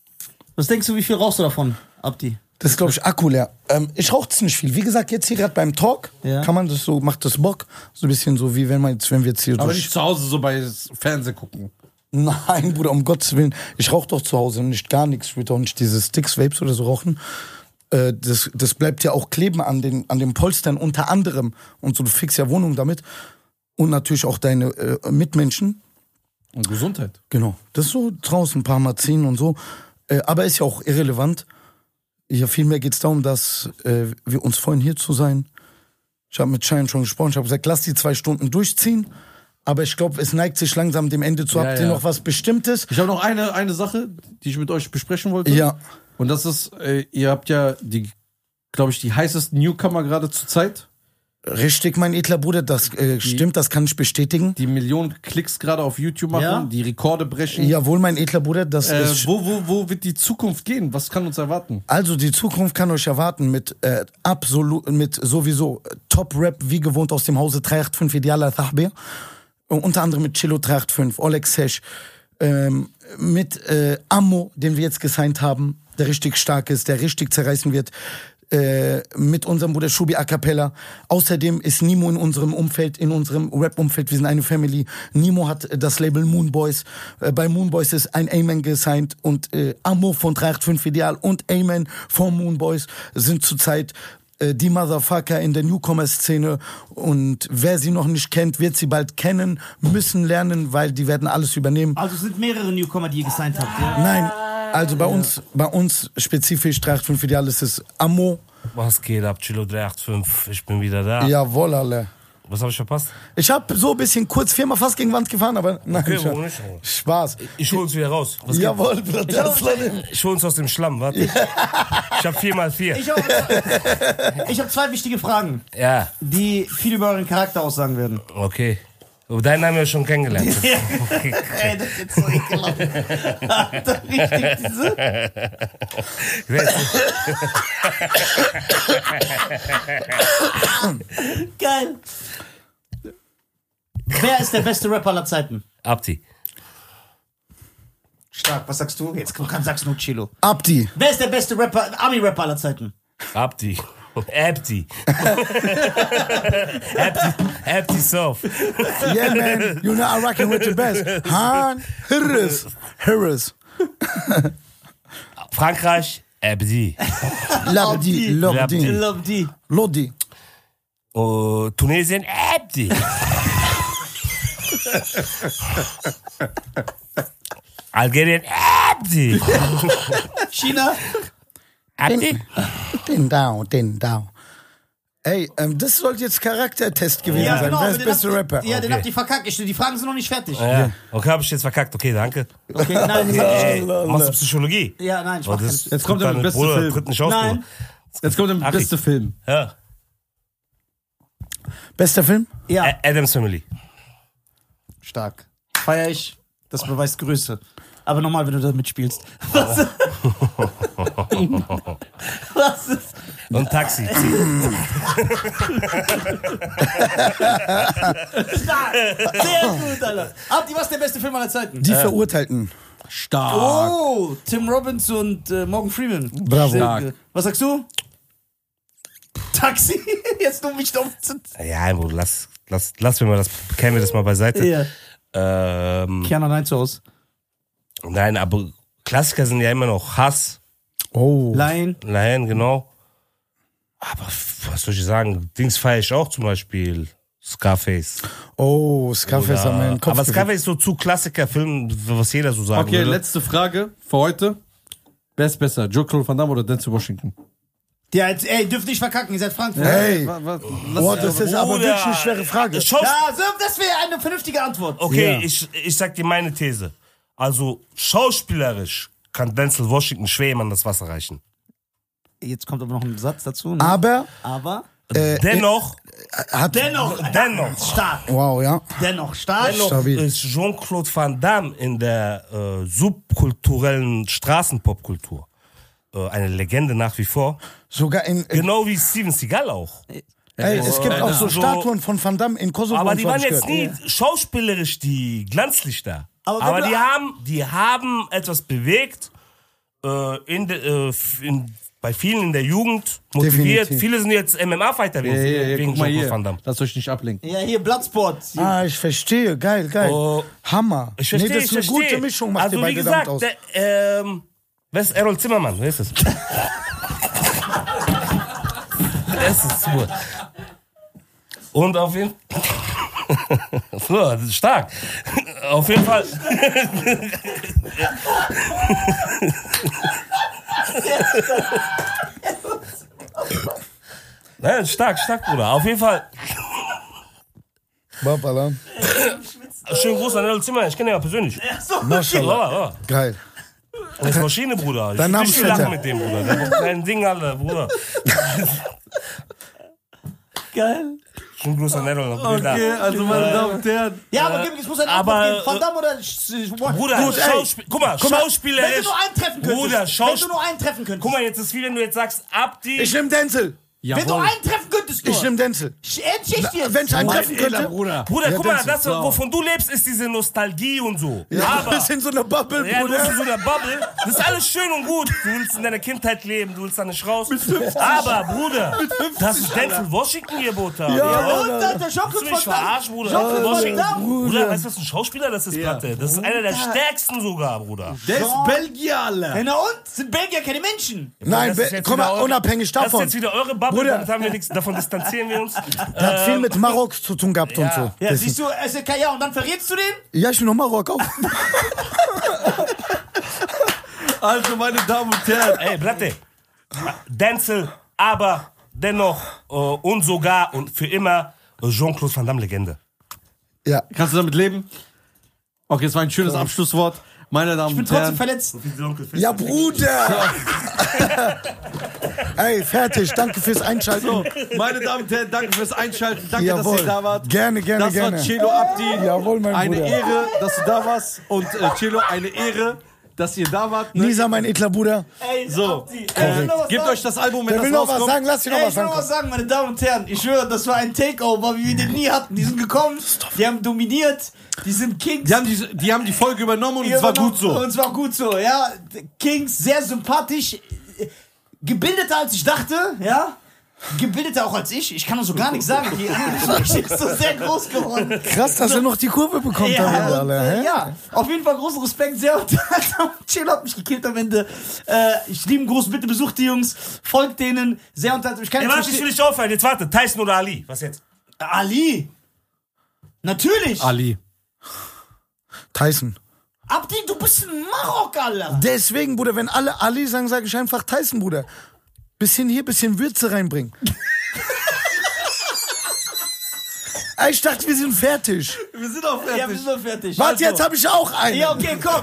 Was denkst du, wie viel rauchst du davon, Abdi? Das ist, glaube ich, Akku leer. Ähm, ich rauche nicht viel. Wie gesagt, jetzt hier gerade beim Talk Ja. kann man das so, macht das Bock. So ein bisschen so, wie wenn man jetzt, wenn wir jetzt hier Aber durch... nicht zu Hause so bei Fernsehen gucken. Nein, Bruder, um Gottes Willen. Ich rauche doch zu Hause nicht gar nichts. Ich will doch nicht diese Sticks, Vapes oder so rauchen. Äh, das, das bleibt ja auch kleben an den, an den Polstern unter anderem. Und so, du fixst ja Wohnung damit. Und natürlich auch deine äh, Mitmenschen. Und Gesundheit. Genau. Das ist so draußen ein paar Mal ziehen und so. Äh, aber ist ja auch irrelevant. Ja, vielmehr geht es darum, dass äh, wir uns freuen, hier zu sein. Ich habe mit Cheyenne schon gesprochen. Ich habe gesagt, lass die zwei Stunden durchziehen. Aber ich glaube, es neigt sich langsam dem Ende zu. Ja, Habt ihr ja. noch was Bestimmtes? Ich habe noch eine, eine Sache, die ich mit euch besprechen wollte. Ja. Und das ist, äh, ihr habt ja die, glaube ich, die heißesten Newcomer gerade zur Zeit. Richtig, mein edler Bruder, das äh, stimmt, das kann ich bestätigen. Die Millionen Klicks gerade auf YouTube machen, Ja. die Rekorde brechen. Jawohl, mein edler Bruder, das Äh, ist... wo, wo, wo wird die Zukunft gehen? Was kann uns erwarten? Also die Zukunft kann euch erwarten mit äh, absolut, mit sowieso äh, Top-Rap, wie gewohnt aus dem Hause drei acht fünf Ideala Thahbir. Und unter anderem mit Chilo drei acht fünf, Oleg Sesh, ähm, mit äh, Ammo, den wir jetzt gesigned haben, der richtig stark ist, der richtig zerreißen wird. Äh, mit unserem Bruder Shubi A Cappella. Außerdem ist Nimo in unserem Umfeld, in unserem Rap-Umfeld, wir sind eine Family. Nimo hat das Label Moon Boys. Äh, bei Moon Boys ist ein Amen gesigned und äh, Ammo von drei acht fünf Ideal und Amen von Moon Boys sind zurzeit äh, die Motherfucker in der Newcomer-Szene. Und wer sie noch nicht kennt, wird sie bald kennen, müssen lernen, weil die werden alles übernehmen. Also es sind mehrere Newcomer, die ihr gesigned habt, ja? Nein, also bei uns, bei uns spezifisch drei acht fünf Ideal ist es Ammo. Was geht ab, Chilo drei acht fünf? Ich bin wieder da. Jawohl, alle. Was habe ich verpasst? Ich hab so ein bisschen kurz viermal fast gegen Wand gefahren, aber nein, Okay, ich- warum nicht? Spaß. Ich hol uns wieder raus. Was geht? Jawohl, Bruder. Ich hol uns aus dem Schlamm, warte. Ich hab vier mal vier. Ich habe ich hab zwei wichtige Fragen, Ja, die viel über euren Charakter aussagen werden. okay. Aber deinen haben wir schon kennengelernt. Ey, das ist jetzt so ekelhaft. Alter, richtig, diese- Geil. Wer ist der beste Rapper aller Zeiten? Abdi. Stark, was sagst du? Jetzt kann, sagst du nur Chilo. Abdi. Wer ist der beste Rapper, Ami-Rapper aller Zeiten? Abdi. Abdi. Abdi. Abdi Sof. Yeah, man. You know I'm rocking with the best. Han Harris. Harris. Frankreich. Abdi. Labdi. Lobdi. Love die. Lodi. Oh, Tunesien. Abdi. Algerien. Abdi. China? Abdi. Den down, den down. Ey, ähm, das sollte jetzt Charaktertest gewesen Ja, sein. genau. Wer aber ist den beste habt- Rapper? Ja, den habt ihr verkackt. Ich- Die Fragen sind noch nicht fertig. Ja. Okay, hab ich jetzt verkackt. Okay, danke. Okay, nein, das hab Ey, machst du Psychologie? ich, ja, nein, ich Oh, mach das, keinen. Jetzt kommt der dein beste Bruder Film. tritt nicht aus, Nein. Bruder. Jetzt kommt der Ach, beste ich- Film. Ja. Bester Film? Ja, A- Adams Family. stark. Feier ich. Das beweist Größe. Aber nochmal, wenn du da mitspielst. Was, was ist... Und Taxi. Stark. Sehr gut, Alter. Abdi, was ist der beste Film aller Zeiten? Die Verurteilten. Stark. Oh, Tim Robbins und äh, Morgan Freeman. Bravo. Sehr gut. Was sagst du? Taxi? Jetzt du mich doch zu... Ja, Bruder, lass, lass, lass mir mal das, kennen wir das mal beiseite. Ja. Ähm, Keanu Reeves aus. nein, aber Klassiker sind ja immer noch Hass, Oh. Lion. Lion, genau. Aber was soll ich sagen? Dings feiere ich auch zum Beispiel. Scarface. Oh, Scarface Oder- hat meinen Kopf aber gefickt. Scarface ist so zu Klassiker-Film, was jeder so sagen Okay, würde. letzte Frage für heute. Wer ist besser, Joe-Claude Van Damme oder Denzel Washington? Der jetzt, ey, dürft nicht verkacken, ihr seid Frankfurt. Hey, Wa- wa- lass- boah, das ist aber Bruder, wirklich eine schwere Frage. Schaus- Ja, so, das wäre eine vernünftige Antwort. Okay, Ja. ich, ich sag dir meine These. Also, schauspielerisch kann Denzel Washington schwer jemand das Wasser reichen. Jetzt kommt aber noch ein Satz dazu. Ne? Aber Aber Dennoch, hat... dennoch, dennoch, stark. Wow, ja. Dennoch stark. dennoch Stabil. ist Jean-Claude Van Damme in der äh, subkulturellen Straßenpopkultur äh, eine Legende nach wie vor. Sogar in... Genau wie Steven Seagal auch. Ey, es gibt auch so Also- Statuen von Van Damme in Kosovo. Aber und die so, waren hab ich jetzt gehört. nie schauspielerisch die Glanzlichter. Aber Aber, wenn du- die haben, die haben etwas bewegt äh, in, de, äh, in, bei vielen in der Jugend, motiviert. Definitiv. Viele sind jetzt M M A-Fighter Ja, ja, ja, wegen guck mal Jean-Claude hier. Van Damme. Lasst euch nicht ablenken. Ja, hier Bloodsport. Ah, ich verstehe. Geil, geil. Oh. Hammer. Ich verstehe, nee, das ist eine ich verstehe. gute Mischung, macht also, ihr wie beide gesagt, damit aus. der, ähm, wer ist Errol Zimmermann? Wer ist es? Das ist super. Und auf jeden so, das ist stark. Auf jeden Fall. Nein, stark, stark, Bruder. Auf jeden Fall. Babala. Schönen Gruß an Errol Zimmermann. Ich kenne ihn ja persönlich. Maschallah. Ja, ja. Geil. Das ist Maschine, Bruder. Ich Dein Name will ist nicht lachen Vetter. mit dem, Bruder. Der macht kein Ding, Alter, Bruder. Geil. Schönen Gruß an Errol. Okay, also meine Damen und Herren. Ja, aber gib, ich muss eine aber, Antwort geben. Van Damme oder... Sch- Bruder, Gut, ey. Schauspiel, guck mal, Guck mal, Schauspieler wenn du ist... nur einen treffen könntest. Bruder, wenn Schaus- du nur einen treffen könntest. Guck mal, jetzt ist wie wenn du jetzt sagst, Abdi... Ich nehm Denzel. wenn du Jawohl. einen treffen könntest nur. Ich nehm Denzel. Sch- Ehrlich jetzt. Wenn ich einen Mein treffen edler könnte... Bruder. Bruder, Ja, guck mal, Denzel, das, wovon du lebst, ist diese Nostalgie und so. Ja, Aber... du bist in so einer Bubble, Ja, du bist in Bruder. so einer Bubble. Das ist alles schön und gut. Du willst in deiner Kindheit leben, du willst da nicht raus. Aber, Bruder, das ist Denzel Washington hier, Bruder. Ja, Und Alter. der Willst du Jean-Claude mich Van Damme. verarschen, Bruder? Jean-Claude Van Washington. Damme. Bruder, weißt du, was ein Schauspieler das ist, Platte? Das ist einer der stärksten sogar, Bruder. Der ist Belgier, Alter. Ja, na und? Sind Belgier keine Menschen? Nein, Das ist be- jetzt guck wieder mal, eure- unabhängig Das ist davon. jetzt wieder eure Bubble, Bruder. damit haben wir nichts, davon distanzieren wir uns. Der hat viel mit Marok zu tun gehabt und so. Ja, Deswegen- siehst du, es ist ja, und dann verrätst du den? Ja, ich bin noch Marok auch. Also, meine Damen und Herren. Ey, Platte, Denzel, aber dennoch äh, und sogar und für immer äh, Jean-Claude Van Damme Legende. Ja. Kannst du damit leben? Okay, es war ein schönes Abschlusswort. Meine Damen Ich bin und trotzdem Herren. verletzt. Ja, Bruder. Ey, fertig. Danke fürs Einschalten. So, meine Damen und Herren, danke fürs Einschalten. Danke, dass Jawohl. ihr da wart. Gerne, gerne, Das gerne. war Celo Abdi. Jawohl, mein Eine Bruder. Ehre, dass du da warst. Und äh, Celo, eine Ehre, dass ihr da wart. Ne? Nisa, mein edler Bruder. Ey, So, Abdi, äh, ich will noch was gebt sagen. euch das Album, wenn Der will das noch was rauskommt. sagen. Lass ihn noch Ey, was ich will noch sagen. was sagen, meine Damen und Herren. Ich schwöre, das war ein Takeover, wie wir den nie hatten. Die sind gekommen, die haben dominiert, die sind Kings. Die haben die, die haben die Folge übernommen und es war gut so. Und es war gut so, ja. Kings, sehr sympathisch, äh, gebildeter als ich dachte, ja. Gebildeter auch als ich. Ich kann so gar nichts sagen. Die die ist so sehr groß geworden. Krass, dass er noch die Kurve bekommt am Ende, und, Alter. äh, hä? ja, auf jeden Fall großen Respekt, sehr unterhaltsam. Chill hat mich gekillt am Ende. Äh, ich liebe groß, bitte besucht die Jungs, folgt denen, sehr unterhaltsam. Ich kann Ey, jetzt warte, ich verstehen- will nicht aufhören. Jetzt warte, Tyson oder Ali? Was jetzt? Ali. Natürlich. Ali. Tyson. Abdi, du bist ein Marok, Alter. Deswegen, Bruder, wenn alle Ali sagen, sage ich einfach Tyson, Bruder. Bisschen hier, bisschen Würze reinbringen. Ey, ich dachte, wir sind fertig. Wir sind auch fertig. Ja, wir sind noch fertig. Warte, jetzt habe ich auch einen. Ja, okay, komm.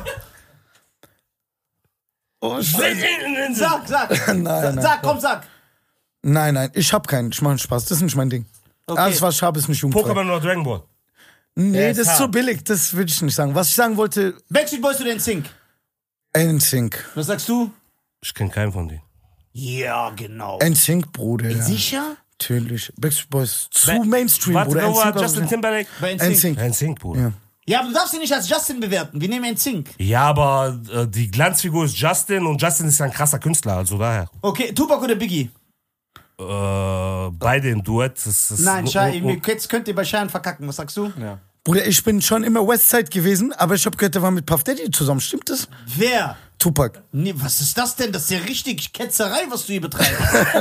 Oh, Scheiße. Sag, sag. Nein, nein, Sag, komm, sag. Nein, nein, ich hab keinen. Ich mache Spaß. Das ist nicht mein Ding. Alles, was ich habe, ist nicht jugendfrei. Pokémon oder Dragon Ball? Nee, das ist hart. so billig. Das will ich nicht sagen. Was ich sagen wollte, Backstreet Boys oder N Sync? N Sync. Was sagst du? Ich kenne keinen von denen. Ja, genau. N Sync, Bruder. Sicher? Natürlich. Backstreet Boys. Zu Ba- Mainstream, Warte, Bruder. wo war N Sync Justin Timberlake? Bei N N Sync. Sync. N Sync, Bruder. Ja. Ja, aber du darfst ihn nicht als Justin bewerten. Wir nehmen N Sync. Ja, aber äh, die Glanzfigur ist Justin und Justin ist ja ein krasser Künstler, also daher. Okay, Tupac oder Biggie? Äh, beide im Duett. Das ist Nein, nur- Shai, nur- jetzt könnt ihr bei Schein verkacken. Was sagst du? Ja. Bruder, ich bin schon immer Westside gewesen, aber ich habe gehört, der war mit Puff Daddy zusammen. Stimmt das? Wer? Tupac. Nee, was ist das denn? Das ist ja richtig Ketzerei, was du hier betreibst.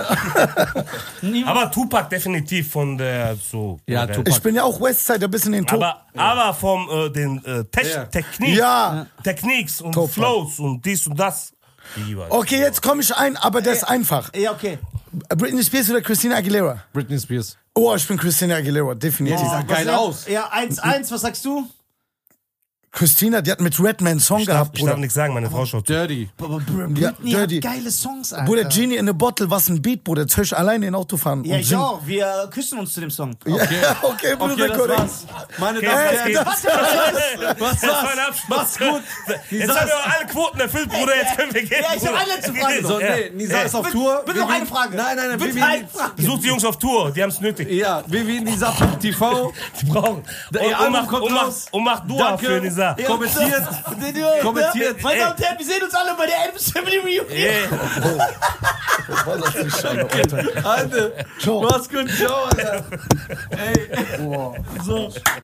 Aber Tupac definitiv von der so. Ja, der, Tupac. Ich bin ja auch Westside, bis in den Tod. Aber, aber vom äh, den äh, Te Ja. Technik, Ja. Techniques und Tupac. Flows und dies und das. Lieber. Okay, jetzt komme ich ein, aber das ist einfach. Ja, okay. Britney Spears oder Christina Aguilera? Britney Spears. Oh, ich bin Christina Aguilera, definitiv. Die sah geil Was- aus. Ja, eins eins, was sagst du? Christina, die hat mit Redman einen Song Ich darf, gehabt, ich darf Bruder. nichts sagen, meine Frau schaut zu. Dirty. Aber Br- Ja, Britney Dirty. hat geile Songs, Alter. Bruder, Genie in a Bottle, was ein Beat, Bruder. Jetzt höre ich alleine in Auto fahren. Ja, und ich singen. auch. Wir küssen uns zu dem Song. Okay, okay, Bruder, Okay, das korrekt. war's. Meine Okay, Damen und was Herren. geht? Was Das war ein war's? Abschluss. Mach's gut. Jetzt haben wir alle Quoten erfüllt, Bruder. Jetzt können wir gehen. Ja, ich hab Bruder. eine letzte Frage noch. So, nee, Nisa ist auf Bitte- Tour. bitte noch Vivi- eine Frage. Nein, nein, nein. Bitte Vivi- eine Frage. Besucht die Jungs auf Tour, die haben es nötig. Ja, Vivi Nisa T V. Die brauchen. Der Und, und, Album macht, kommt und, macht, raus. und macht Dua Danke. für Nisa. Ja. Kommentiert. Kommentiert. Meine Damen und Herren, wir sehen uns alle bei der Adams Family Reunion. Yeah. Was ist das für Scheiße, Alter? Alter, Ciao. mach's gut, ciao, Alter. Ey, so.